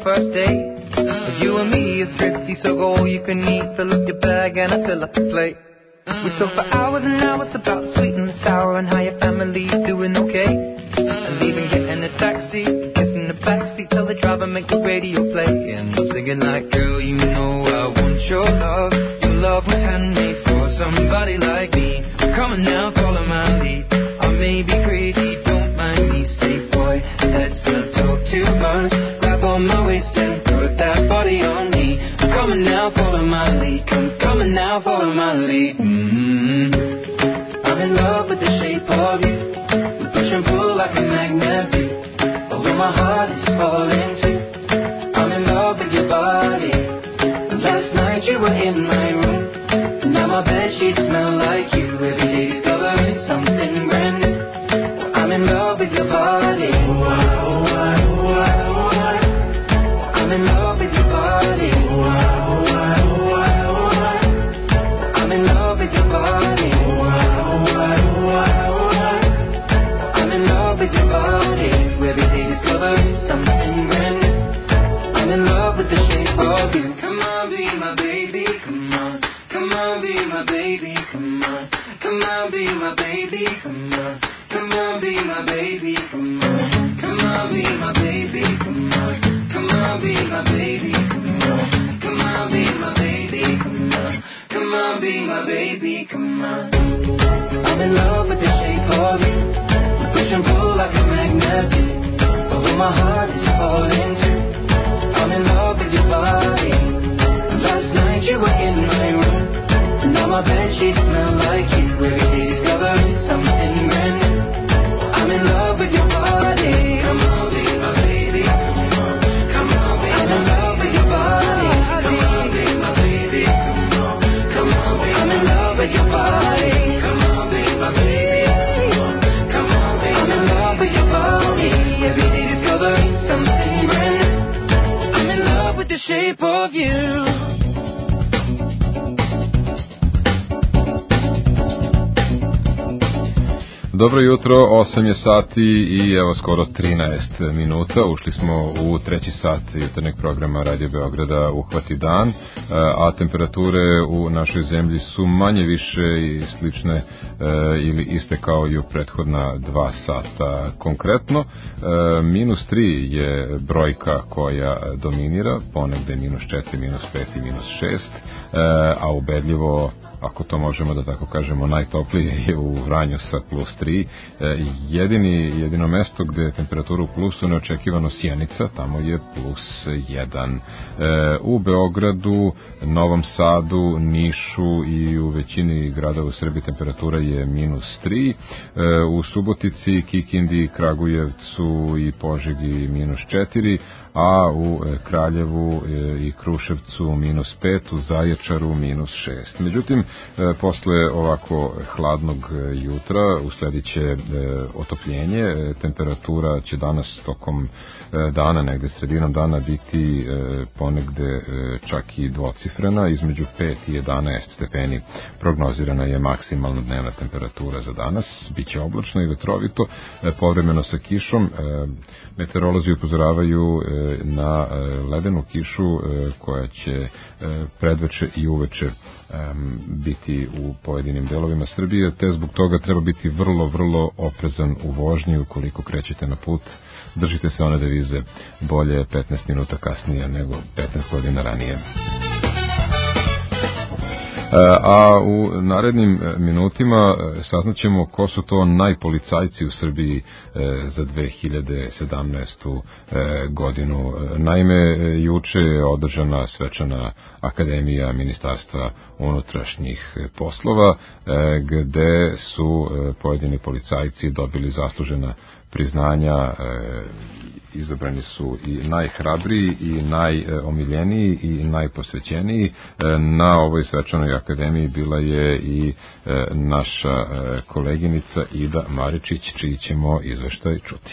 first date. But you and me are thrifty, so go all you can eat. Fill up your bag and I fill up the plate. We talk for hours and hours about the sweet and the sour and how your family's doing okay. And even getting a taxi, kissing the backseat, tell the driver make the radio play. And I'm singing like, girl, you know I want your love. Your love was handmade for somebody like me. Come on now, follow my lead. I may be crazy, don't mind me. Say, boy, let's not talk too much. Grab on my waist and put that body on me. Come on now, follow my lead. Come, come on now, follow my lead. Mm-hmm. I'm in love with the shape of you. We push and pull like a magnet do. Although my heart is falling too. I'm in love with your body. Last night you were in my room. And now my bedsheets smell like you. Every day discovering something brand new. I'm in love with your body. I'm in love with your body. I'm in love with your body. I'm in love with your body. Every day discovering something brand new. I'm in love with the shape of you. Come on, be my baby, come on. Come on, be my baby, come on. Come on, be my baby, come on. Come on, be my baby, come on. Come on, be my baby, come on. Come on, be my baby, come on. Come on, be my baby, come on. Come on, be my baby, come on. I'm in love with the shape of you. Push and pull like a magnet do. Although my heart is falling too. I'm in love with your body. Last night you were in my room. And now my bedsheets smell like you. Every day discovering something brand new. I'm in love with your body. Come on, be my baby. Come on, come on, be I'm in love with your body. Come on, be my baby. Come on, come on, be I'm in love with your body. Come on, be my baby. Come on, come on, be I'm in love with your body. Every day discovering something brand new. I'm in love with the shape of you. Dobro jutro, osam je sati i evo skoro trinaest minuta. Ušli smo u treći sat jutarnjeg programa Radio Beograda Uhvati dan, a temperature u našoj zemlji su manje više i slične ili iste kao i u prethodna dva sata. Konkretno, minus tri je brojka koja dominira, ponegde minus četiri, minus pet i minus šest, a ubedljivo, ako to možemo da tako kažemo, najtoplije je u Vranju sa plus tri. Jedini, jedino mesto gde je temperatura u plusu neočekivano Sjenica, tamo je plus jedan. U Beogradu, Novom Sadu, Nišu i u većini gradova u Srbiji temperatura je minus tri. U Subotici, Kikindi, Kragujevcu i Požegi minus četiri, a u Kraljevu i Kruševcu minus pet, u Zaječaru minus šest. Međutim, posle ovako hladnog jutra usledit će otopljenje. Temperatura će danas tokom dana, negde sredinom dana, biti ponegde čak i dvocifrena, između pet i jedanaest stepeni. Prognozirana je maksimalna dnevna temperatura za danas. Biće oblačno i vetrovito, povremeno sa kišom. Meteorolozi upozoravaju na ledenu kišu koja će predveče i uveče biti u pojedinim delovima Srbije, te zbog toga treba biti vrlo, vrlo oprezan u vožnji. Ukoliko krećete na put, držite se one devize: bolje petnaest minuta kasnije nego petnaest godina ranije. A u narednim minutima saznaćemo ko su to najpolicajci u Srbiji za dve hiljade sedamnaestu godinu. Naime, juče je održana svečana akademija Ministarstva unutrašnjih poslova, gde su pojedini policajci dobili zaslužena priznanja. Izabrani su i najhrabriji i najomiljeniji i najposvećeniji. Na ovoj svečanoj akademiji bila je i naša koleginica Ida Maričić, čiji ćemo izveštaj čuti.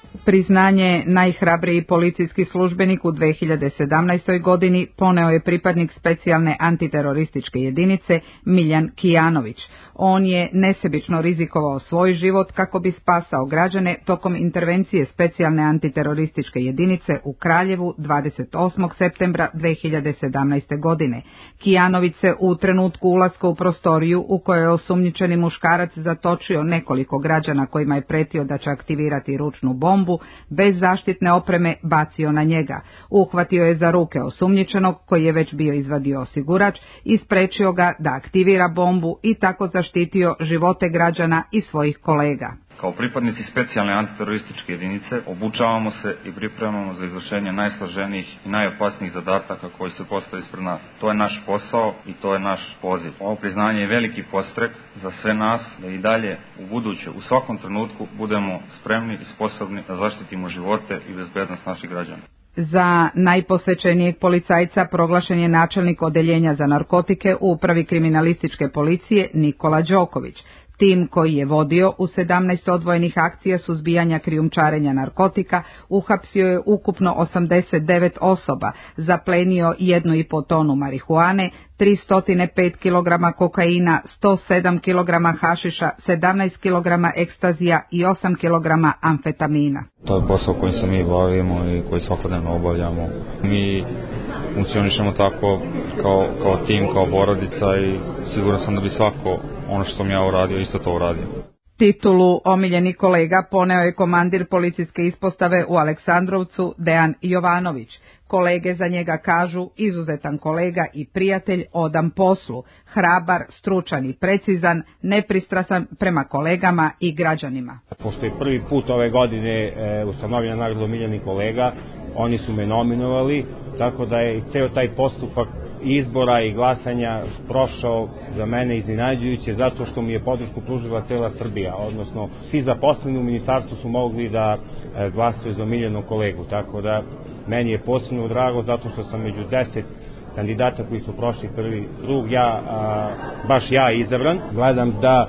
Priznanje najhrabriji policijski službenik u dve hiljade sedamnaestoj. godini poneo je pripadnik specijalne antiterorističke jedinice Miljan Kijanović. On je nesebično rizikovao svoj život kako bi spasao građane tokom intervencije specijalne antiterorističke jedinice u Kraljevu dvadeset osmog septembra dve hiljade sedamnaeste. godine. Kijanović se u trenutku ulaska u prostoriju u kojoj je osumnjičeni muškarac zatočio nekoliko građana kojima je pretio da će aktivirati ručnu bombu, bez zaštitne opreme bacio na njega. Uhvatio je za ruke osumnjičenog koji je već bio izvadio osigurač i sprečio ga da aktivira bombu i tako zaštitio živote građana i svojih kolega. Kao pripadnici specijalne antiterorističke jedinice obučavamo se i pripremamo za izvršenje najsloženijih i najopasnijih zadataka koji se postavljaju ispred nas. To je naš posao i to je naš poziv. Ovo priznanje je veliki podstrek za sve nas da i dalje u buduće, u svakom trenutku budemo spremni i sposobni da zaštitimo živote i bezbednost naših građana. Za najposvećenijeg policajca proglašen je načelnik odeljenja za narkotike u upravi kriminalističke policije Nikola Đoković. Tim koji je vodio u sedamnaest odvojenih akcija suzbijanja krijumčarenja narkotika uhapsio je ukupno osamdeset devet osoba, zaplenio jednu i po tonu marihuane, tristo pet kilograma kokaina, sto sedam kilograma hašiša, sedamnaest kilograma ekstazija i osam kilograma amfetamina. To je posao kojim se mi bavimo i koji svakodnevno obavljamo. Mi funkcionišemo tako kao, kao tim, kao porodica i siguran sam da bi svako ono što sam ja uradio isto to uradio. Titulu omiljeni kolega poneo je komandir policijske ispostave u Aleksandrovcu Dejan Jovanović. Kolege za njega kažu izuzetan kolega i prijatelj, odan poslu, hrabar, stručan i precizan, nepristrasan prema kolegama i građanima. Pošto je prvi put ove godine e, ustanovljena nagrada omiljeni kolega, oni su me nominovali, tako da je ceo taj postupak izbora i glasanja prošao za mene iznenađujuće zato što mi je podršku pružila cela Srbija, odnosno svi zaposleni u ministarstvu su mogli da e, glasaju za omiljenog kolegu, tako da meni je posebno drago zato što sam među deset kandidata koji su prošli prvi krug, ja, a, baš ja izabran. Gledam da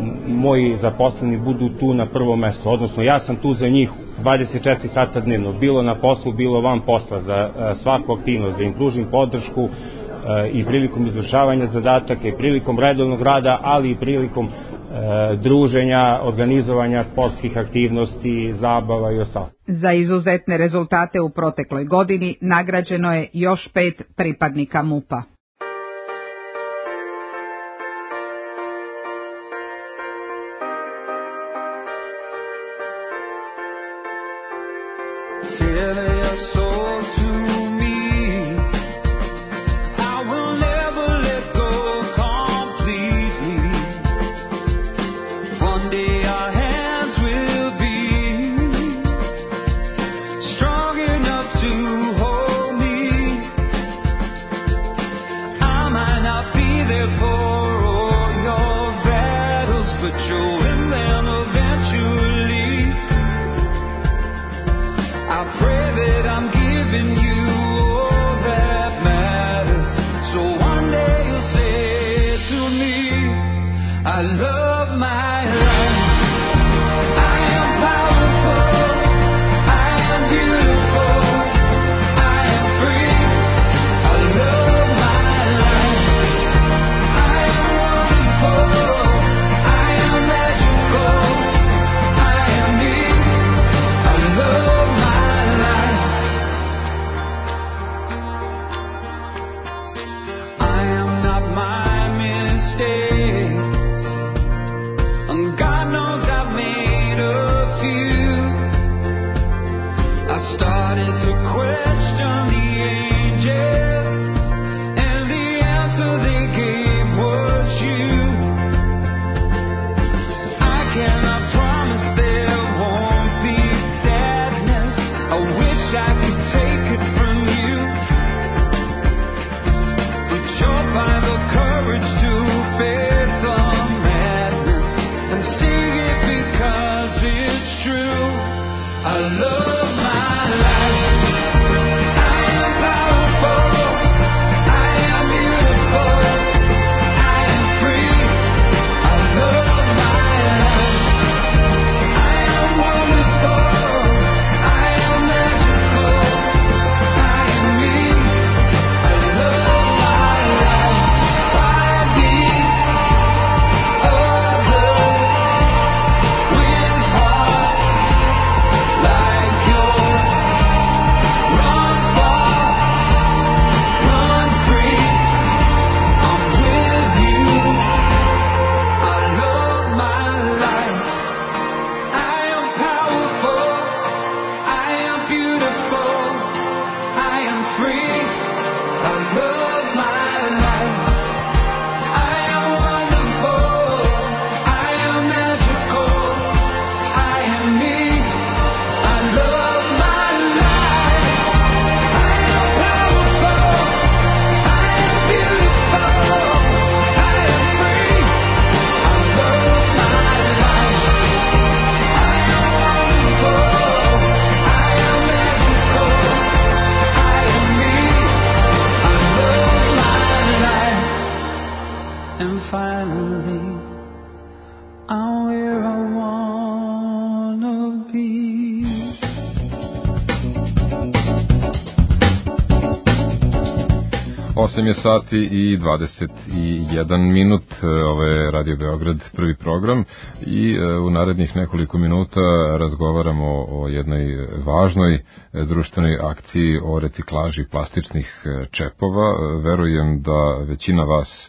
moji zaposleni budu tu na prvom mestu, odnosno ja sam tu za njih dvadeset četiri sata dnevno, bilo na poslu, bilo van posla, za a, svaku aktivnost, da im pružim podršku a, i prilikom izvršavanja zadataka i prilikom redovnog rada, ali i prilikom a, druženja, organizovanja sportskih aktivnosti, zabava i ostalo. Za izuzetne rezultate u protekloj godini nagrađeno je još pet pripadnika MUP-a. finally I'm where I wanna be. osam je sati i dvadeset jedan minut, ovo je Radio Beograd, prvi program i u narednih nekoliko minuta razgovaramo o jednoj važnoj društvenoj akciji o reciklaži plastičnih čepova. Verujem da većina vas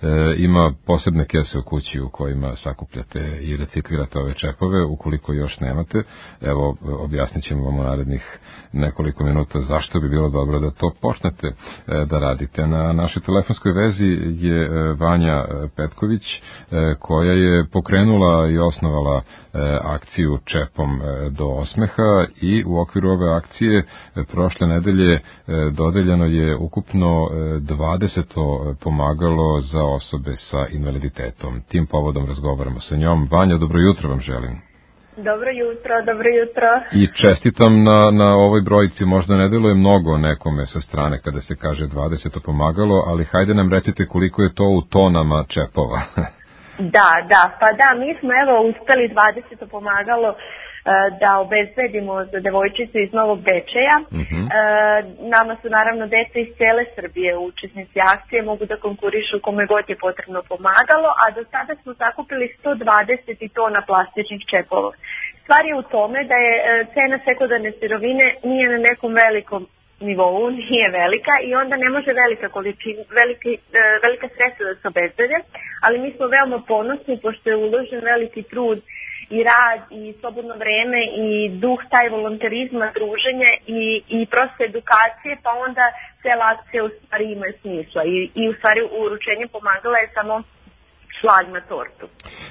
ima posebne kese u kući u kojima sakupljate i reciklirate ove čepove. Ukoliko još nemate, evo objasnit ćemo vam u narednih nekoliko minuta zašto bi bilo dobro da to počnete da radite. Na našoj telefonskoj vezi je Vanja Petković, koja je pokrenula i osnovala akciju Čepom do osmeha i u okviru ove akcije prošle nedelje dodeljeno je ukupno dvadeset pomagalo za osobe sa invaliditetom. Tim povodom razgovaramo sa njom. Vanja, dobro jutro vam želim. Dobro jutro, dobro jutro. I čestitam na, na ovoj brojici, možda ne deluje mnogo nekome sa strane kada se kaže dvadeset pomagalo, ali hajde nam recite koliko je to u tonama čepova. Da, da, pa da, mi smo evo uspeli dvadeset pomagalo da obezbedimo za devojčicu iz Novog Bečeja. Uh-huh. E, nama su naravno deca iz cele Srbije učesnici akcije, mogu da konkurišu kome god je potrebno pomagalo, a do sada smo sakupili sto dvadeset tona plastičnih čepova. Stvar je u tome da je cena sekundarne sirovine nije na nekom velikom nivou, nije velika i onda ne može velika količina, veliki, velika sredstva da se obezbede, ali mi smo veoma ponosni pošto je uložen veliki trud i rad i slobodno vreme i duh taj volonterizma, druženje i, i prosto edukacije, pa onda cela akcija u stvari ima smisla i, i u stvari uručenje pomagala je samo šlag na tortu. E,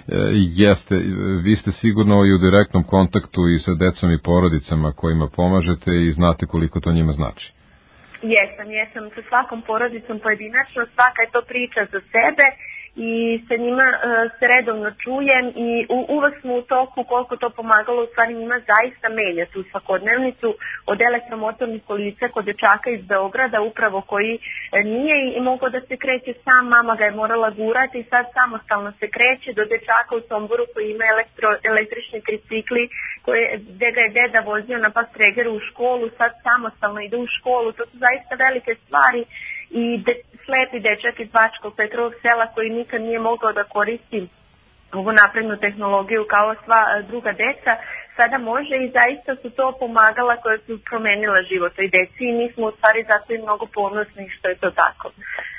jeste, vi ste sigurno i u direktnom kontaktu i sa decom i porodicama kojima pomažete i znate koliko to njima znači. Jesam, jesam sa svakom porodicom pojedinačno, svaka je to priča za sebe i sa njima uh, se redovno čujem i u, uvek smo u toku koliko to pomagalo u stvari njima zaista menja tu svakodnevnicu od elektromotornih kolica kod dečaka iz Beograda upravo koji uh, nije i mogao da se kreće sam, mama ga je morala gurati i sad samostalno se kreće do dečaka u Somboru koji ima elektro, električni tricikli koje, gde ga je deda vozio na Pastregeru u školu, sad samostalno ide u školu, to su zaista velike stvari. I de, slepi dečak iz Bačkog Petrovog sela koji nikad nije mogao da koristi ovu naprednu tehnologiju kao sva druga deca, sada može i zaista su to pomagala koje su promenila život i deci i mi smo u stvari zato i mnogo ponosni što je to tako.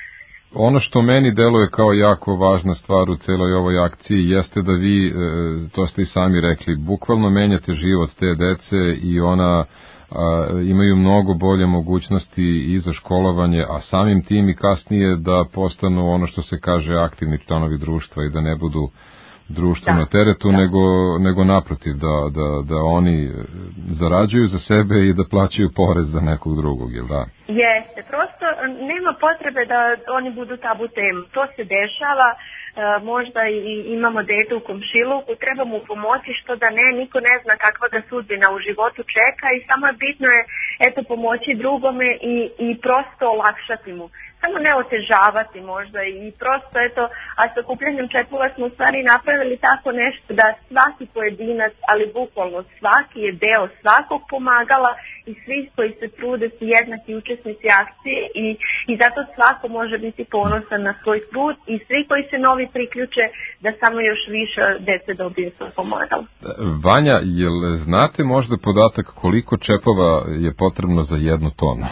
Ono što meni deluje kao jako važna stvar u celoj ovoj akciji jeste da vi, to ste i sami rekli, bukvalno menjate život te dece i ona a, imaju mnogo bolje mogućnosti i za školovanje, a samim tim i kasnije da postanu ono što se kaže aktivni članovi društva i da ne budu društvo da, na teretu, da. nego, nego naprotiv, da, da, da oni zarađuju za sebe i da plaćaju porez za nekog drugog, jel da? Jeste, prosto nema potrebe da oni budu tabu temu. To se dešava, e, možda i imamo dete u komšiluku, treba mu pomoći što da ne, niko ne zna kakva ga sudbina u životu čeka i samo je bitno je eto pomoći drugome i, i prosto olakšati mu. Samo ne otežavati možda i prosto eto, a sa kupljanjem čepova smo u stvari napravili tako nešto da svaki pojedinac, ali bukvalno svaki je deo svakog pomagala i svi koji se trude su jednaki učesnici akcije i, i zato svako može biti ponosan na svoj trud i svi koji se novi priključe da samo još više dece dobije svoj pomagalo. Vanja, jel znate možda podatak koliko čepova je potrebno za jednu tonu?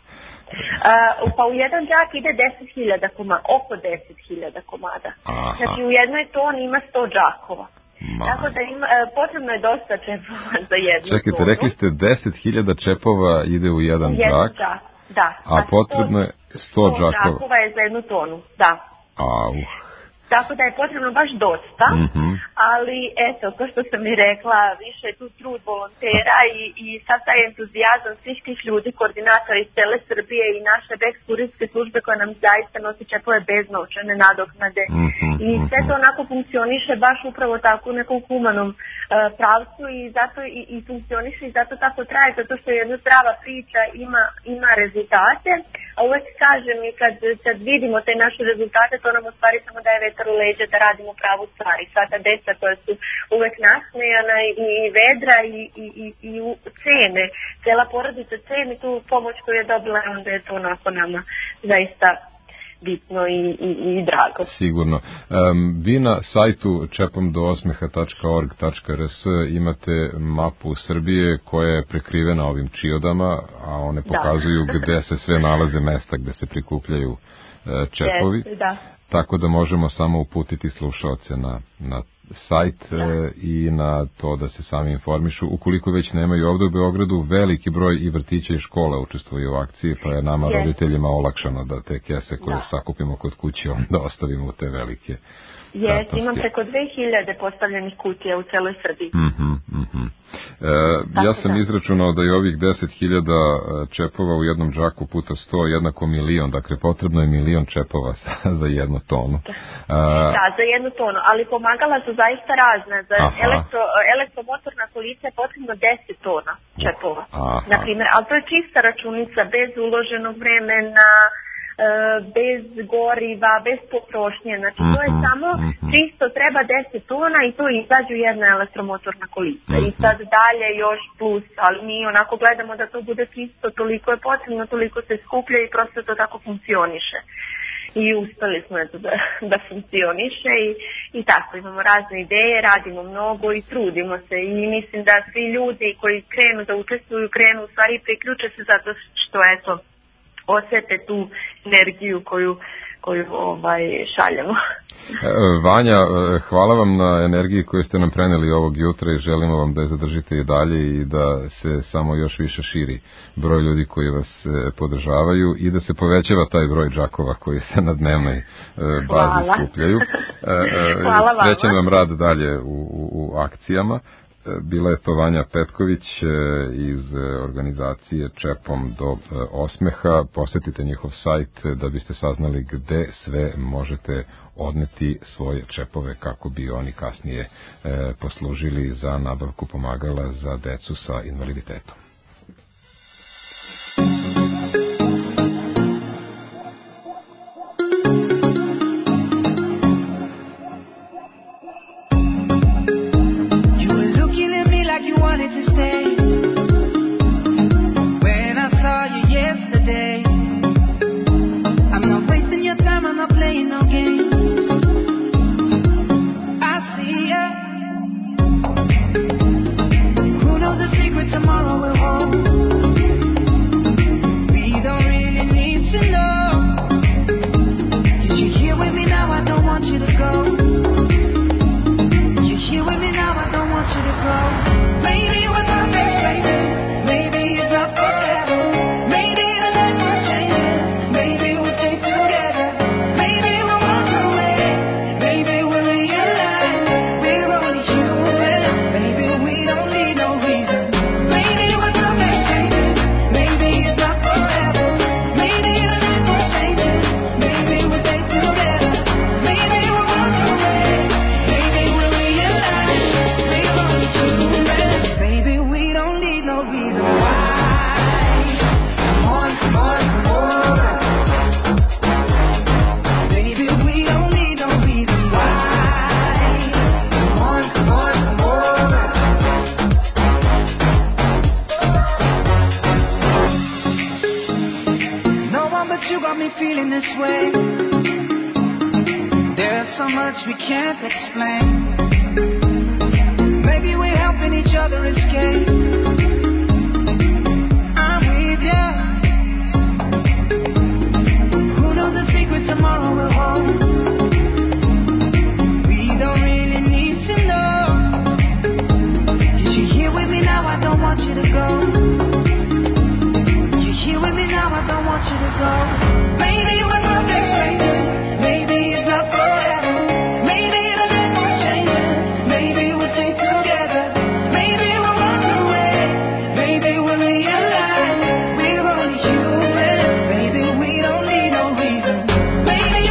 Uh, pa u jedan džak ide deset hiljada komada, oko deset hiljada komada. Aha. Znači u jednoj toni ima sto džakova. Ma. Tako da ima, potrebno je dosta čepova za jednu Čekajte, tonu. Čekajte, rekli ste deset hiljada čepova ide u jedan u džak, džak, da. A, a potrebno je sto džakova. sto džakova je za jednu tonu, da. Au. Tako da je potrebno baš dosta, mm-hmm. ali eto, to što sam i rekla, više je tu trud volontera i, i sad taj entuzijazam svih tih ljudi, koordinatora iz cele Srbije i naše Bex kurirske službe koja nam zaista nosi čepove bez novčane nadoknade. Mm-hmm. I sve to onako funkcioniše baš upravo tako u nekom humanom uh, pravcu i zato i, i funkcioniše i zato tako traje, zato što je jedna zdrava priča, ima, ima rezultate. A uvek kažem i kad, kad vidimo te naše rezultate, to nam u stvari samo daje vetar u leđa da radimo pravu stvar. I sva ta deca koja su uvek nasmejana i, i vedra i, i, i, i cene, cela porodica ceni tu pomoć koju je dobila, onda je to onako nama zaista bitno i, i, i drago. Sigurno. Um, vi na sajtu čepom do osmeha tačka org tačka r s imate mapu Srbije koja je prekrivena ovim čiodama, a one pokazuju da. Gde se sve nalaze mesta gde se prikupljaju uh, čepovi. Yes, da. Tako da možemo samo uputiti slušaoce na, na sajt e, i na to da se sami informišu. Ukoliko već nemaju ovde u Beogradu, veliki broj i vrtića i škola učestvuju u akciji, pa je nama yes. roditeljima olakšano da te kese koje da. sakupimo kod kuće onda ostavimo u te velike. Jes, imam preko dve hiljade postavljenih kutija u celoj Srbiji. Mm-hmm, mm-hmm. E, ja sam da. izračunao da je ovih deset hiljada čepova u jednom džaku puta sto jednako milion, dakle potrebno je milion čepova za jednu tonu. Da, A, da za jednu tonu, ali pomagala su zaista razna. Za elektro, elektromotorna kolica je potrebno deset tona čepova. Aha. Naprimjer, ali to je čista računica, bez uloženog vremena, bez goriva, bez potrošnje, znači to je samo čisto treba deset tona i to izađu jedna elektromotorna kolica i sad dalje još plus, ali mi onako gledamo da to bude čisto, toliko je potrebno, toliko se skuplja i prosto to tako funkcioniše i uspeli smo eto da, da funkcioniše i, i tako imamo razne ideje, radimo mnogo i trudimo se i mislim da svi ljudi koji krenu da učestvuju, krenu u stvari priključe se zato što eto osjete tu energiju koju, koju ovaj, šaljemo. Vanja, hvala vam na energiji koju ste nam preneli ovog jutra i želimo vam da je zadržite i dalje i da se samo još više širi broj ljudi koji vas podržavaju i da se povećava taj broj džakova koji se na dnevnoj bazi skupljaju. Hvala vama. Srećan vam rad dalje u, u, u akcijama. Bila je to Vanja Petković iz organizacije Čepom do osmeha. Posjetite njihov sajt da biste saznali gde sve možete odneti svoje čepove kako bi oni kasnije poslužili za nabavku pomagala za decu sa invaliditetom. Baby,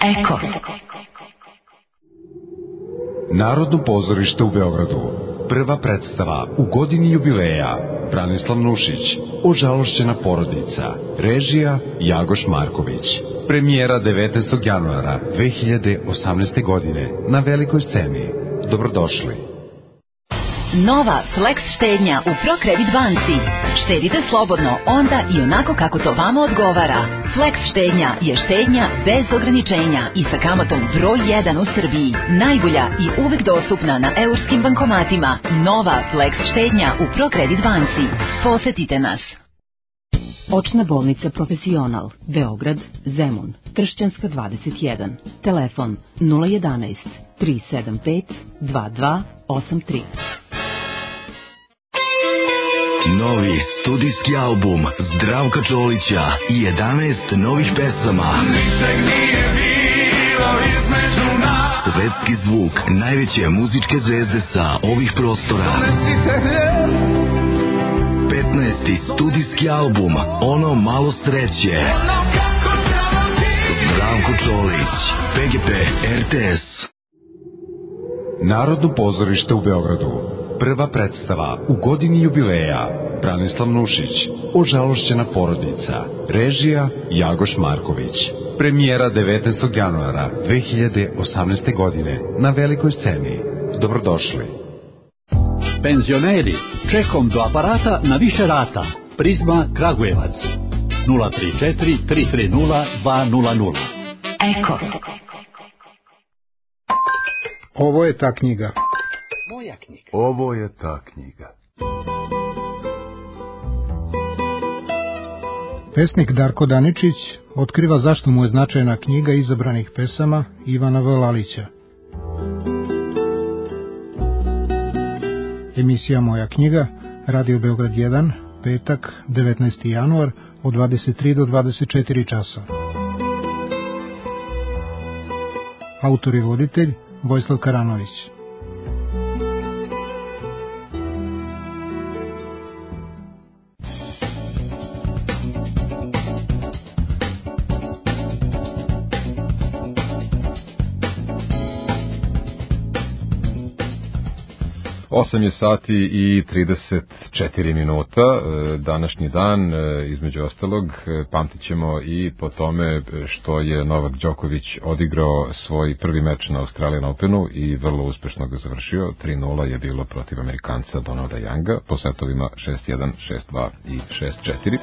Eko. Narodno pozorište u Beogradu. Prva predstava u godini jubileja. Branislav Nušić, Ožalošćena porodica. Režija Jagoš Marković. Premijera devetnaestog januara dve hiljade osamnaeste. godine na velikoj sceni. Dobrodošli. Nova Flex štednja u ProCredit banci. Štedite slobodno onda i onako kako to vama odgovara. Flex štednja je štednja bez ograničenja i sa kamatom broj jedan u Srbiji. Najbolja i uvek dostupna na eurskim bankomatima. Nova Flex štednja u ProCredit banci. Posetite nas. Očna bolnica Profesional, Beograd, Zemun, Tršćanska dvadeset jedan. Telefon nula jedanaest tri sedam pet dva dva osam tri. Novi studijski album Zdravka Čolića i jedanaest novih pesama. Svetski zvuk najveće muzičke zvezde sa ovih prostora. petnaesti studijski album Ono malo sreće. Zdravko Čolić, P G P, R T S. Narodno pozorište u Beogradu. Prva predstava u godini jubileja. Branislav Nušić, Ožalošćena porodica. Režija Jagoš Marković. Premijera devetnaestog januara dve hiljade osamnaeste. godine na velikoj sceni. Dobrodošli. Penzioneri, čekom do aparata na više rata. Prizma Kragujevac. nula tri četiri tri tri nula dva nula nula. Eko. Ovo je ta knjiga. Moja knjiga. Ovo je ta knjiga. Pesnik Darko Daničić otkriva zašto mu je značajna knjiga izabranih pesama Ivana V. Lalića. Emisija Moja knjiga, Radio Beograd jedan, petak, devetnaesti januar, od dvadeset tri do dvadeset četiri časa. Autor i voditelj Vojislav Karanović. osam je sati i trideset četiri minuta, današnji dan, između ostalog, pamtit ćemo i po tome što je Novak Đoković odigrao svoj prvi meč na Australian Openu i vrlo uspešno ga završio. tri nula je bilo protiv Amerikanca Donalda Younga, po setovima šest jedan, šest dva i šest četiri.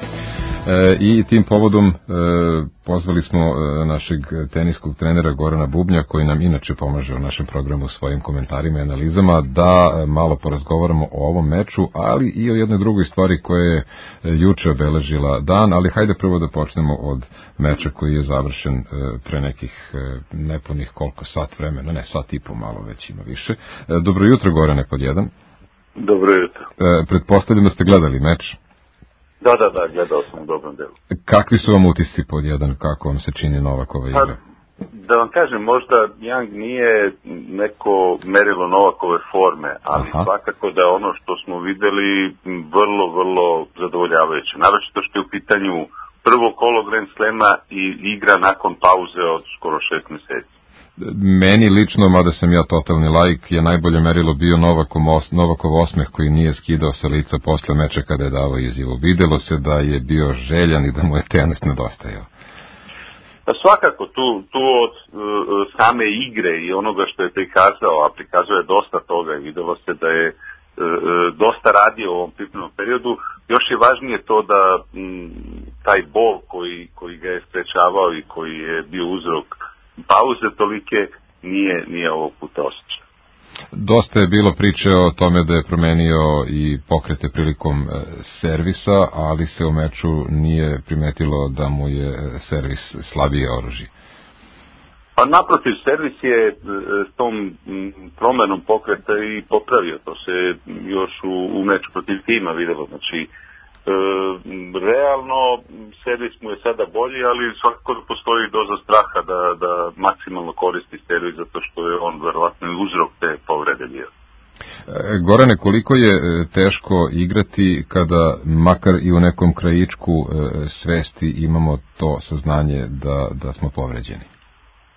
I tim povodom pozvali smo našeg teniskog trenera Gorana Bubnja, koji nam inače pomaže u našem programu svojim komentarima i analizama, da malo porazgovaramo o ovom meču, ali i o jednoj drugoj stvari koja je juče obeležila dan, ali hajde prvo da počnemo od meča koji je završen pre nekih nepunih koliko sat vremena, ne sat i po, malo već ima više. Dobro jutro, Gorane, pod jedan. Dobro jutro. Pretpostavljam da ste gledali meč. Da, da, da, gledao sam u dobrom delu. Kakvi su vam utisci pod jedan, kako vam se čini Novakova igra? Pa, da vam kažem, možda Young nije neko merilo Novakove forme, ali Aha. svakako da je ono što smo videli vrlo, vrlo zadovoljavajuće. Naročito što je u pitanju prvo kolo Grand Slema i igra nakon pauze od skoro šest meseci. Meni lično, mada sam ja totalni laik, je najbolje merilo bio Novakov, os, Novakov osmeh koji nije skidao sa lica posle meča kada je davao izjavu. Videlo se da je bio željan i da mu je tenis nedostajao. Pa svakako, tu, tu od uh, same igre i onoga što je prikazao, a prikazao je dosta toga i videlo se da je uh, dosta radio u ovom pripremnom periodu. Još je važnije to da m, taj bol koji, koji ga je sprečavao i koji je bio uzrok pauze tolike nije, nije ovog puta osjećao. Dosta je bilo priče o tome da je promenio i pokrete prilikom e, servisa, ali se u meču nije primetilo da mu je servis slabije oružje. Pa naprotiv, servis je e, s tom m, promenom pokreta i popravio. To se još u, u meču protiv tima videlo. Znači, E, realno servis mu je sada bolji, ali svakako da postoji doza straha da, da maksimalno koristi servis, zato što je on verovatno uzrok te povrede bio. Gorane, koliko je teško igrati kada makar i u nekom krajičku svesti imamo to saznanje da, da smo povređeni?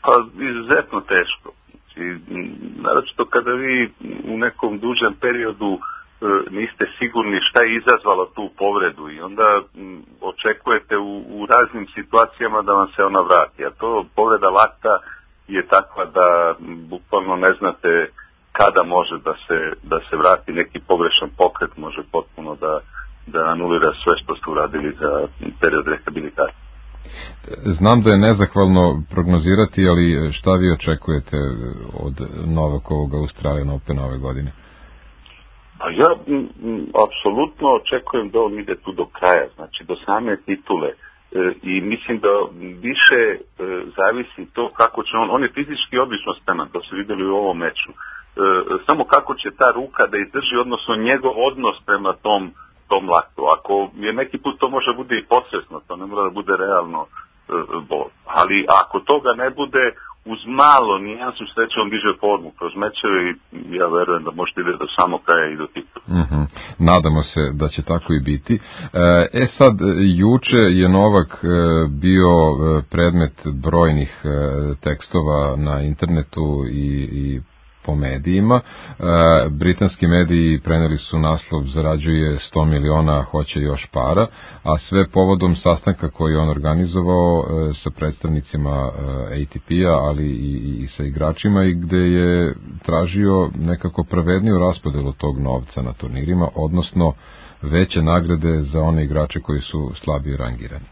Pa izuzetno teško. Znači, naročito kada vi u nekom dužem periodu e, niste sigurni šta je izazvalo tu povredu i onda m, očekujete u, u raznim situacijama da vam se ona vrati. A to povreda lakta je takva da m, bukvalno ne znate kada može da se, da se vrati. Neki pogrešan pokret može potpuno da, da anulira sve što ste uradili za period rehabilitacije. Znam da je nezahvalno prognozirati, ali šta vi očekujete od novog ovog Australian Opena ove godine? Pa ja m, m, apsolutno očekujem da on ide tu do kraja, znači do same titule. E, I mislim da više e, zavisi to kako će on, on je fizički odlično spreman, to se vidjeli u ovom meču. E, samo kako će ta ruka da izdrži, odnosno njegov odnos prema tom tom laktu. Ako je neki put to može bude i podsvesno, to ne mora da bude realno e, bol. Ali ako toga ne bude, uz malo nijansu sreće on diže formu kroz mečeve i ja verujem da možete ide do samo kraja i do titula. Mm-hmm. Nadamo se da će tako i biti. E sad, juče je Novak bio predmet brojnih tekstova na internetu i, i po medijima. E, britanski mediji preneli su naslov zarađuje sto miliona, hoće još para, a sve povodom sastanka koji je on organizovao e, sa predstavnicima e, A T P-a, ali i, i sa igračima i gde je tražio nekako pravedniju raspodelu tog novca na turnirima, odnosno veće nagrade za one igrače koji su slabije rangirani.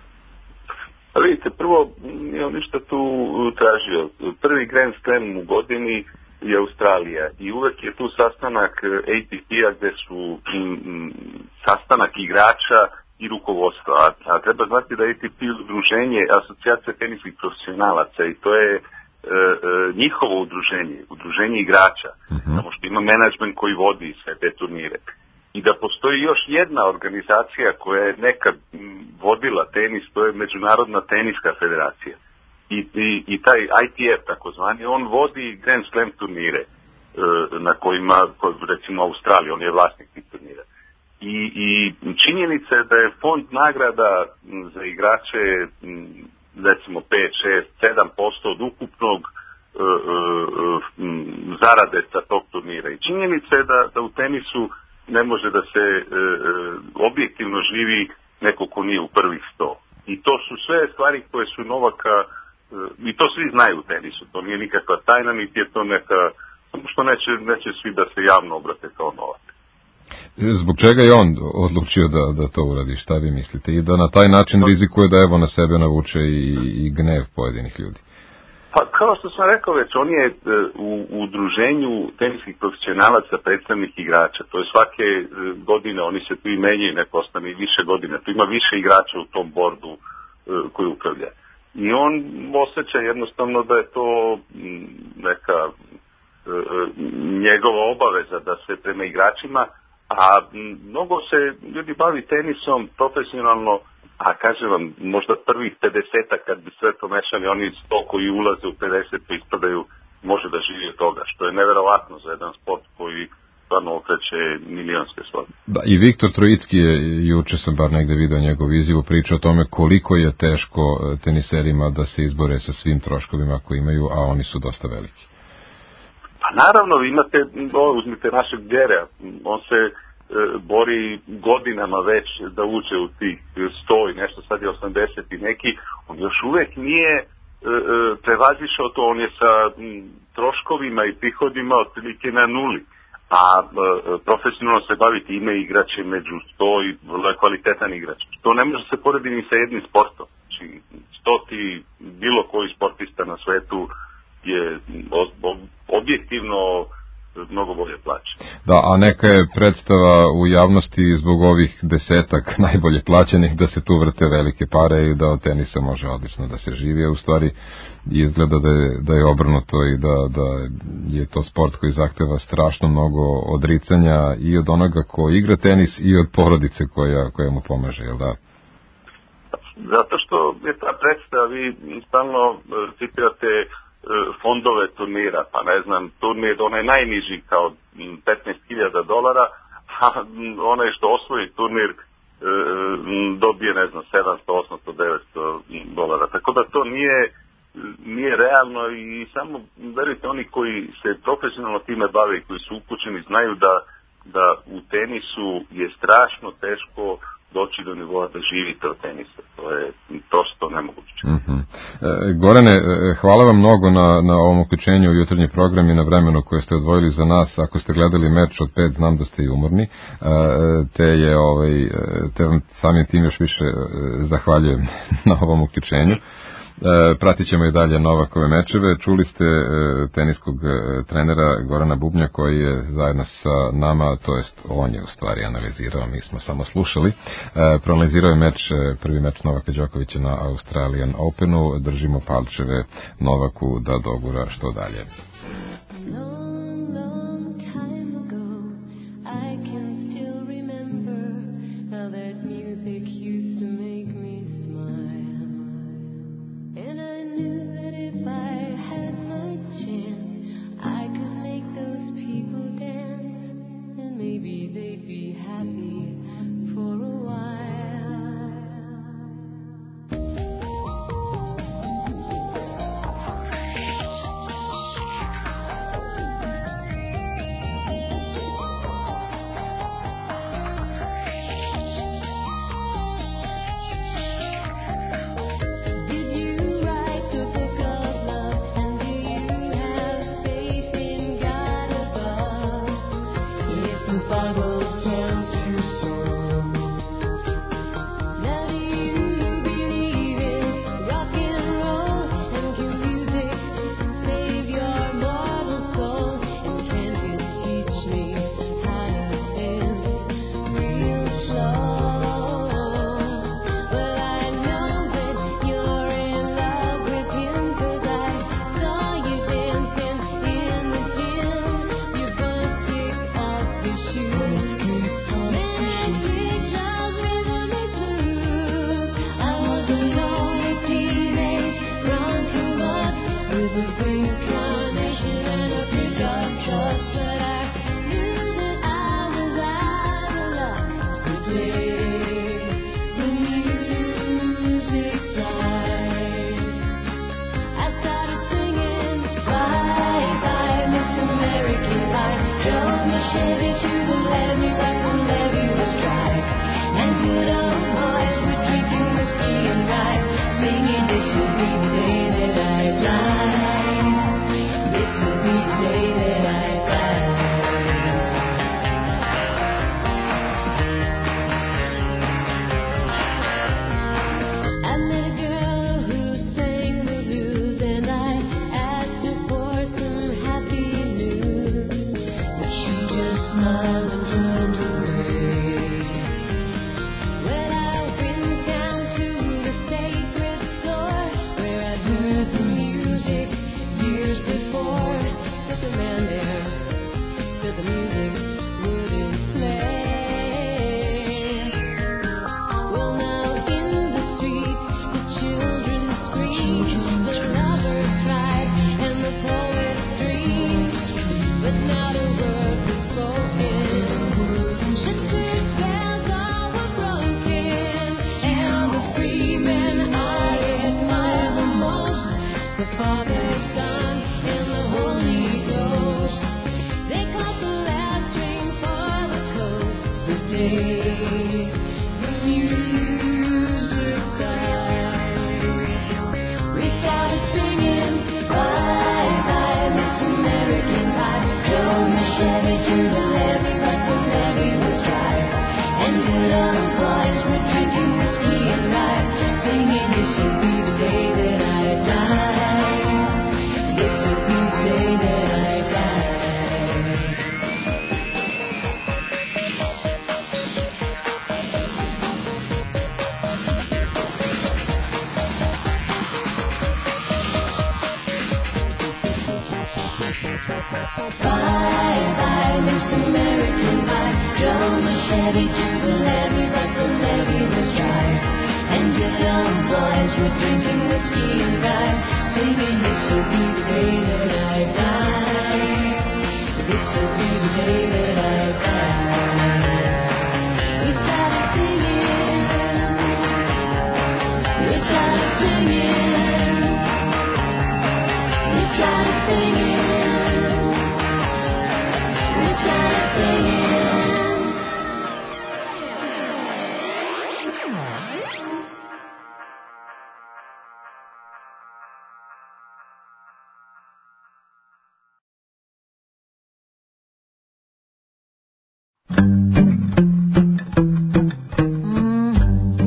A vidite, prvo nije on ništa tu tražio. Prvi Grand Slam u godini je Australija i uvek je tu sastanak A T P-a gde su m, sastanak igrača i rukovodstva. A, a treba znati da A T P udruženje asocijacija teniskih profesionalaca i to je e, e, njihovo udruženje, udruženje igrača. Mm-hmm. Samo što ima menadžment koji vodi sve te turnire. I da postoji još jedna organizacija koja je nekad vodila tenis, to je Međunarodna teniska federacija. I, i, i taj I T F, takozvani, on vodi Grand Slam turnire, e, na kojima, recimo Australija, on je vlasnik tih turnira. I, i činjenica je da je fond nagrada za igrače, recimo pet, šest, sedam posto od ukupnog e, e, zarade sa tog turnira. I činjenica je da, da u tenisu ne može da se e, e, objektivno živi neko ko nije u prvih sto. I to su sve stvari koje su Novaka, e, i to svi znaju u tenisu, to nije nikakva tajna, niti je to neka, samo što neće, neće svi da se javno obrate kao Novak. Zbog čega je on odlučio da, da to uradi, šta vi mislite? I da na taj način rizikuje da evo na sebe navuče i, i gnev pojedinih ljudi? Pa kao što sam rekao već, on je u, u udruženju teniskih profesionalaca predstavnik igrača. To je svake godine, oni se tu i menjaju, neko ostane i više godine. Tu ima više igrača u tom bordu koji upravlja. I on osjeća jednostavno da je to neka njegova obaveza da se prema igračima, a mnogo se ljudi bavi tenisom profesionalno, a kažem vam, možda prvih pedesetak kad bi sve to mešali, oni sto koji ulaze u pedeset pa ispadaju, može da živi od toga, što je neverovatno za jedan sport koji stvarno okreće milionske svoje. Da, i Viktor Trojicki je, juče sam bar negde video njegov izjavu, priča o tome koliko je teško teniserima da se izbore sa svim troškovima koji imaju, a oni su dosta veliki. Pa naravno, vi imate, uzmite našeg Gera, on se e, bori godinama već da uđe u tih sto i nešto, sad je osamdeset i neki, on još uvek nije e, prevazišao to, on je sa m, troškovima i prihodima otprilike na nuli, a e, profesionalno se baviti ime igrače među sto i vrlo kvalitetan igrač. To ne može se porediti ni sa jednim sportom. Znači, stoti bilo koji sportista na svetu je objektivno mnogo bolje plaće. Da, a neka je predstava u javnosti zbog ovih desetak najbolje plaćenih da se tu vrte velike pare i da od tenisa može odlično da se živi, a u stvari izgleda da je, da je obrnuto i da, da je to sport koji zahteva strašno mnogo odricanja i od onoga ko igra tenis i od porodice koja, koja mu pomaže, jel da? Zato što je ta predstava, vi stalno citirate fondove turnira, pa ne znam, turnir onaj najniži kao petnaest hiljada dolara, a onaj što osvoji turnir e, dobije, ne znam, sedamsto, osamsto, devetsto dolara. Tako da to nije nije realno i samo, verujte, oni koji se profesionalno time bave i koji su upućeni znaju da, da u tenisu je strašno teško doći do nivoa da živite od tenisa. To je prosto nemoguće. Mm-hmm. E, Gorane, hvala vam mnogo na, na ovom uključenju u jutarnji program i na vremenu koje ste odvojili za nas. Ako ste gledali meč od pet, znam da ste i umorni, e, te je ovaj, te vam samim tim još više zahvaljujem na ovom uključenju. E, pratit ćemo i dalje Novakove mečeve. Čuli ste e, teniskog e, trenera Gorana Bubnja koji je zajedno sa nama, to jest on je u stvari analizirao, mi smo samo slušali. E, proanalizirao je meč, prvi meč Novaka Đokovića na Australian Openu. Držimo palčeve Novaku da dogura što dalje.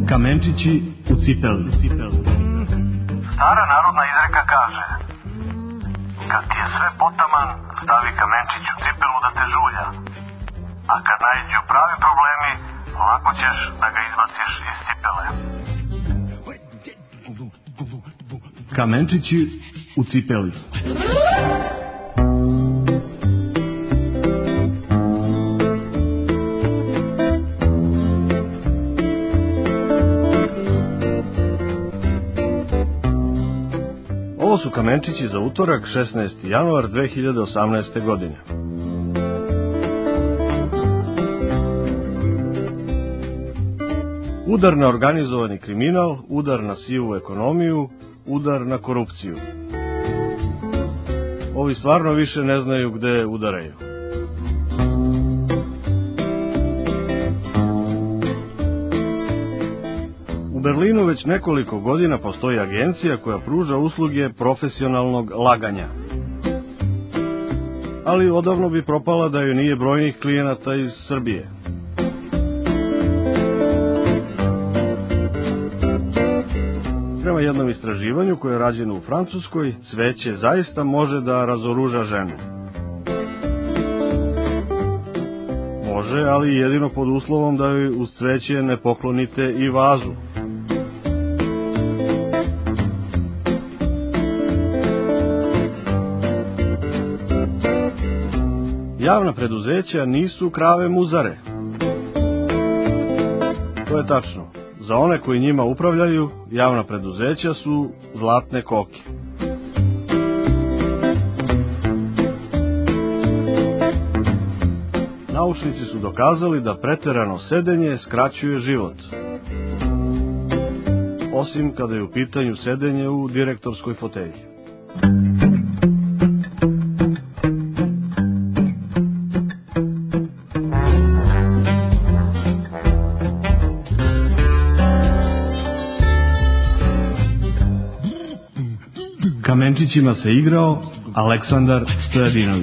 Kamenčići u cipeli. Stara narodna izreka kaže: kad ti je sve potaman, stavi kamenčić u cipelu da te žulja. A kad naiđu pravi problemi, lako ćeš da ga izbaciš iz cipele. Kamenčići u cipeli. Ovo su kamenčići za utorak, šesnaesti januar dve hiljade osamnaeste. godine. Udar na organizovani kriminal, udar na sivu ekonomiju, udar na korupciju. Ovi stvarno više ne znaju gde udaraju. U Berlinu već nekoliko godina postoji agencija koja pruža usluge profesionalnog laganja. Ali odavno bi propala da joj nije brojnih klijenata iz Srbije. Prema jednom istraživanju koje je rađeno u Francuskoj, cveće zaista može da razoruža ženu. Može, ali jedino pod uslovom da joj uz cveće ne poklonite i vazu. Javna preduzeća nisu krave muzare. To je tačno. Za one koji njima upravljaju, javna preduzeća su zlatne koke. Naučnici su dokazali da preterano sedenje skraćuje život. Osim kada je u pitanju sedenje u direktorskoj fotelji. Kamenčićima se igrao Aleksandar Stojadinović.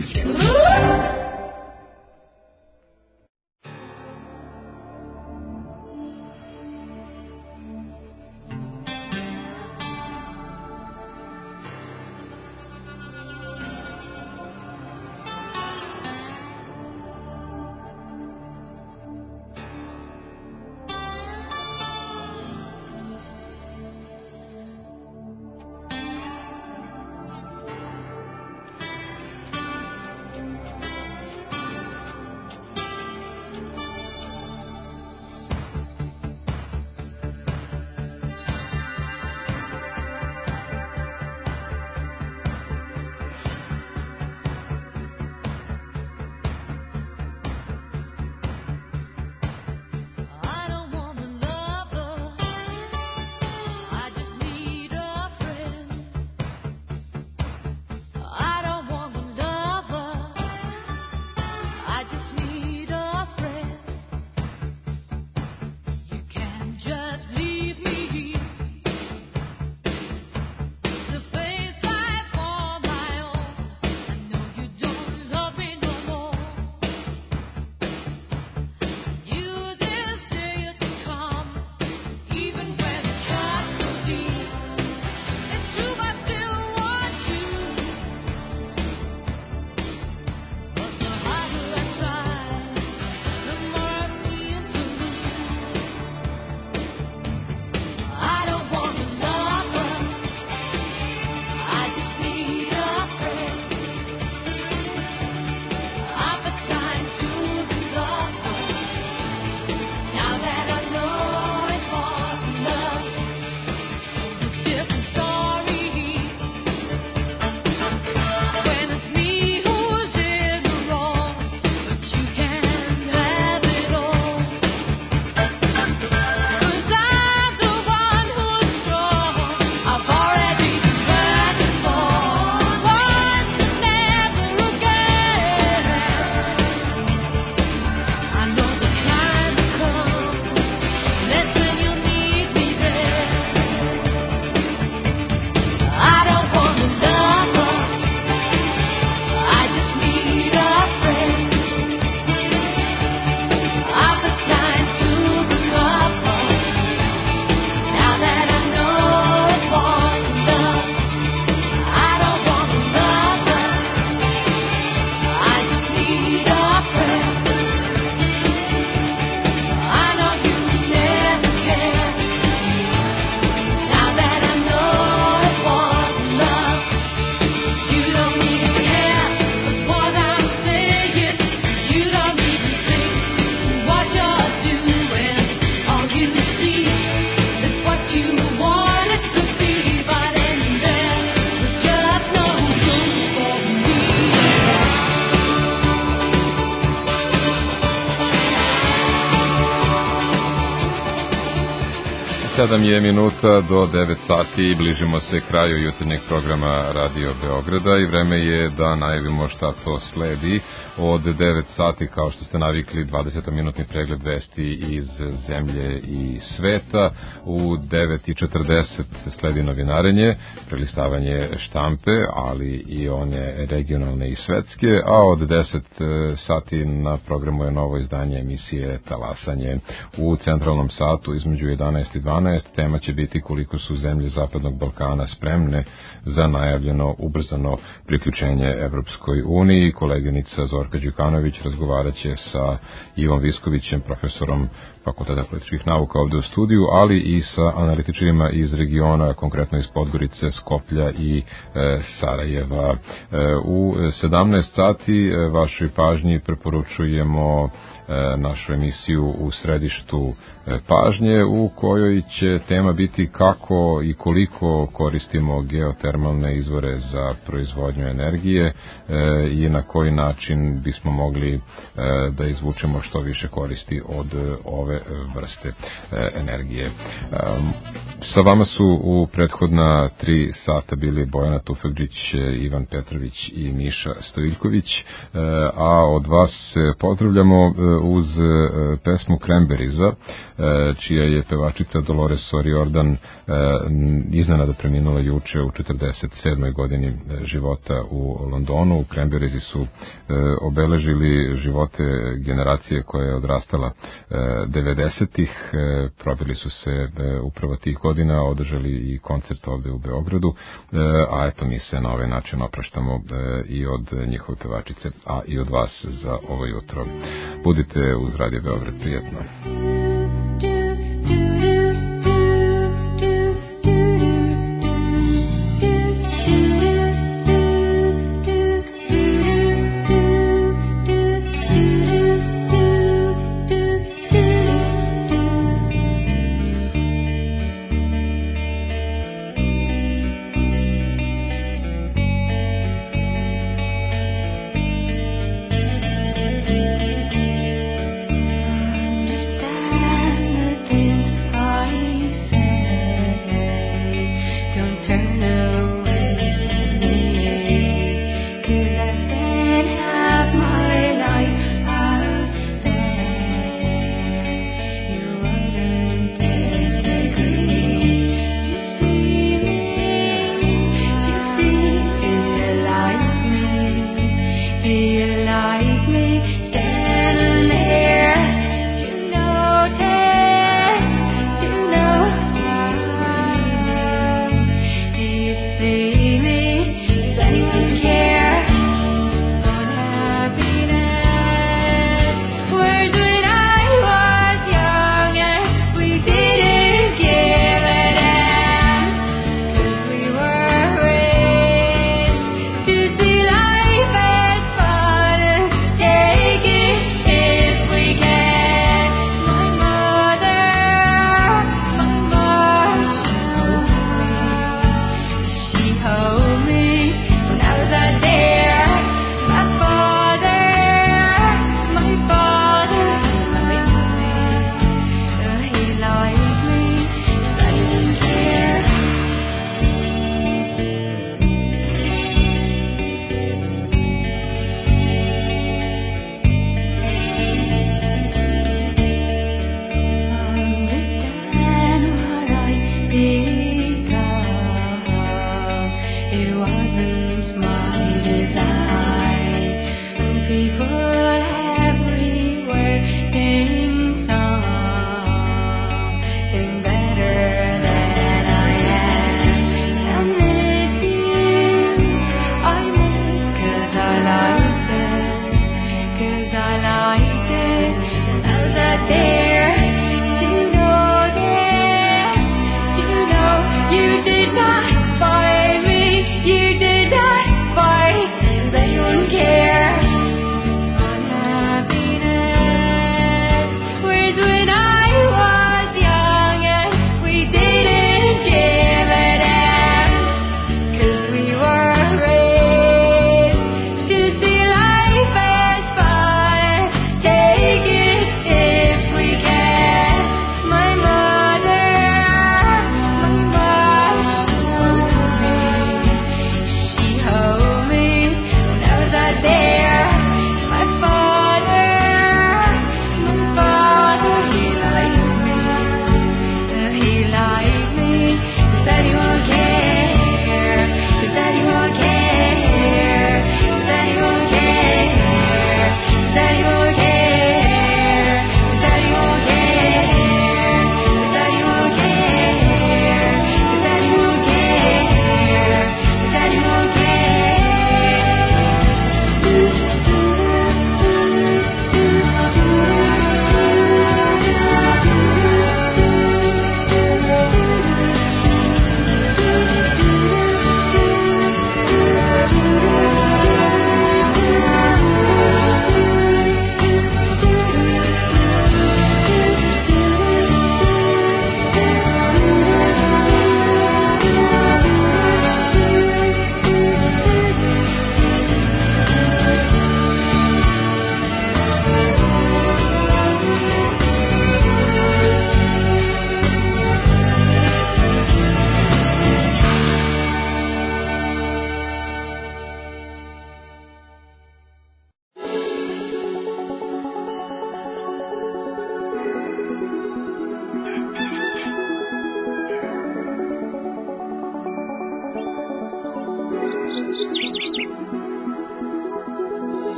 sedam je minuta do devet sati i bližimo se kraju jutarnjeg programa Radio Beograda i vreme je da najavimo šta to sledi. Od devet sati, kao što ste navikli, dvadesetominutni pregled vesti iz zemlje i sveta. U devet i četrdeset sledi novinarenje, prelistavanje štampe, ali i one regionalne i svetske, a od deset sati na programu je novo izdanje emisije Talasanje. U centralnom satu između jedanaest i dvanaest tema će biti koliko su zemlje Zapadnog Balkana spremne za najavljeno ubrzano priključenje Evropskoj uniji. Koleginica Zorka Đukanović razgovarat će sa Ivom Viskovićem, profesorom Fakulteta političkih nauka ovde u studiju, ali i sa analitičarima iz regiona, konkretno iz Podgorice, Skoplja i e, Sarajeva. E, u sedamnaest sati e, vašoj pažnji preporučujemo e, našu emisiju U središtu e, pažnje, u kojoj će tema biti kako i koliko koristimo geotermalne izvore za proizvodnju energije e, i na koji način bismo mogli e, da izvučemo što više koristi od ove vrste e, energije. E, sa vama su u prethodna tri sata bili Bojana Tufegđić, Ivan Petrović i Miša Stojiljković, e, a od vas pozdravljamo uz pesmu Cranberriesa, čija je pevačica Dolores O'Riordan iznenada preminula juče u četrdeset sedmoj godini života u Londonu. Cranberriesi su obeležili živote generacije koja je odrastala devedesetih, probili su se upravo tih godina, održali i koncert ovde u Beogradu, a eto mi se na ovaj način opraštamo i od njihove pevačice, a i od vas za ovo jutro. Budite uz Radio Beograd, prijetno. Understand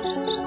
Thank you.